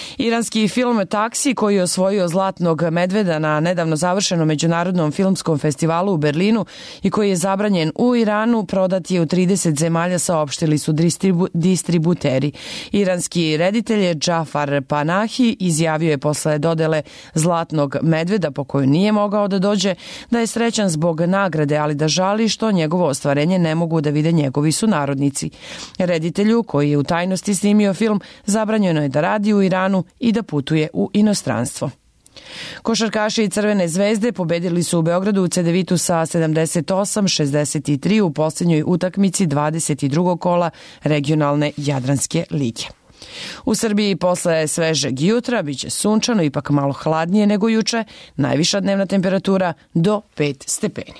Iranski film Taksi, koji je osvojio Zlatnog medveda na nedavno završenom međunarodnom filmskom festivalu u Berlinu i koji je zabranjen u Iranu, prodat je u 30 zemalja, saopštili su distributeri. Iranski reditelj Džafar Panahi izjavio je posle dodele Zlatnog medveda, po koju nije mogao da dođe, da je srećan zbog nagrade, ali da žali što njegovo ostvarenje ne mogu da vide njegovi sunarodnici. Reditelju, koji je u tajnosti snimio film, zabranjeno je da radi u Iranu i da putuje u inostranstvo. Košarkaši Crvene zvezde pobedili su u Beogradu u Cedevitu sa 78-63 u posljednjoj utakmici 22. kola regionalne Jadranske lige. U Srbiji posle svežeg jutra biće sunčano, ipak malo hladnije nego juče, najviša dnevna temperatura do 5 stepeni.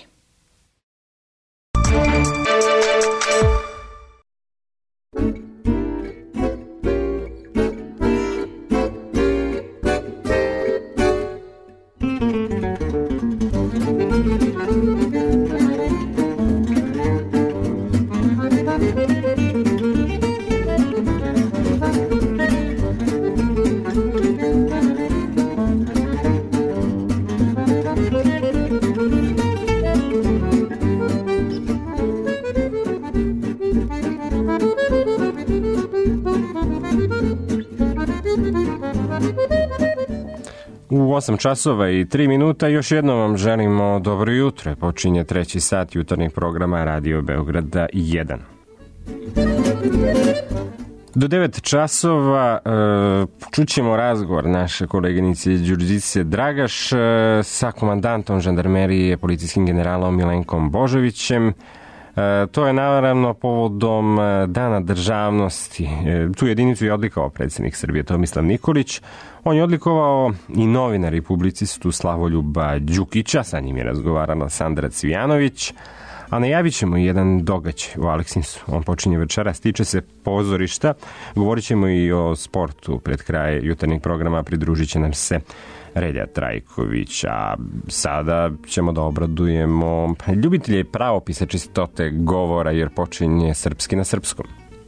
U 8 časova i 3 minuta još jednom vam želimo dobro jutro. Počinje 3. sat jutarnjeg programa Radio Beograda 1. Do 9 časova čućemo razgovor naše koleginice Đurđice Dragaš sa komandantom žandarmerije, policijskim generalom Milenkom Božovićem. To je naravno povodom Dana državnosti. Tu jedinicu je odlikovao predsjednik Srbije Tomislav Nikolić. On je odlikovao i novinar i publicistu Slavoljuba Đukića, sa njim je razgovarala Sandra Cvijanović, a najavit ćemo i jedan događaj u Aleksincu. On počinje večeras, tiče se pozorišta, govorit ćemo i o sportu. Pred kraj jutarnjeg programa pridružit će nam se Relja Trajković, a sada ćemo da obradujemo ljubitelje pravopisa, čistote govora, jer počinje Srpski na srpskom.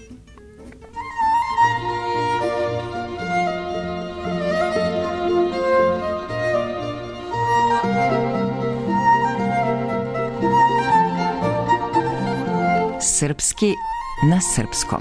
Srpski na srpskom.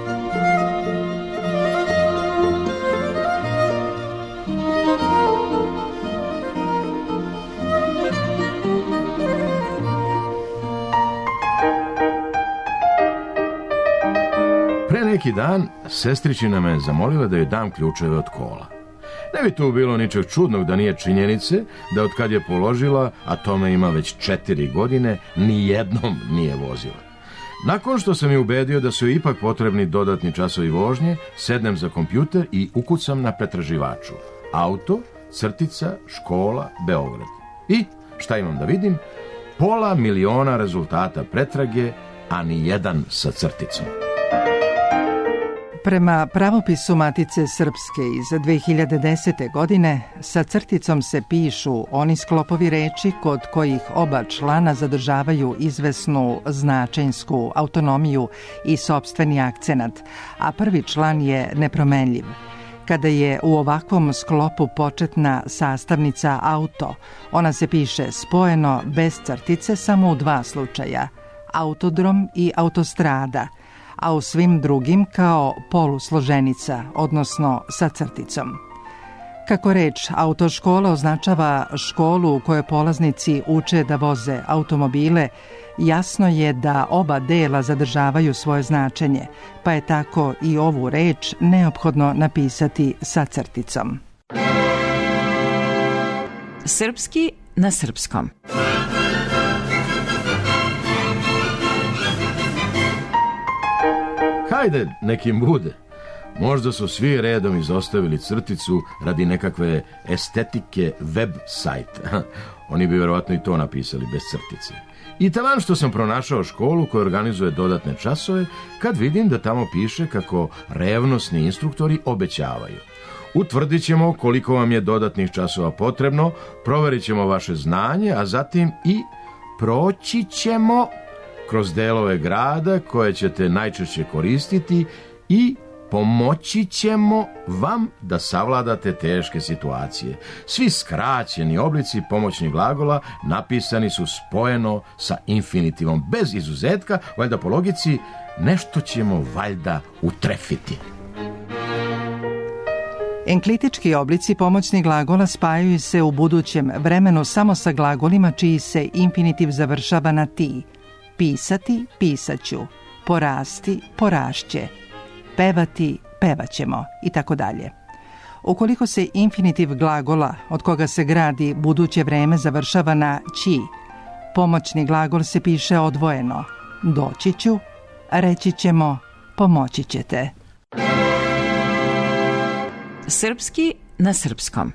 Pre neki dan sestričina me zamolila da joj dam ključeve od kola. Ne bi tu bilo ničeg čudnog da nije činjenice da od kad je položila, a tome ima već 4 godine, ni jednom nije vozila. Nakon što sam je ubedio da su joj ipak potrebni dodatni časovi vožnje, sednem za kompjuter i ukucam na pretraživaču: auto, crtica, škola, Beograd. I šta imam da vidim? 500.000 rezultata pretrage, a ni jedan sa crticom. Prema pravopisu Matice Srpske iz 2010. godine, sa crticom se pišu oni sklopovi reči kod kojih oba člana zadržavaju izvesnu značenjsku autonomiju i sopstveni akcenat, a prvi član je nepromenljiv. Kada je u ovakvom sklopu početna sastavnica auto, ona se piše spojeno bez crtice samo u 2 slučaja: autodrom i autostrada, a u svim drugim kao polusloženica, odnosno sa crticom. Kako reč autoškola označava školu u kojoj polaznici uče da voze automobile, jasno je da oba dela zadržavaju svoje značenje, pa je tako i ovu reč neophodno napisati sa crticom. Srpski na srpskom. Hajde, nekim bude. Možda su svi redom izostavili crticu radi nekakve estetike web sajta. Oni bi vjerovatno i to napisali bez crtice. I taman što sam pronašao školu koja organizuje dodatne časove, kad vidim da tamo piše kako revnosni instruktori obećavaju: utvrdit ćemo koliko vam je dodatnih časova potrebno, proverit ćemo vaše znanje, a zatim i proći ćemo kroz delove grada koje ćete najčešće koristiti i pomoći ćemo vam da savladate teške situacije. Svi skraćeni oblici pomoćnih glagola napisani su spojeno sa infinitivom, bez izuzetka, valjda po logici nešto ćemo valjda utrefiti. Enklitički oblici pomoćnih glagola spajaju se u budućem vremenu samo sa glagolima čiji se infinitiv završava na ti. Pisati, pisaću. Porasti, porašće. Pevati, pevaćemo i tako dalje. Ukoliko se infinitiv glagola od koga se gradi buduće vreme završava naći, pomoćni glagol se piše odvojeno. Doći ću, reći ćemo, pomoći ćete. Srpski na srpskom.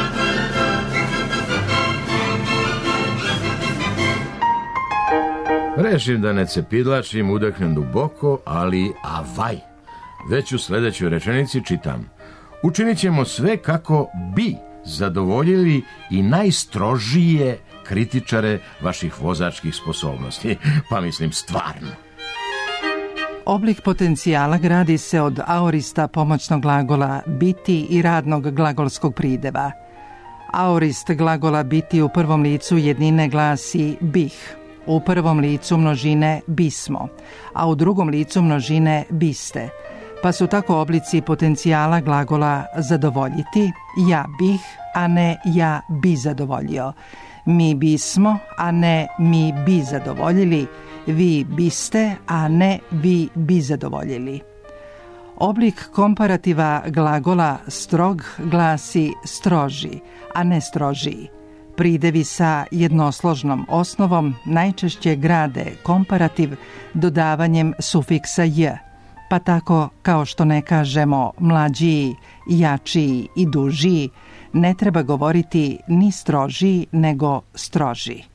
Rešim da ne cepidlačim, udahnem duboko, ali avaj. Već u sledećoj rečenici čitam: učinit ćemo sve kako bi zadovoljili i najstrožije kritičare vaših vozačkih sposobnosti. Pa mislim stvarno. Oblik potencijala gradi se od aorista pomoćnog glagola biti i radnog glagolskog prideva. Aorist glagola biti u prvom licu jednine glasi bih, u prvom licu množine bismo, a u drugom licu množine biste, pa su tako oblici potencijala glagola zadovoljiti, ja bih, a ne ja bi zadovoljio, mi bismo, a ne mi bi zadovoljili, vi biste, a ne vi bi zadovoljili. Oblik komparativa glagola strog glasi stroži, a ne strožiji. Pridevi sa jednosložnom osnovom najčešće grade komparativ dodavanjem sufiksa j, pa tako kao što ne kažemo mlađiji, jačiji i dužiji, ne treba govoriti ni strožiji nego stroži.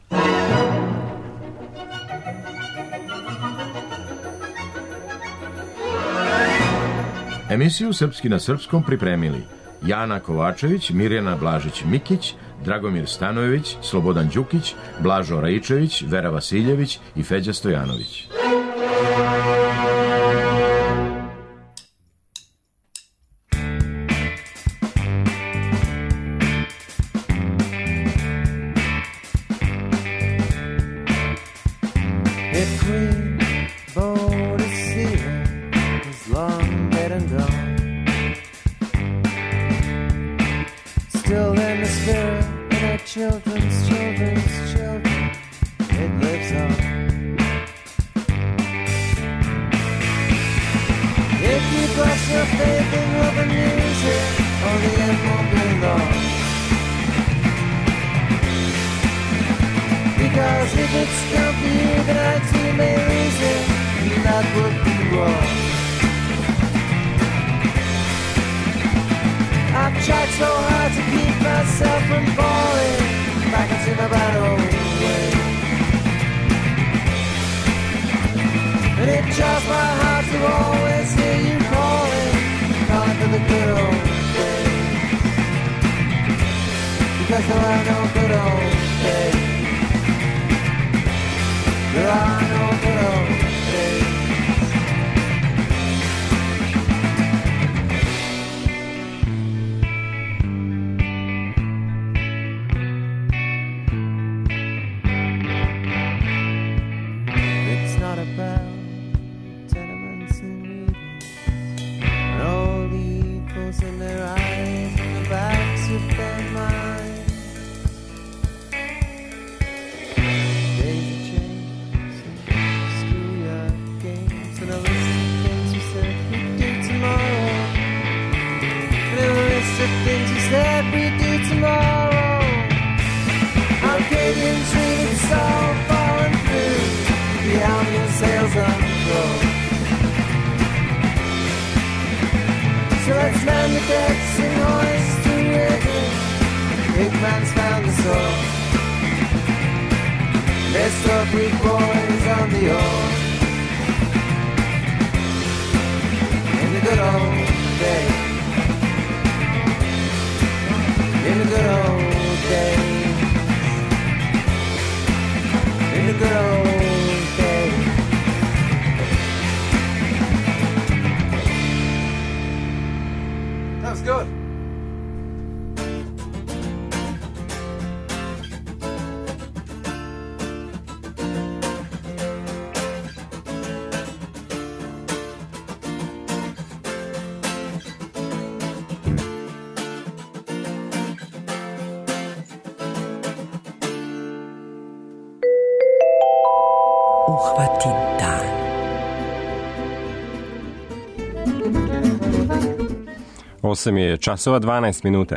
Emisiju Srpski na srpskom pripremili Jana Kovačević, Mirjana Blažić-Mikić, Dragomir Stanojević, Slobodan Đukić, Blažo Raičević, Vera Vasiljević i Feđa Stojanović. That was good. Uhvati dan. Osam je časova 12 minuta.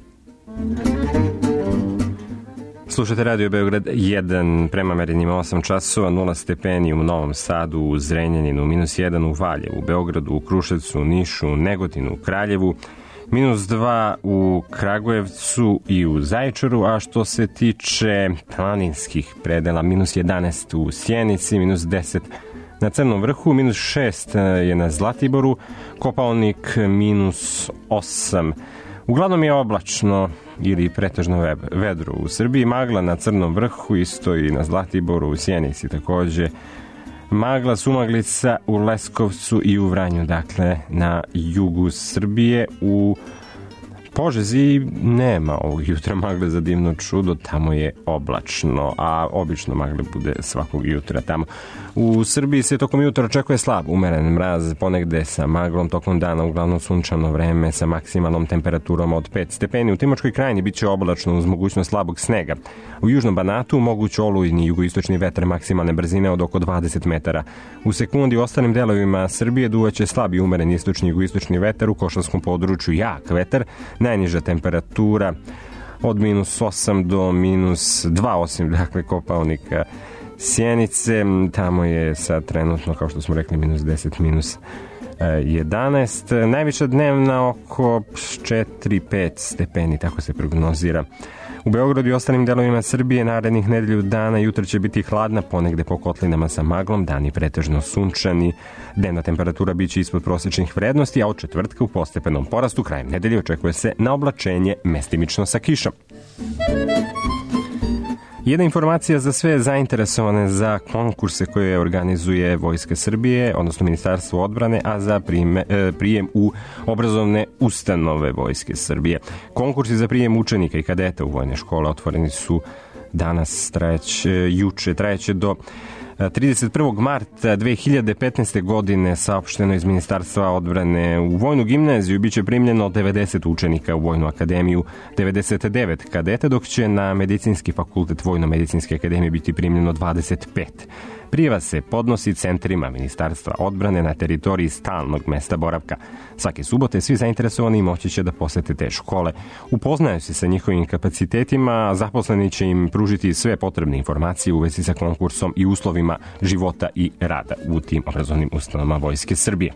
Slušate Radio Beograd 1, prema merenjima 8 časova, 0 stepeni u Novom Sadu, u Zrenjaninu, -1 u Valjevu, u Beogradu, u Kruševcu, Nišu, Negotinu, Kraljevu, -2 u Kragujevcu i u Zaječaru, a što se tiče planinskih predela, -11 u Sjenici, -10 na Crnom vrhu, -6 je na Zlatiboru, Kopaonik -8. Uglavnom je oblačno ili pretežno vedro u Srbiji, magla na Crnom vrhu, isto i na Zlatiboru, u Sjenici takođe. Magla, sumaglica u Leskovcu i u Vranju, dakle na jugu Srbije. U Požegi nema ovog jutra magle, za divno čudo, tamo je oblačno, a obično magle bude svakog jutra tamo. U Srbiji se tokom jutra očekuje slab, umeren mraz, ponegde sa maglom, tokom dana uglavnom sunčano vreme sa maksimalnom temperaturom od 5 stepeni. U Timočkoj krajini biće oblačno uz mogućnost slabog snega. U južnom Banatu moguć olujni jugoistočni vetar maksimalne brzine od oko 20 metara. U sekundi u ostalim delovima Srbije duvaće slab i umeren istočni jugoistočni vetar, u Košarskom području jak vetar, najniža temperatura od -8 do -2, osim dakle Kopaonika, Sjenice, tamo je sad trenutno, kao što smo rekli, -10, -11. Najviša dnevna oko 4-5 stepeni, tako se prognozira. U Beogradu i ostalim delovima Srbije narednih nedelju dana jutra će biti hladna, ponegde po kotlinama sa maglom, dani pretežno sunčani, dnevna temperatura biće ispod prosečnih vrednosti, a od četvrtka u postepenom porastu krajem nedelje očekuje se na oblačenje mestimično sa kišom. Jedna informacija za sve zainteresovane za konkurse koje organizuje Vojska Srbije, odnosno Ministarstvo odbrane, a za prijem u obrazovne ustanove Vojske Srbije. Konkursi za prijem učenika i kadeta u vojne škole otvoreni su danas, juče, trajeće do 31. marta 2015. godine, saopšteno iz Ministarstva odbrane. U vojnu gimnaziju biće primljeno 90 učenika, u vojnu akademiju 99 kadeta, dok će na medicinski fakultet Vojno-medicinske akademije biti primljeno 25. Prijava se podnosi centrima Ministarstva odbrane na teritoriji stalnog mesta boravka. Svake subote svi zainteresovani moći će da posete te škole. Upoznaju se sa njihovim kapacitetima, a zaposleni će im pružiti sve potrebne informacije u vezi sa konkursom i uslovima života i rada u tim obrazovnim ustanovama Vojske Srbije.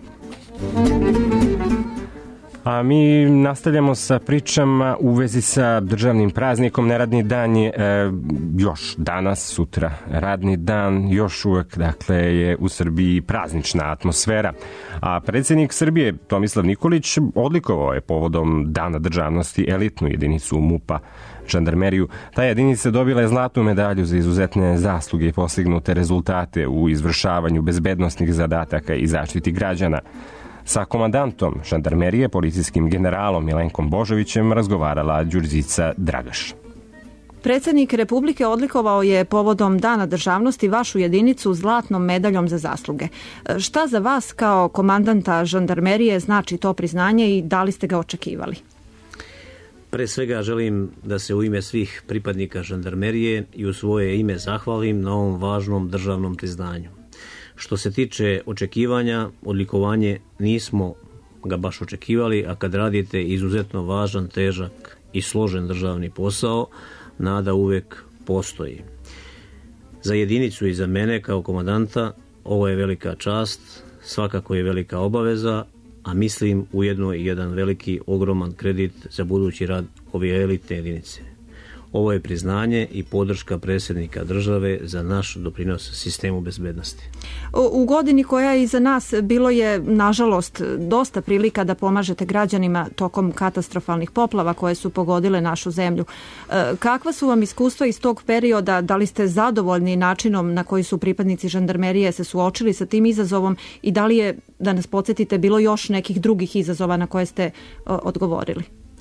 A mi nastavljamo sa pričama u vezi sa državnim praznikom. Neradni dan je još danas, sutra radni dan, još uvek dakle je u Srbiji praznična atmosfera. A predsjednik Srbije Tomislav Nikolić odlikovao je povodom Dana državnosti elitnu jedinicu MUP-a, žandarmeriju. Ta jedinica dobila je zlatnu medalju za izuzetne zasluge i postignute rezultate u izvršavanju bezbednosnih zadataka i zaštiti građana. Sa komandantom žandarmerije, policijskim generalom Milenkom Božovićem, razgovarala Đurđica Dragaš. Predsjednik Republike odlikovao je povodom Dana državnosti vašu jedinicu zlatnom medaljom za zasluge. Šta za vas kao komandanta žandarmerije znači to priznanje i da li ste ga očekivali? Pre svega želim da se u ime svih pripadnika žandarmerije i u svoje ime zahvalim na ovom važnom državnom priznanju. Što se tiče očekivanja, odlikovanje nismo ga baš očekivali, a kad radite izuzetno važan, težak i složen državni posao, nada uvek postoji. Za jedinicu i za mene kao komandanta ovo je velika čast, svakako je velika obaveza, a mislim ujedno i jedan veliki, ogroman kredit za budući rad ove elitne jedinice. Ovo je priznanje i podrška predsjednika države za naš doprinos sistemu bezbednosti. U godini koja je iza nas bilo je, nažalost, dosta prilika da pomažete građanima tokom katastrofalnih poplava koje su pogodile našu zemlju. Kakva su vam iskustva iz tog perioda? Da li ste zadovoljni načinom na koji su pripadnici žandarmerije se suočili sa tim izazovom i da li je, da nas podsjetite, bilo još nekih drugih izazova na koje ste odgovorili?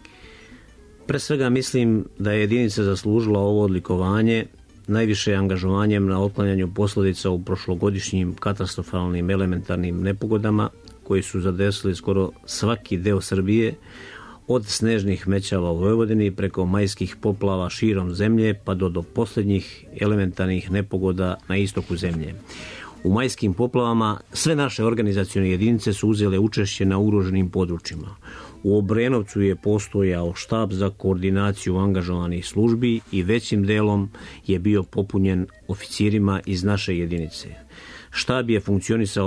Pre svega mislim da je jedinica zaslužila ovo odlikovanje najviše angažovanjem na otklanjanju posljedica u prošlogodišnjim katastrofalnim elementarnim nepogodama koji su zadesili skoro svaki deo Srbije, od snežnih mećava u Vojvodini preko majskih poplava širom zemlje pa do posljednjih elementarnih nepogoda na istoku zemlje. U majskim poplavama sve naše organizacione jedinice su uzele učešće na ugroženim područjima. U Obrenovcu je postojao štab za koordinaciju angažovanih službi i većim delom je bio popunjen oficirima iz naše jedinice. Štab je funkcionisao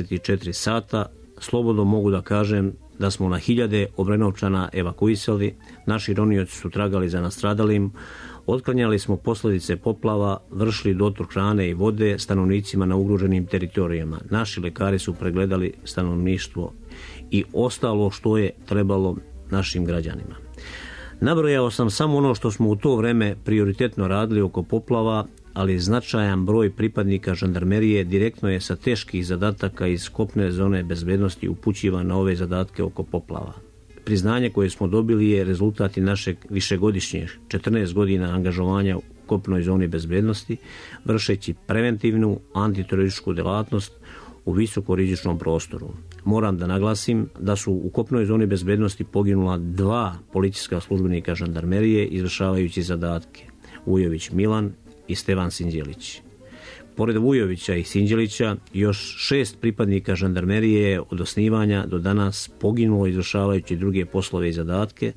24 sata, slobodno mogu da kažem da smo na hiljade Obrenovčana evakuisali, naši ronioci su tragali za nastradalim, otklanjali smo posljedice poplava, vršili dotok hrane i vode stanovnicima na ugroženim teritorijama. Naši lekari su pregledali stanovništvo i ostalo što je trebalo našim građanima. Nabrojao sam samo ono što smo u to vreme prioritetno radili oko poplava, ali značajan broj pripadnika žandarmerije direktno je sa teških zadataka iz kopne zone bezbednosti upućivan na ove zadatke oko poplava. Priznanje koje smo dobili je rezultat i našeg višegodišnjeg 14 godina angažovanja u kopnoj zoni bezbednosti, vršeći preventivnu antiterorističku delatnost u visokorizičnom prostoru. Moram da naglasim da su u kopnoj zoni bezbednosti poginula 2 policijska službenika žandarmerije izvršavajući zadatke, Vujović Milan i Stevan Sinđelić. Pored Vujovića i Sinđelića, još 6 pripadnika žandarmerije je od osnivanja do danas poginulo izvršavajući druge poslove i zadatke,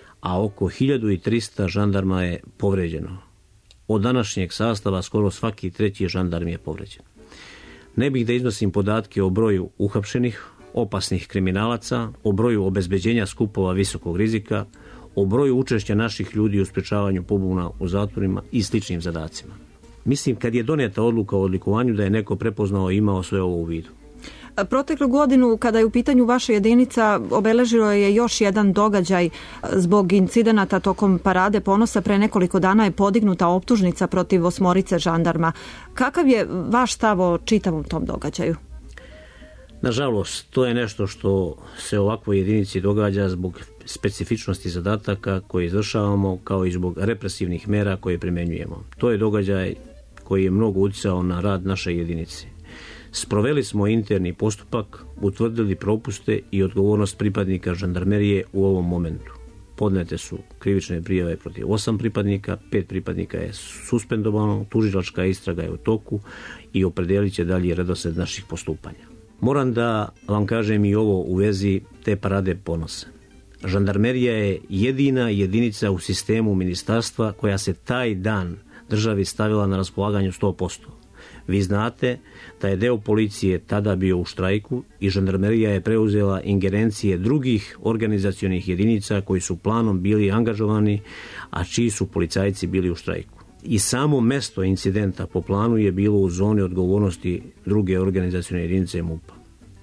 a oko 1300 žandarma je povređeno. Od današnjeg sastava skoro svaki 3. žandarm je povređen. Ne bih da iznosim podatke o broju uhapšenih, opasnih kriminalaca, o broju obezbeđenja skupova visokog rizika, o broju učešća naših ljudi u sprečavanju pobuna u zatvorima i sličnim zadacima. Mislim, kad je doneta odluka o odlikovanju, da je neko prepoznao i imao sve ovo u vidu. Proteklu godinu, kada je u pitanju vaša jedinica, obeležilo je još jedan događaj zbog incidenata tokom Parade ponosa. Pre nekoliko dana je podignuta optužnica protiv 8 žandarma. Kakav je vaš stav o čitavom tom događaju? Nažalost, to je nešto što se ovakvoj jedinici događa zbog specifičnosti zadataka koje izvršavamo, kao i zbog represivnih mera koje primenjujemo. To je događaj koji je mnogo uticao na rad naše jedinice. Sproveli smo interni postupak, utvrdili propuste i odgovornost pripadnika žandarmerije u ovom momentu. Podnete su krivične prijave protiv 8 pripadnika, 5 pripadnika je suspendovano, tužilačka istraga je u toku i opredelit će dalje redosled naših postupanja. Moram da vam kažem i ovo u vezi te Parade ponosa. Žandarmerija je jedina jedinica u sistemu ministarstva koja se taj dan državi stavila na raspolaganju 100%. Vi znate da je deo policije tada bio u štrajku i žandarmerija je preuzela ingerencije drugih organizacionih jedinica koji su planom bili angažovani, a čiji su policajci bili u štrajku. I samo mesto incidenta po planu je bilo u zoni odgovornosti druge organizacione jedinice MUP-a.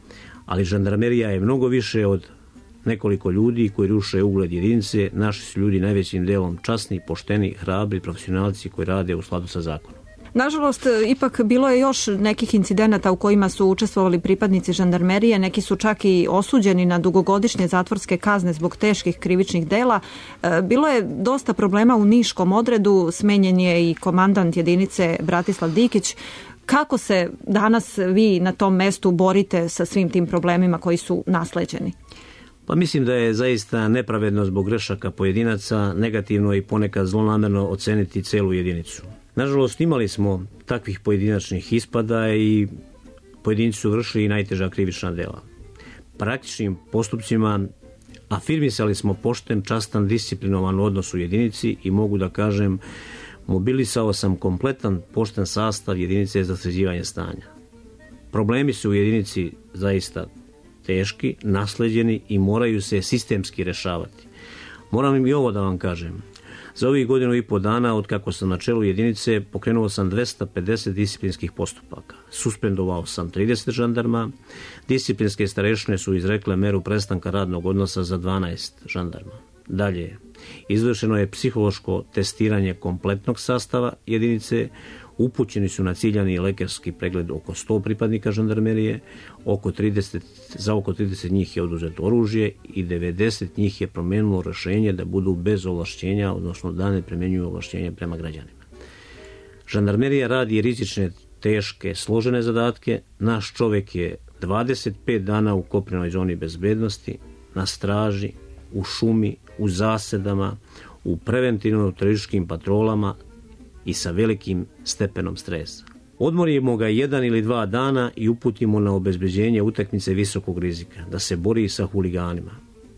Ali žandarmerija je mnogo više od nekoliko ljudi koji ruše ugled jedinice. Naši su ljudi najvećim delom časni, pošteni, hrabri, profesionalci koji rade u skladu sa zakonom. Nažalost, ipak bilo je još nekih incidenata u kojima su učestvovali pripadnici žandarmerije, neki su čak i osuđeni na dugogodišnje zatvorske kazne zbog teških krivičnih dela. Bilo je dosta problema u niškom odredu, smenjen je i komandant jedinice Bratislav Dikić. Kako se danas vi na tom mestu borite sa svim tim problemima koji su nasleđeni? Pa mislim da je zaista nepravedno zbog grešaka pojedinaca negativno i ponekad zlonamerno oceniti celu jedinicu. Nažalost, imali smo takvih pojedinačnih ispada i pojedinci su vršili i najteža krivična dela. Praktičnim postupcima afirmisali smo pošten, častan, disciplinovan odnos u jedinici i mogu da kažem, mobilisao sam kompletan pošten sastav jedinice za sređivanje stanja. Problemi su u jedinici zaista teški, nasleđeni i moraju se sistemski rešavati. Moram i ovo da vam kažem. Za ovih 1,5 dana od kako sam na čelu jedinice pokrenuo sam 250 disciplinskih postupaka. Suspendovao sam 30 žandarma. Disciplinske starešine su izrekle meru prestanka radnog odnosa za 12 žandarma. Dalje, izvršeno je psihološko testiranje kompletnog sastava jedinice, upućeni su na ciljani lekarski pregled oko 100 pripadnika žandarmerije, za oko 30 njih je oduzeto oružje i 90 njih je promenilo rješenje da budu bez ovlašćenja, odnosno da ne primjenjuju ovlašćenje prema građanima. Žandarmerija radi rizične, teške, složene zadatke. Naš čovjek je 25 dana u kopnenoj zoni bezbednosti, na straži, u šumi, u zasedama, u preventivno-terorističkim patrolama i sa velikim stepenom stresa. Odmorimo ga 1 ili 2 dana i uputimo na obezbeđenje utakmice visokog rizika, da se bori sa huliganima.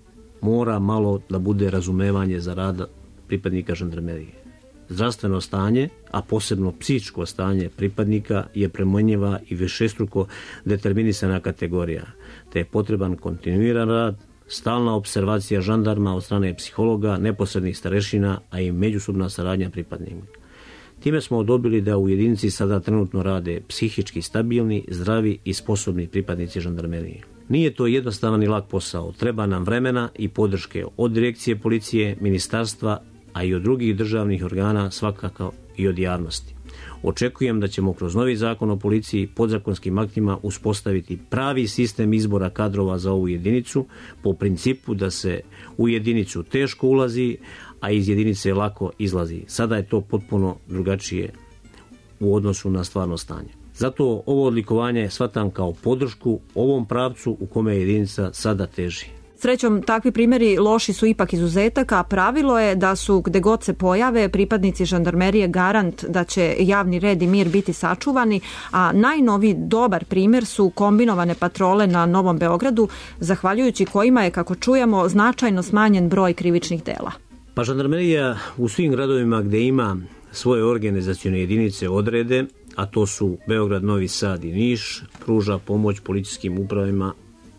Mora malo da bude razumevanje za rad pripadnika žandarmerije. Zdravstveno stanje, a posebno psihičko stanje pripadnika je promjenjiva i višestruko determinisana kategorija, te je potreban kontinuiran rad, stalna opservacija žandarma od strane psihologa, neposrednih starešina, a i međusobna saradnja pripadnika. Time smo dobili da u jedinici sada trenutno rade psihički stabilni, zdravi i sposobni pripadnici žandarmerije. Nije to jednostavan i lak posao, treba nam vremena i podrške od direkcije policije, ministarstva, a i od drugih državnih organa, svakako i od javnosti. Očekujem da ćemo kroz novi zakon o policiji podzakonskim aktima uspostaviti pravi sistem izbora kadrova za ovu jedinicu po principu da se u jedinicu teško ulazi, a iz jedinice lako izlazi. Sada je to potpuno drugačije u odnosu na stvarno stanje. Zato ovo odlikovanje shvatam kao podršku ovom pravcu u kome jedinica sada teži. Srećom, takvi primjeri loši su ipak izuzetak, a pravilo je da su gde god se pojave pripadnici žandarmerije garant da će javni red i mir biti sačuvani, a najnoviji dobar primjer su kombinovane patrole na Novom Beogradu, zahvaljujući kojima je, kako čujemo, značajno smanjen broj krivičnih dela. Pa žandarmerija u svim gradovima gde ima svoje organizacione jedinice odrede, a to su Beograd, Novi Sad i Niš, pruža pomoć policijskim upravima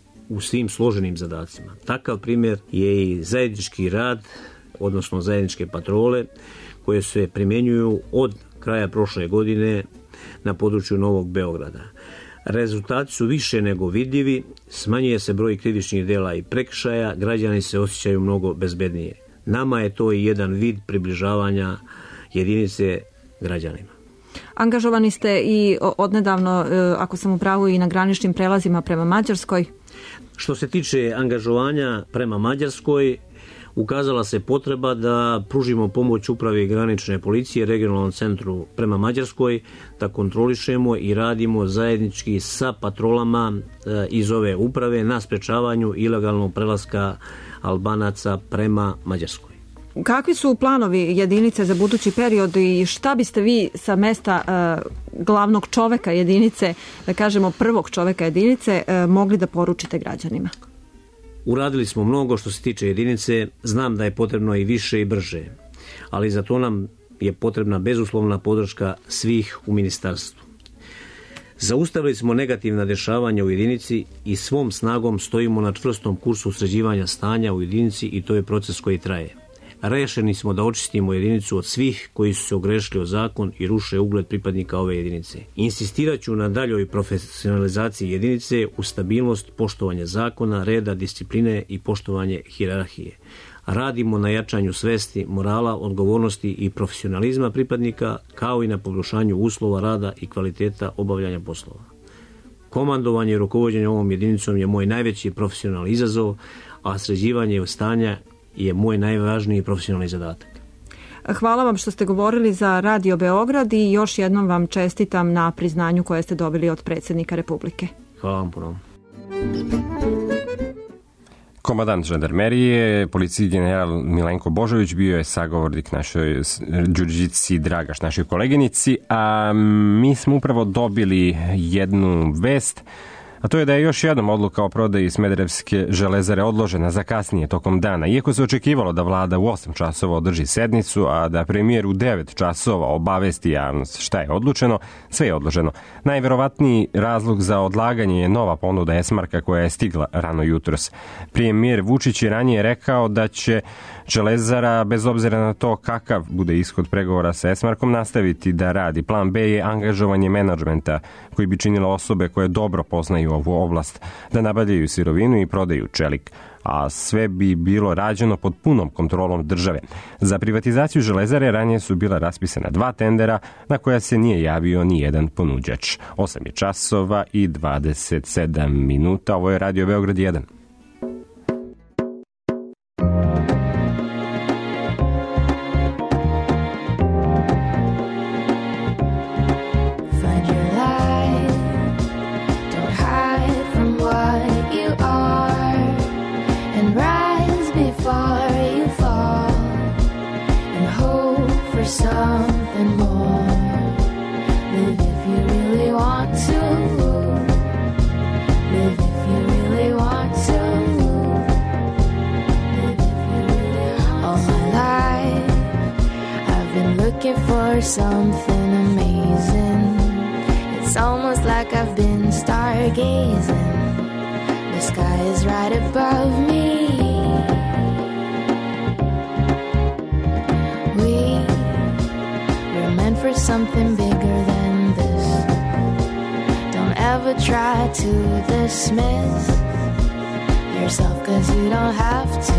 u svim složenim zadacima. Takav primjer je i zajednički rad, odnosno zajedničke patrole, koje se primjenjuju od kraja prošle godine na području Novog Beograda. Rezultati su više nego vidljivi, smanjuje se broj krivičnih dela i prekršaja, građani se osjećaju mnogo bezbednije. Nama je to i jedan vid približavanja jedinice građanima. Angažovani ste i odnedavno, ako sam u pravu, i na graničnim prelazima prema Mađarskoj. Što se tiče angažovanja prema Mađarskoj, ukazala se potreba da pružimo pomoć upravi granične policije regionalnom centru prema Mađarskoj, da kontrolišemo i radimo zajednički sa patrolama iz ove uprave na sprečavanju ilegalnog prelaska Albanaca prema Mađarskoj. Kakvi su planovi jedinice za budući period i šta biste vi sa mesta glavnog čoveka jedinice, da kažemo prvog čoveka jedinice, mogli da poručite građanima? Uradili smo mnogo što se tiče jedinice, znam da je potrebno i više i brže, ali za to nam je potrebna bezuslovna podrška svih u ministarstvu. Zaustavili smo negativna dešavanja u jedinici i svom snagom stojimo na čvrstom kursu sređivanja stanja u jedinici i to je proces koji traje. Rešeni smo da očistimo jedinicu od svih koji su se ogrešili o zakon i ruše ugled pripadnika ove jedinice. Insistirat ću na daljoj profesionalizaciji jedinice u stabilnost, poštovanje zakona, reda, discipline i poštovanje hijerarhije. Radimo na jačanju svesti, morala, odgovornosti i profesionalizma pripadnika, kao i na poboljšanju uslova rada i kvaliteta obavljanja poslova. Komandovanje i rukovođenje ovom jedinicom je moj najveći profesionalni izazov, a sređivanje stanja je moj najvažniji profesionalni zadatak. Hvala vam što ste govorili za Radio Beograd i još jednom vam čestitam na priznanju koje ste dobili od predsjednika Republike. Hvala vam puno. Komandant žandarmerije, policiji general Milenko Božović bio je sagovornik našoj Đurđici Dragaš, našoj koleginici, a mi smo upravo dobili jednu vest a to je da je još jednom odluka o prodaji Smederevske železare odložena za kasnije tokom dana, iako se očekivalo da vlada u 8 časova održi sednicu, a da premijer u 9 časova obavesti javnost šta je odlučeno, sve je odloženo. Najverovatniji razlog za odlaganje je nova ponuda Esmarka koja je stigla rano jutros. Premijer Vučić je ranije rekao da će Železara, bez obzira na to kakav bude ishod pregovora sa Esmarkom, nastaviti da radi. Plan B je angažovanje menadžmenta koji bi činilo osobe koje dobro poznaju ovu oblast, da nabavljaju sirovinu i prodaju čelik, a sve bi bilo rađeno pod punom kontrolom države. Za privatizaciju Železare ranije su bila raspisana 2 tendera na koja se nije javio ni jedan ponuđač. 8 je časova i 27 minuta. Ovo je Radio Beograd 1. Something more. Live if you really want to. Live if you really want to. Live if you really want to. All my life I've been looking for something amazing. It's almost like I've been stargazing. The sky is right above me. For something bigger than this. Don't ever try to dismiss yourself, 'cause you don't have to.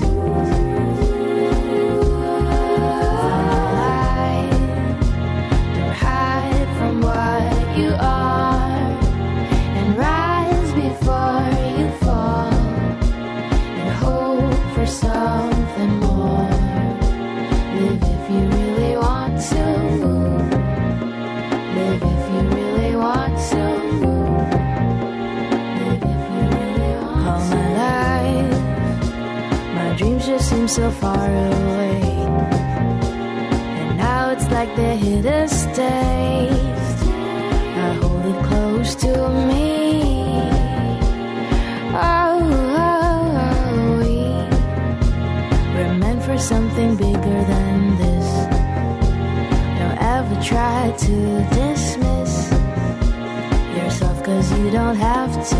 Don't hide from what you are and rise before you fall and hope for something more. Live if you really want to. Live if you really want to. Live if you really want to. All my life, my dreams just seem so far away. And now it's like they hit a stay. I hold it close to me. Oh, we were meant for something bigger than this. Don't ever try to dismiss yourself, 'cause you don't have to.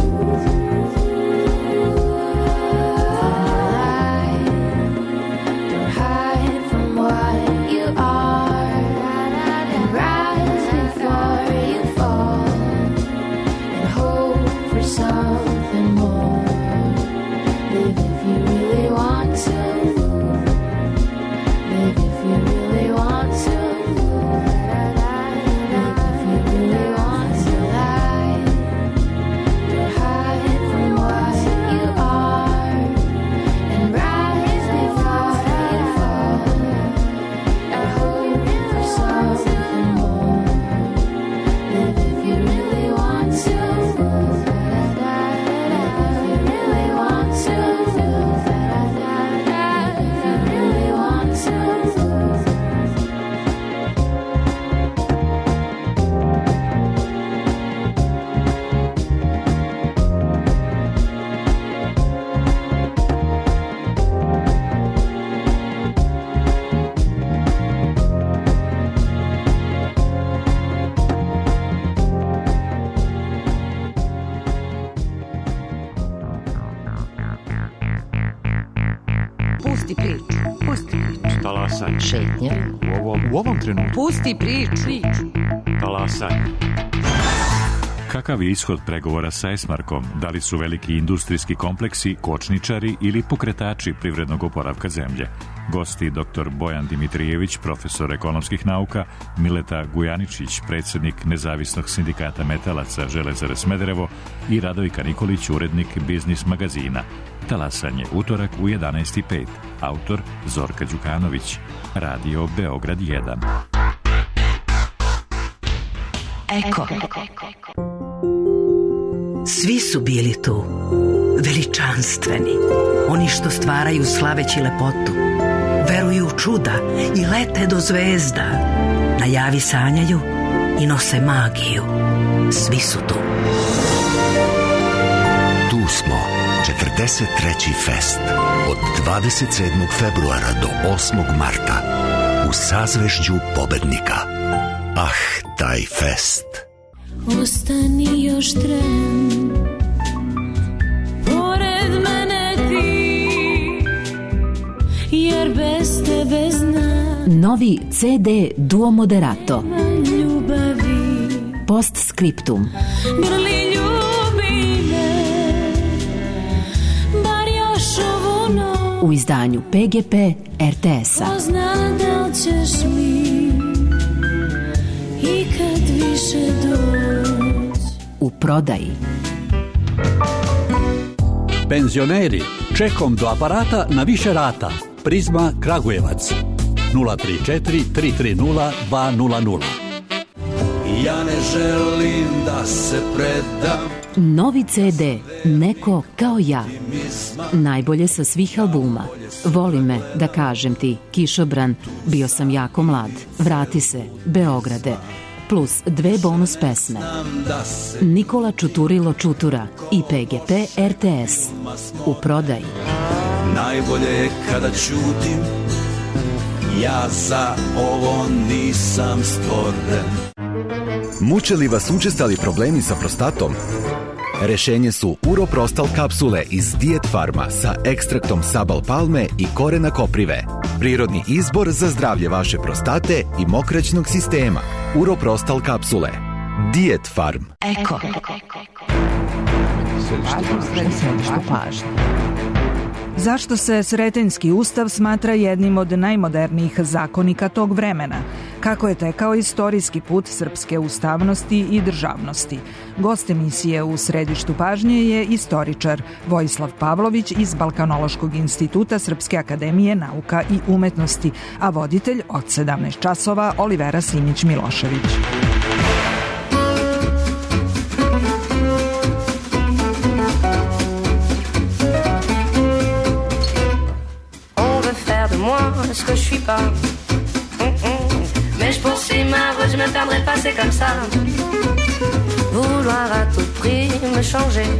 Don't hide from what you are and rise before you fall and hope for something more. Live if you really want to. Live if you really want to. Šetnja. U ovom trenutku. Pusti priču. Talasanje. Kakav je ishod pregovora sa Esmarkom? Da li su veliki industrijski kompleksi kočničari ili pokretači privrednog oporavka zemlje? Gosti dr. Bojan Dimitrijević, profesor ekonomskih nauka, Mileta Gujaničić, predsjednik Nezavisnog sindikata metalaca Železare Smederevo i Radojka Nikolić, urednik Biznis magazina. Talasanje, utorak u 11:05. Autor Zorka Đukanović. Radio Beograd 1. Eko. Svi su bili tu, veličanstveni, oni što stvaraju slaveći lepotu, veruju u čuda i lete do zvezda, najavi sanjaju i nose magiju. Svi su tu. smo 43. fest od 27. februara do 8. marta u sazvežđu pobednika. Ah, taj fest. Ostani još tren, pored mene ti, jer bez tebe znam. Novi CD Duo Moderato. Ljubavi. Postscriptum. Grli ljubi me, bar još ovu noć. U izdanju PGP RTS-a. Pozna da li ćeš mi ikad više doći. U prodaji. Penzioneri, čekom do aparata na više rata. Prizma Kragujevac 034 330 200. Ja ne želim da se predam. Novi CD Neko kao ja. Najbolje sa svih albuma. Voli me, da kažem ti, Kišobran, Bio sam jako mlad, Vrati se, Beograde, plus 2 bonus pesme. Nikola Čuturilo Čutura i PGP RTS. U prodaji. Najbolje je kada ćutim, ja za ovo nisam stvoren. Muče li vas učestali problemi sa prostatom? Rešenje su Uroprostal kapsule iz Diet Farma sa ekstraktom sabal palme i korena koprive. Prirodni izbor za zdravlje vaše prostate i mokraćnog sistema. Uroprostal kapsule. Diet Farm. Eko. Središtu pažnje. Zašto se Sretenjski ustav smatra jednim od najmodernijih zakonika tog vremena? Kako je tekao istorijski put srpske ustavnosti i državnosti? Gost emisije u središtu pažnje je istoričar Vojislav Pavlović iz Balkanološkog instituta Srpske akademije nauka i umetnosti, a voditelj od 17 časova Olivera Simić-Milošević. Ce que je suis pas, mais je poursuis ma route, je me perdrai pas, c'est comme ça. Vouloir à tout prix me changer,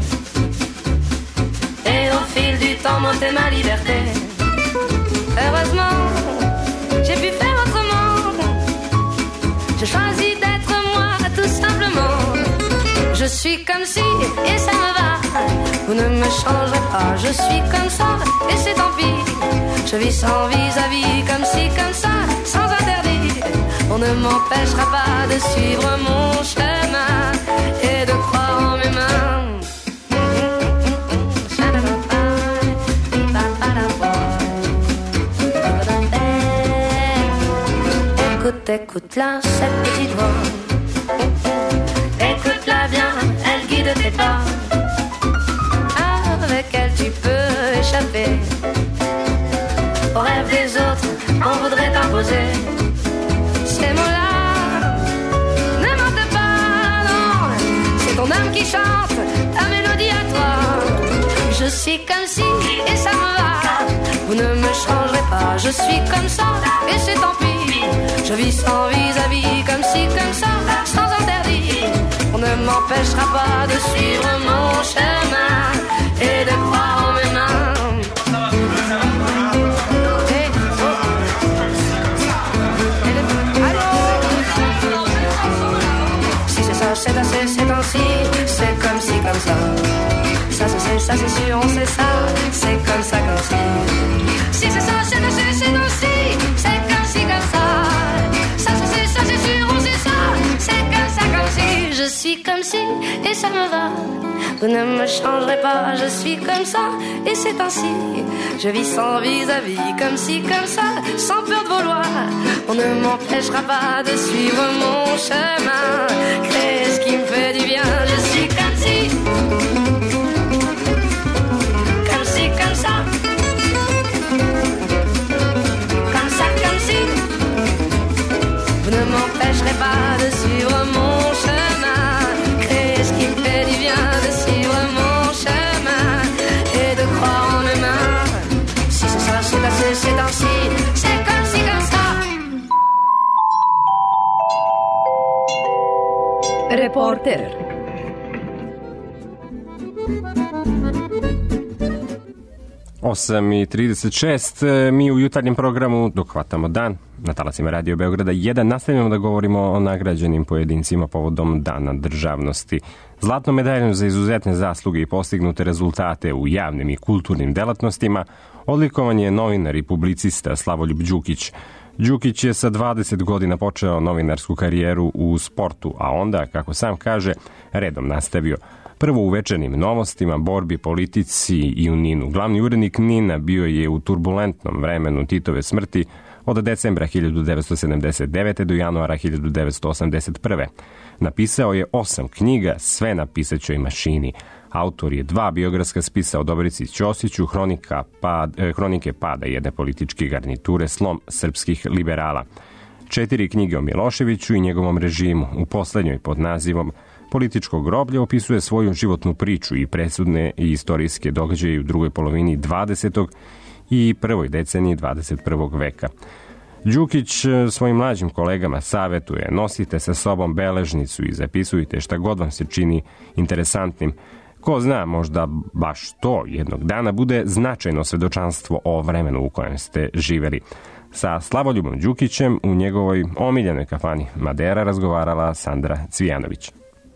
et au fil du temps m'ôter ma liberté. Heureusement, j'ai pu faire autrement. Je choisis d'être moi, tout simplement. Je suis comme si, et ça me va. Vous ne me changerez pas, je suis comme ça, et c'est tant pis. Je vis sans vis-à-vis, comme si, comme ça, sans interdit. On ne m'empêchera pas de suivre mon chemin et de croire en mes mains. Écoute, écoute-la, cette petite voix. Écoute-la bien, elle guide tes pas. Avec elle tu peux échapper aux rêves des autres, on voudrait t'imposer. Ces mots-là ne mentent pas, non. C'est ton âme qui chante, ta mélodie à toi. Je suis comme si, et ça me va. Vous ne me changerez pas, je suis comme ça, et c'est tant pis. Je vis sans vis-à-vis, comme si, comme ça, sans interdit. On ne m'empêchera pas de suivre mon chemin et de croire en mes mains. C'est assez, c'est ainsi, c'est comme si, comme ça. Ça c'est sûr, on sait ça, c'est comme ça, comme si. Si c'est ça, c'est assez, c'est ainsi, c'est comme si, comme ça. Ça c'est sûr, on sait ça, c'est comme ça, comme si. Je suis comme si, et ça me va. Vous ne me changerez pas, je suis comme ça, et c'est ainsi. Je vis sans vis-à-vis, comme si, comme ça, sans peur de vos lois. On ne m'empêchera pas de suivre mon chemin. Créer ce qui me fait du bien, je suis comme si. Comme si, comme ça. Comme ça, comme si. Vous ne m'empêcherez pas de suivre mon chemin. Créer ce qui me fait du bien, de suivre mon chemin et de croire en mes mains. Si c'est ça, c'est assez, c'est ainsi, c'est comme si, comme ça. Reporter. 8:36, mi u jutarnjem programu dok hvatamo dan na talasima Radio Beograda 1 nastavljamo da govorimo o nagrađenim pojedincima povodom Dana državnosti. Zlatnom medaljom za izuzetne zasluge i postignute rezultate u javnim i kulturnim delatnostima odlikovan je novinar i publicista Slavoljub Đukić. Đukić je sa 20 godina počeo novinarsku karijeru u sportu, a onda, kako sam kaže, redom nastavio. Prvo u Večernjim novostima, Borbi, Politici i u NIN-u. Glavni urednik NIN-a bio je u turbulentnom vremenu Titove smrti od decembra 1979. do januara 1981. Napisao je 8 knjiga, sve na pisaćoj mašini. Autor je 2 biografska spisa o Dobrici Ćosiću, Hronike pada jedne političke garniture, Slom srpskih liberala. 4 knjige o Miloševiću i njegovom režimu. U poslednjoj pod nazivom Političko groblje opisuje svoju životnu priču i presudne i istorijske događaje u drugoj polovini 20. i prvoj deceniji 21. veka. Đukić svojim mlađim kolegama savetuje: nosite sa sobom beležnicu i zapisujte šta god vam se čini interesantnim. Ko zna, možda baš to jednog dana bude značajno svedočanstvo o vremenu u kojem ste živeli. Sa Slavoljubom Đukićem u njegovoj omiljenoj kafani Madera razgovarala Sandra Cvijanović.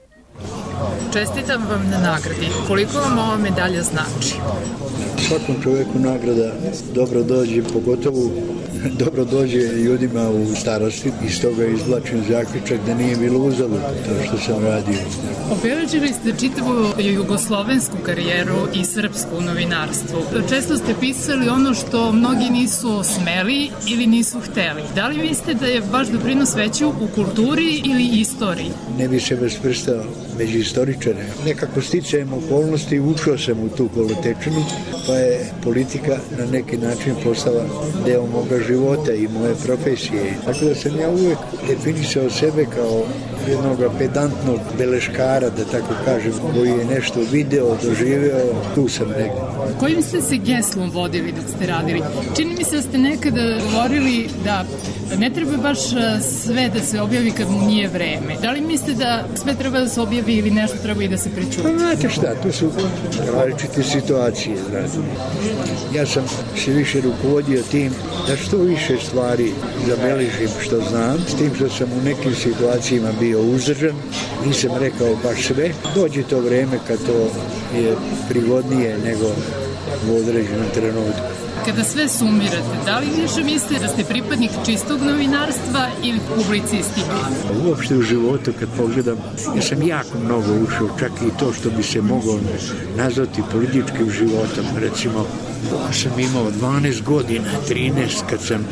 Čestitam vam na nagradi. Koliko vam ova medalja znači? Svakom čoveku nagrada dobro dođe, pogotovo dobro dođe ljudima u starosti. Iz toga izvlačim zaključak da nije bilo uzalud to što sam radio. Obeležili ste čitavu jugoslovensku karijeru i srpsku novinarstvu. Često ste pisali ono što mnogi nisu smeli ili nisu hteli. Da li mislite da je vaš doprinos veći u kulturi ili istoriji? Ne bi se svrstao među istoričare. Nekako sticajem okolnosti ušao sam u tu kolotečinu, pa je politika na neki način postala deo moga života i moje profesije. Tako da sam ja uvek definisao sebe kao jednog pedantnog beleškara, da tako kažem, koji je nešto video, doživeo, tu sam negdje. Kojim ste se geslom vodili dok ste radili? Čini mi se da ste nekada govorili da ne treba baš sve da se objavi kad mu nije vreme. Da li mislite da sve treba da se objavi ili nešto treba i da se pričuti? Pa znate šta, to su različite situacije. Znate. Ja sam se više rukovodio tim da što više stvari zabeležim što znam, s tim što sam u nekim situacijama bio uzdržan, nisam rekao baš sve. Dođe to vreme kad to je prigodnije nego u određenom trenutku. Kada sve sumirate, da li više mislite da ste pripadnik čistog novinarstva ili publicistike? Uopšte u životu kad pogledam, ja sam jako mnogo ušao, čak i to što bi se moglo nazvati političkim životom. Recimo, ja sam imao 12 godina, 13 kad sam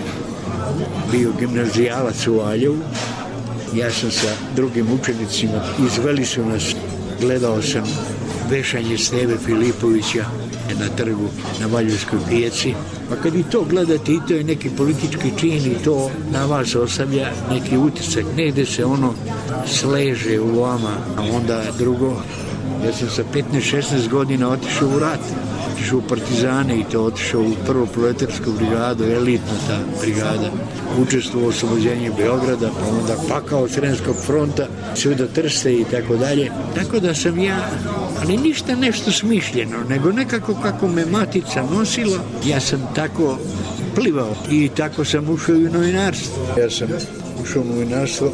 bio gimnazijalac u Valjevu. Ja sam sa drugim učenicima, izveli su nas, gledao sam vešanje Steve Filipovića na trgu na Valjevskoj pijaci. Pa kad i to gledate, i to je neki politički čin i to na vas ostavlja neki utisak. Negde se ono sleže u vama, a onda drugo. Ja sam sa 15-16 godina otišao u rat, otišao u partizane i to otišao u prvu proletarsku brigadu, elitna ta brigada. Učestvovao u oslobođenju Beograda, pa onda pakao Sremskog fronta, sve do Trste i tako dalje. Tako da sam ja, ali ništa nešto smišljeno, nego nekako kako me matica nosila, ja sam tako plivao i tako sam ušao i u novinarstvo. Ja sam ušao u novinarstvo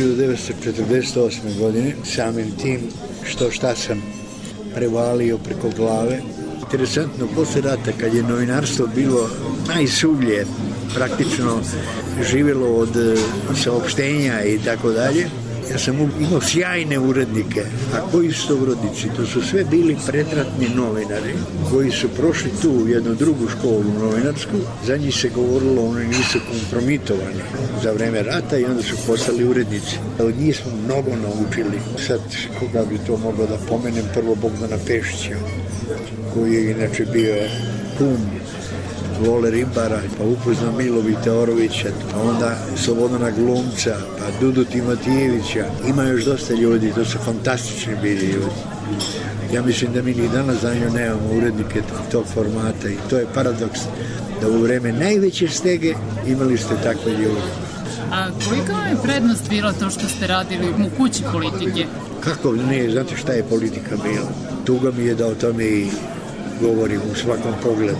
1948. godine, samim tim šta sam prevalio preko glave. Interesantno, posle rata, kad je novinarstvo bilo najsuvlje, praktično živjelo od saopštenja i tako dalje, ja sam imao sjajne urednike. A koji su to urednici? To su sve bili predratni novinari koji su prošli tu u jednu drugu školu novinarsku. Za njih se govorilo, oni nisu kompromitovani za vreme rata i onda su postali urednici. Od njih smo mnogo naučili. Sad, koga bi to mogao da pomenem, prvo Bogdana Pešića, koji je inače bio kum Vole Ribara, pa upoznao Milovi Teorovića, pa onda Slobodana Glumca, pa Dudu Timotijevića. Ima još dosta ljudi, to su fantastični bili ljudi. Ja mislim da mi ni danas za nju nemamo urednike tog formata i to je paradoks da u vreme najveće stege imali ste takve ljudi. A kolika vam je prednost bila to što ste radili u kući politike? Kako ne, znate šta je politika bila? Tuga mi je da o tome i govorim u svakom pogledu.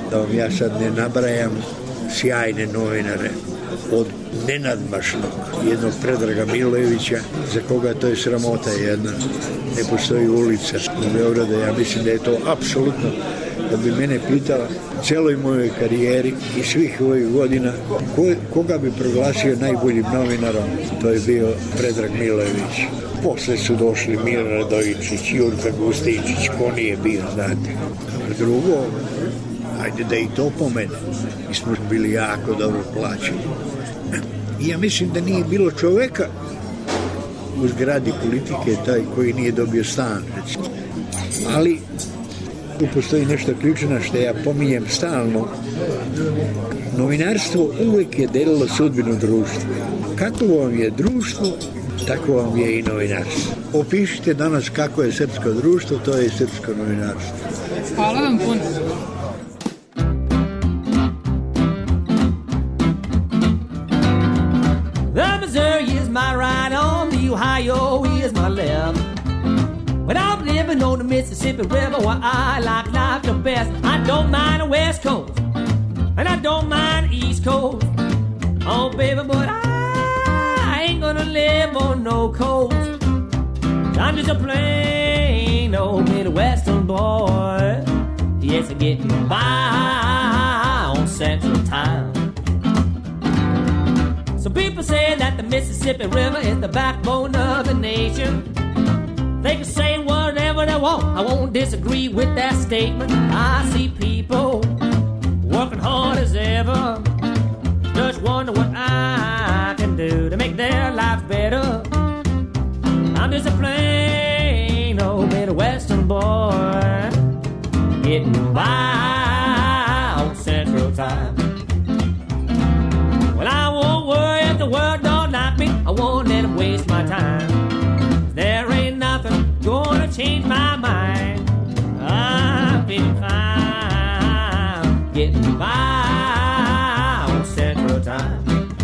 da vam ja sad ne nabrajam sjajne novinare, od nenadmašnog jednog Predraga Milojevića, za koga to je sramota jedna, ne postoji ulica u Beogradu. Ja mislim da je to apsolutno, kad bi mene pitala u celoj mojoj karijeri i svih ovih godina koga bi proglasio najboljim novinarom, to je bio Predrag Milojević. Posle su došli Milan Radojičić, Jurka Gustičić, ko nije bio, znate. Drugo, ajde da i to pomene. Mi smo bili jako dobro plaćeni. I ja mislim da nije bilo čoveka u zgradi politike taj koji nije dobio stan, recimo. Ali tu postoji nešto ključno što ja pominjem stalno. Novinarstvo uvek je delilo sudbinu društva. Kako vam je društvo, tako vam je i novinarstvo. Opišite danas kako je srpsko društvo, to je srpsko novinarstvo. Hvala vam puno. The Missouri is my right arm, the Ohio is my left. When I'm living on the Mississippi River, where I like life the best, I don't mind the West Coast, and I don't mind the East Coast. Oh, baby, but I ain't gonna live on no coast. I'm just a plain old Midwestern boy. Yes, I'm getting by on Central Time. Some people say that the Mississippi River is the backbone of the nation. They can say whatever they want, I won't disagree with that statement. I see people working hard as ever, just wonder what I can do to make their lives better. I'm just a plain old Midwestern boy, getting by on Central Time. Well, I won't worry if the world don't like me, I won't let them waste my time. There ain't nothing gonna change my mind. I've been fine, getting by on Central Time.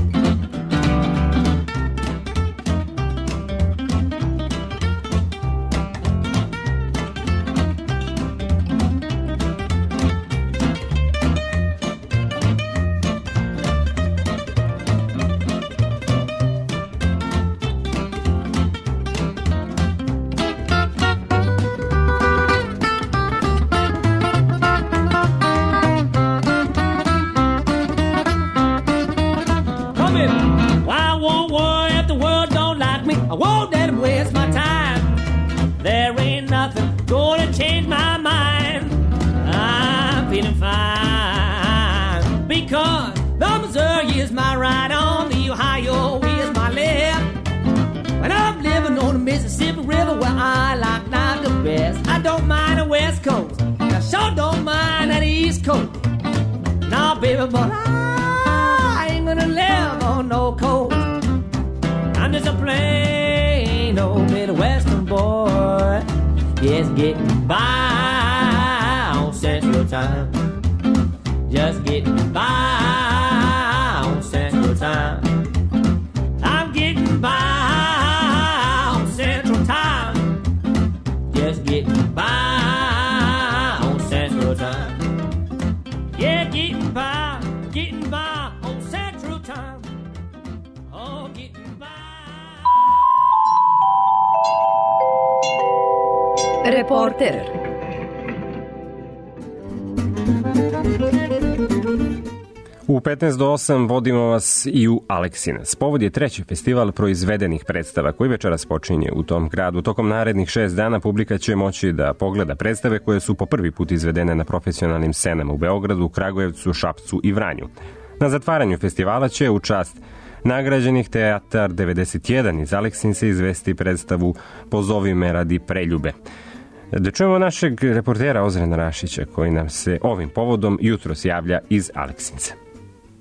I won't let them waste my time. There ain't nothing gonna change my mind. I'm feeling fine because the Missouri is my right arm, the Ohio is my left. And I'm living on the Mississippi River where I like life the best. I don't mind the West Coast, I sure don't mind that East Coast. Nah, baby, but I ain't gonna live on no coast. I'm just a plain old Midwestern boy, yes, getting by on Central Time. Just getting by on Central Time. I'm getting by on Central Time. Just getting by on Central Time. Yeah, getting by on Central Time. Oh, getting by. Reporter. U 15 do 8 vodimo vas i u Aleksinac. Povod je treći festival proizvedenih predstava koji večeras počinje u tom gradu. Tokom narednih 6 dana publika će moći da pogleda predstave koje su po prvi put izvedene na profesionalnim scenama u Beogradu, Kragujevcu, Šapcu i Vranju. Na zatvaranju festivala će u čast nagrađenih Teatar 91 iz Aleksinca izvesti predstavu Pozovi me radi preljube. Da čujemo našeg reportera Ozrena Rašića koji nam se ovim povodom jutros javlja iz Aleksinca.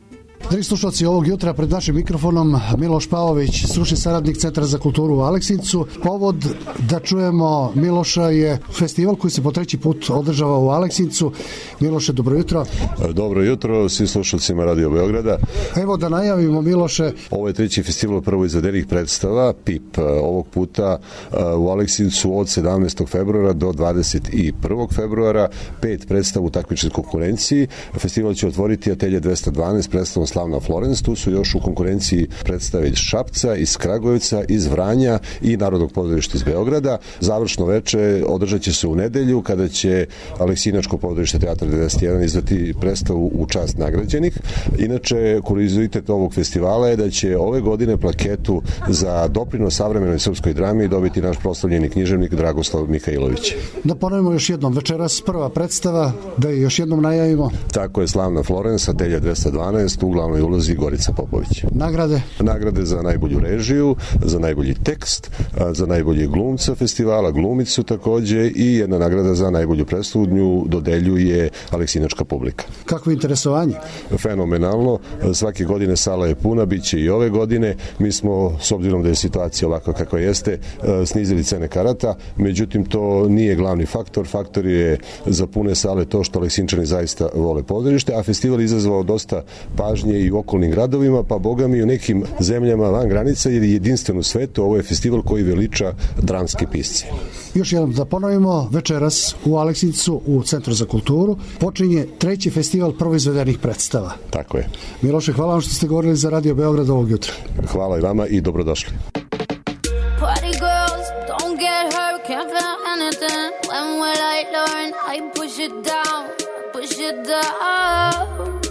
Dragi slušalci, ovog jutra pred našim mikrofonom Miloš Pavović, stručni saradnik Centra za kulturu u Aleksincu. Povod da čujemo Miloša je festival koji se po treći put održava u Aleksincu. Miloše, dobro jutro. Dobro jutro svim slušalcima Radio Beograda. Evo da najavimo, Miloše. Ovo je treći festival prvo izvedenih predstava, PIP. Ovog puta u Aleksincu od 17. februara do 21. februara, 5 predstava u takmičarskoj konkurenciji. Festival će otvoriti Atelje 212 predstavom Slavna Florence. Tu su još u konkurenciji predstave iz Šapca, iz Kragujevca, iz Vranja i Narodnog pozorišta iz Beograda. Završno veče održat će se u nedelju kada će Aleksinačko pozorište Teatar 91 izdati predstavu u čast nagrađenih. Inače, kuriozitet ovog festivala je da će ove godine plaketu za doprinos savremenoj srpskoj drami dobiti naš proslavljeni književnik Dragoslav Mihajlović. Da ponovimo još jednom, večeras prva predstava, da je još jednom najavimo. Tako je, Slavna Florence, Atelje 212, u glavnoj ulozi Gorica Popović. Nagrade? Nagrade za najbolju režiju, za najbolji tekst, za najbolji glumca festivala, glumicu takođe i jedna nagrada za najbolju predstavu, nju dodeljuje Aleksinačka publika. Kakvo interesovanje? Fenomenalno, svake godine sala je puna, bit će i ove godine. Mi smo, s obzirom da je situacija ovakva kakva jeste, snizili cene karata, međutim to nije glavni faktor. Faktor je za pune sale to što Aleksinčani zaista vole pozorište, a festival izazvao dosta pažnje i u okolnim gradovima, pa boga mi u nekim zemljama van granica, jer je jedinstven u svetu. Ovo je festival koji veliča dramske pisce. Još jednom da ponovimo, večeras u Aleksincu u Centru za kulturu počinje treći festival prvoizvedenih predstava. Tako je. Miloše, hvala vam što ste govorili za Radio Beograd ovog jutra. Hvala i vama i dobrodošli. Party girls, don't get hurt, can't feel anything. When will I learn? I push it down, push it down.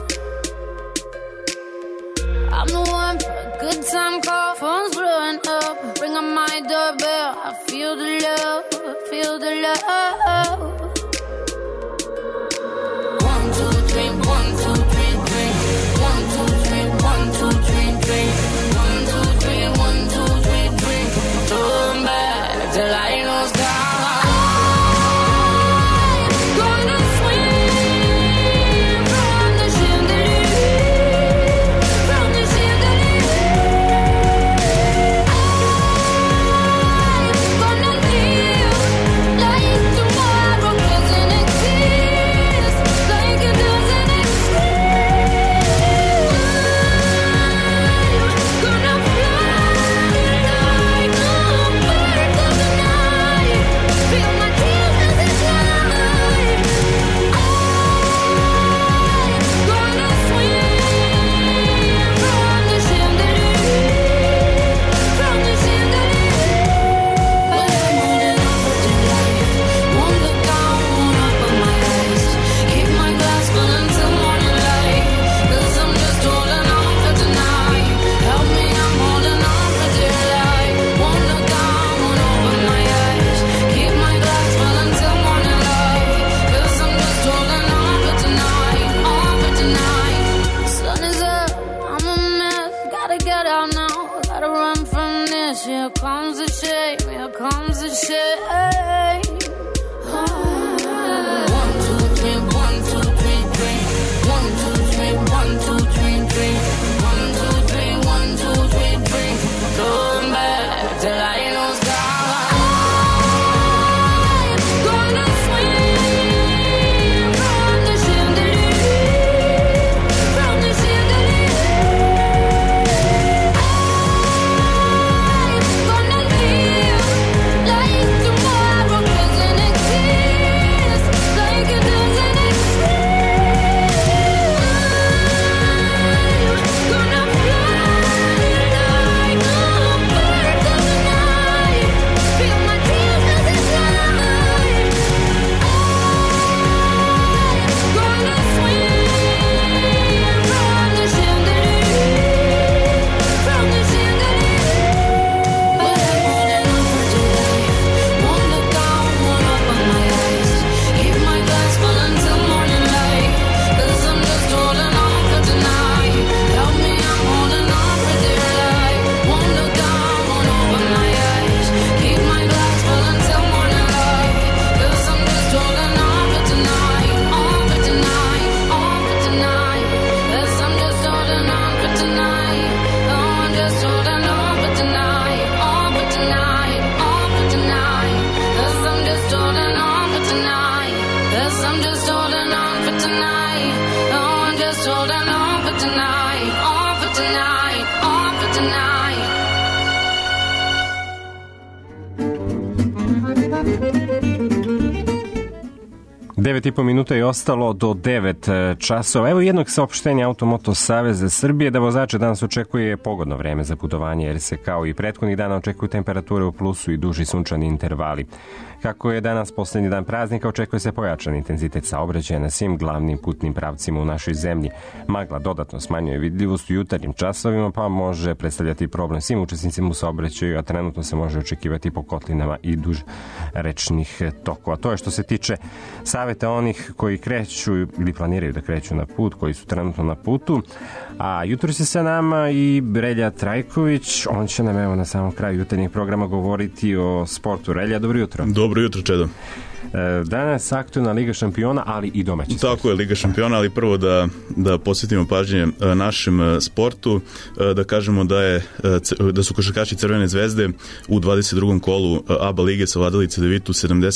I'm the one for a good time call, phone's blowing up. Ring on my doorbell, I feel the love, feel the love. 1, 2, 3, 1, 2, 3, 3. 1, 2, 3, 1, 2, 3, 3. 1, 2, 3, 1, 2, 3, 3. Turn back till I know sky. tonight, on for tonight, on for tonight. 9,5 minuta je ostalo do 9 časova. Evo jednog saopštenja Automoto Saveza Srbije da vozače danas očekuje pogodno vreme za putovanje jer se kao i prethodnih dana očekuju temperature u plusu i duži sunčani intervali. Kako je danas poslednji dan praznika, očekuje se pojačan intenzitet saobraćaja na svim glavnim putnim pravcima u našoj zemlji. Magla dodatno smanjuje vidljivost u jutarnjim časovima, pa može predstavljati problem svim učesnicima u saobraćaju, a trenutno se može očekivati po kotlinama i duž rečnih tokova. To je što se tiče saveta onih koji kreću ili planiraju da kreću na put, koji su trenutno na putu. A jutro će sa nama i Relja Trajković, on će nam evo na samom kraju jutarnjeg programa govoriti o sportu. Relja, dobro jutro. Dobro jutro, Čedo. Danas aktualna Liga šampiona, ali i domaći sport. Tako je, Liga šampiona, ali prvo da posvetimo pažnje našem sportu, da kažemo da su košarkaši Crvene zvezde u 22. kolu ABA lige savladali Cedevitu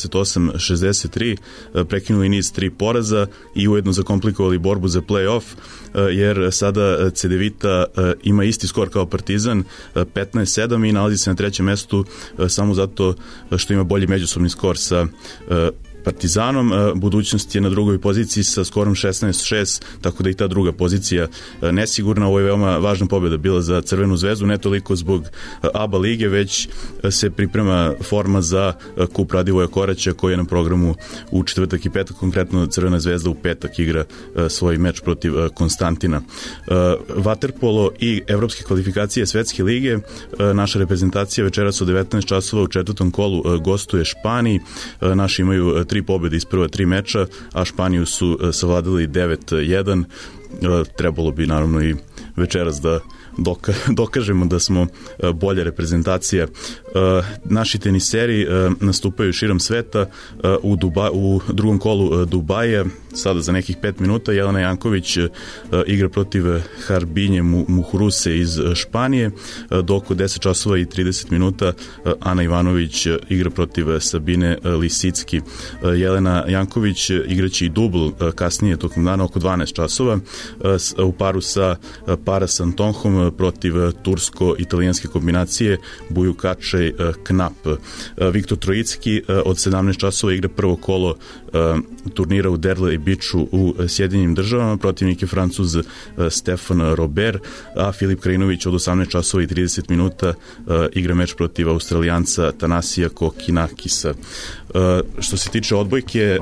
78-63, prekinuli niz 3 poraza i ujedno zakomplikovali borbu za play-off, jer sada Cedevita ima isti skor kao Partizan, 15-7, i nalazi se na trećem mestu samo zato što ima bolji međusobni skor sa Partizanom. Budućnost je na drugoj poziciji sa skorom 16-6, tako da i ta druga pozicija nesigurna. Ovo je veoma važna pobjeda bila za Crvenu zvezdu, ne toliko zbog ABA lige, već se priprema forma za kup Radivoja Koraća koji je na programu u četvrtak i petak, konkretno Crvena zvezda u petak igra svoj meč protiv Konstantina. Vaterpolo i evropske kvalifikacije Svetske lige, naša reprezentacija večeras od 19 časova u četvrtom kolu gostuje Španiji. Naši imaju 3 pobjede iz prva 3 meča, a Španiju su savladali 9-1. Trebalo bi naravno i večeras da dokažemo da smo bolja reprezentacija. Naši teniseri nastupaju širom sveta u drugom kolu Dubaja, sada za nekih 5 minuta. Jelena Janković igra protiv Harbinje Muhuruse iz Španije, dok od 10 časova i 30 minuta Ana Ivanović igra protiv Sabine Lisicki. Jelena Janković igraće i dubl kasnije tokom dana oko 12 časova u paru sa Paras Antonhom protiv tursko-italijanske kombinacije Buju Kačaj Knap. Viktor Trojicki od 17 časova igra prvo kolo turnira u Derle i Biču u Sjedinjenim državama, protivnik je Francuz Stefan Robert, a Filip Krajinović od 18 časova i 30 minuta igra meč protiv Australijanca Tanasija Kokinakisa. Što se tiče odbojke,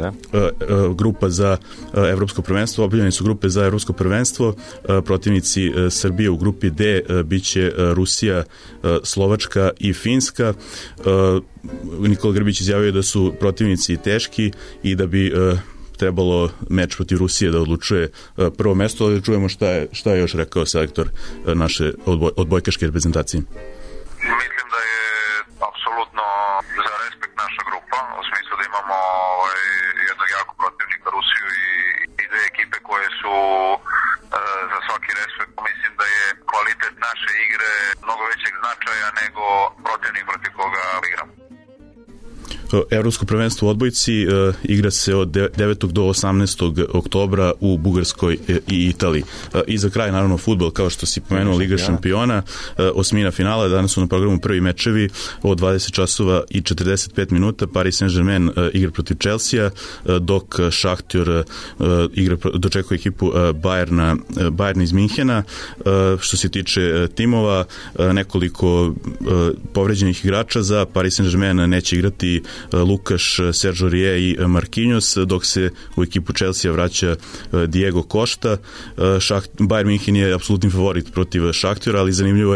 grupa za evropsko prvenstvo, objavljene su grupe za evropsko prvenstvo, protivnici Srbije u grupi D biće Rusija, Slovačka i Finska. Nikola Grbić izjavio da su protivnici teški i da bi trebalo meč protiv Rusije da odlučuje prvo mesto, ali čujemo šta je još rekao selektor naše odbojkaške reprezentacije. Mislim da je apsolutno za respekt naša grupa, u smislu da imamo jednog jako protivnika Rusiju i dve ekipe koje su za svaki respekt. Mislim da je kvalitet naše igre mnogo većeg značaja nego protivnik protiv koga igramo. Evropsko prvenstvo u odbojci igra se od 9. do 18. oktobra u Bugarskoj i Italiji. I za kraj, naravno, fudbal, kao što si pomenuo, Liga šampiona, osmina finala, danas su na programu prvi mečevi od 20 časova i 45 minuta. Paris Saint-Germain igra protiv Chelsea, dok Šahtjor dočekuje ekipu Bayern iz Minhena. Što se tiče timova, nekoliko povređenih igrača za Paris Saint-Germain neće igrati Lukaš, Sergio Aurier i Marquinhos, dok se u ekipu Chelsea vraća Diego Costa. Bayern Minhen je apsolutni favorit protiv Šahtjora, ali zanimljivo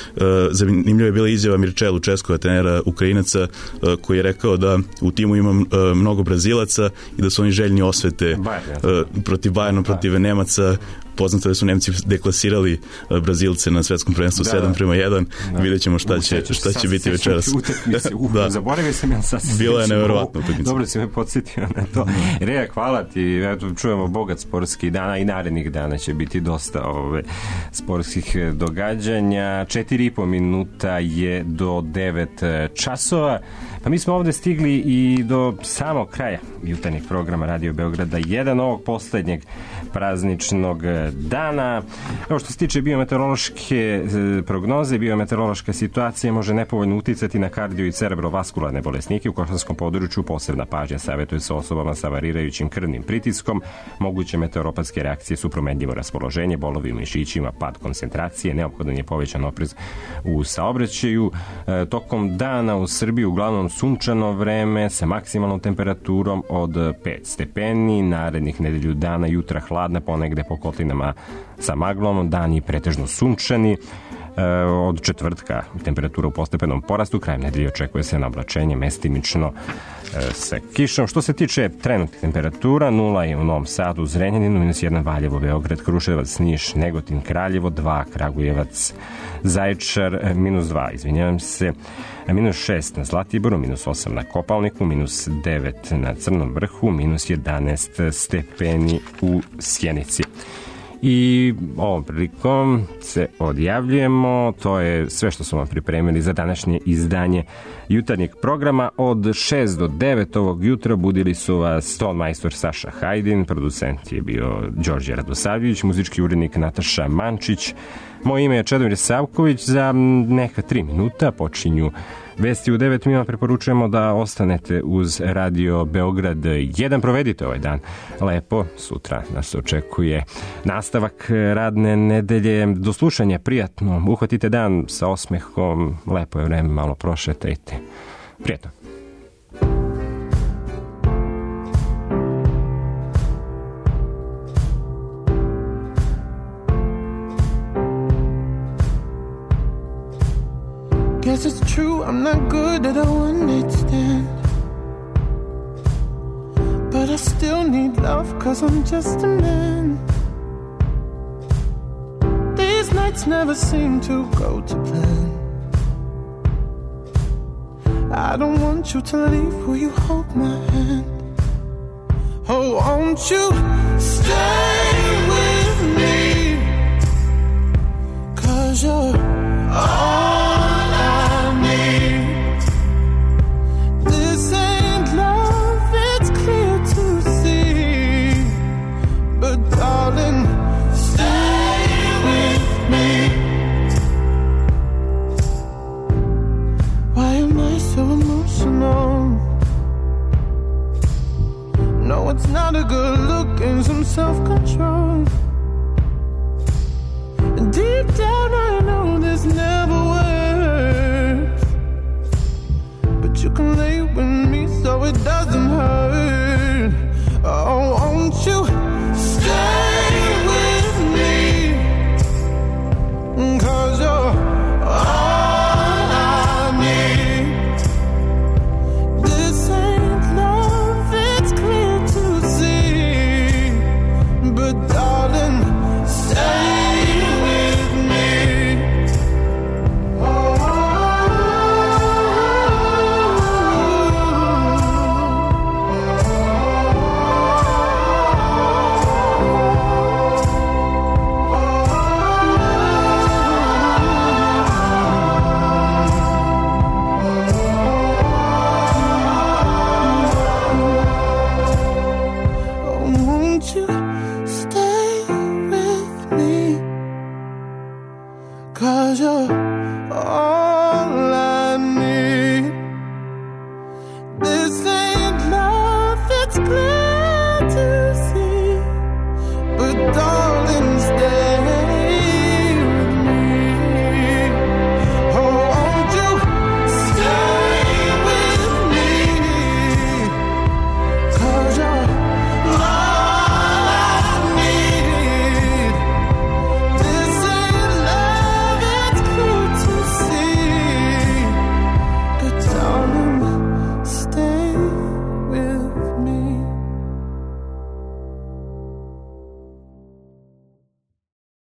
je bila izjava Mirčela Lučeskova, trenera Ukrajinaca, koji je rekao da u timu ima mnogo Brazilaca i da su oni željni osvete protiv Bayerna, protiv Nemaca. Poznato da su Nemci deklasirali Brazilce na svetskom prvenstvu 7-1. Vidjet ćemo šta će biti večeras. Zaboravio sam ja sad. Bilo je neverovatno. Dobro si me podsjetio na to. Reja, hvala ti. Čujemo bogat sportski dana i narednih dana će biti dosta sportskih događanja. 4,5 minuta je do 9 časova. Pa mi smo ovde stigli i do samog kraja jutarnjeg programa Radio Beograda 1, ovog poslednjeg prazničnog dana. Evo što se tiče biometeorološke prognoze, biometeorološka situacija može nepovoljno uticati na kardio i cerebrovaskularne bolesnike. U košarkaškom području posebna pažnja savjetuje se osobama sa varirajućim krvnim pritiskom. Moguće meteoropatske reakcije su promenljivo raspoloženje, bolovi u mišićima, pad koncentracije, neophodan je povećan oprez u saobraćaju. Tokom dana u Srbiji uglavnom sunčano vreme sa maksimalnom temperaturom od 5 stepeni. Narednih nedelju dana jutra hladna, ponegde po kotlinama sa maglom, dani pretežno sunčani. Od četvrtka temperatura u postepenom porastu, krajem nedelje očekuje se naoblačenje mestimično sa kišom. Što se tiče trenutnih temperatura, 0 je u Novom Sadu, Zrenjaninu, -1 Valjevo, Beograd, Kruševac, Niš, Negotin, Kraljevo, 2 Kragujevac, Zaječar, -2, izvinjavam se, -6 na Zlatiboru, -8 na Kopalniku, -9 na Crnom Vrhu, -11 stepeni u Sjenici. I ovom prilikom se odjavljujemo. To je sve što smo vam pripremili za današnje izdanje jutarnjeg programa. Od 6 do 9 ovog jutra budili su vas ton majstor Saša Hajdin, producent je bio Đorđe Radosavljević, muzički urednik Nataša Mančić. Moje ime je Čedomir Savković. Za neka 3 minuta počinju vesti u 9. Mi vam preporučujemo da ostanete uz Radio Beograd 1. Provedite ovaj dan lepo. Sutra nas očekuje nastavak radne nedelje. Do slušanja, prijatno. Uhvatite dan sa osmehom. Lepo je vreme, malo prošetajte. Prijatno. Guess it's true, I'm not good at a one-night stand, but I still need love, cause I'm just a man. These nights never seem to go to plan. I don't want you to leave, will you hold my hand? Oh, won't you stay with me, cause you're all darling, stay with me. Why am I so emotional? No, it's not a good look and some self-control. Deep down I know this never works, but you can lay with me so it doesn't hurt. Oh, won't you stay with me, cause you're all I need. This ain't love, it's clear to see, but darling, stay with me. Cause you're all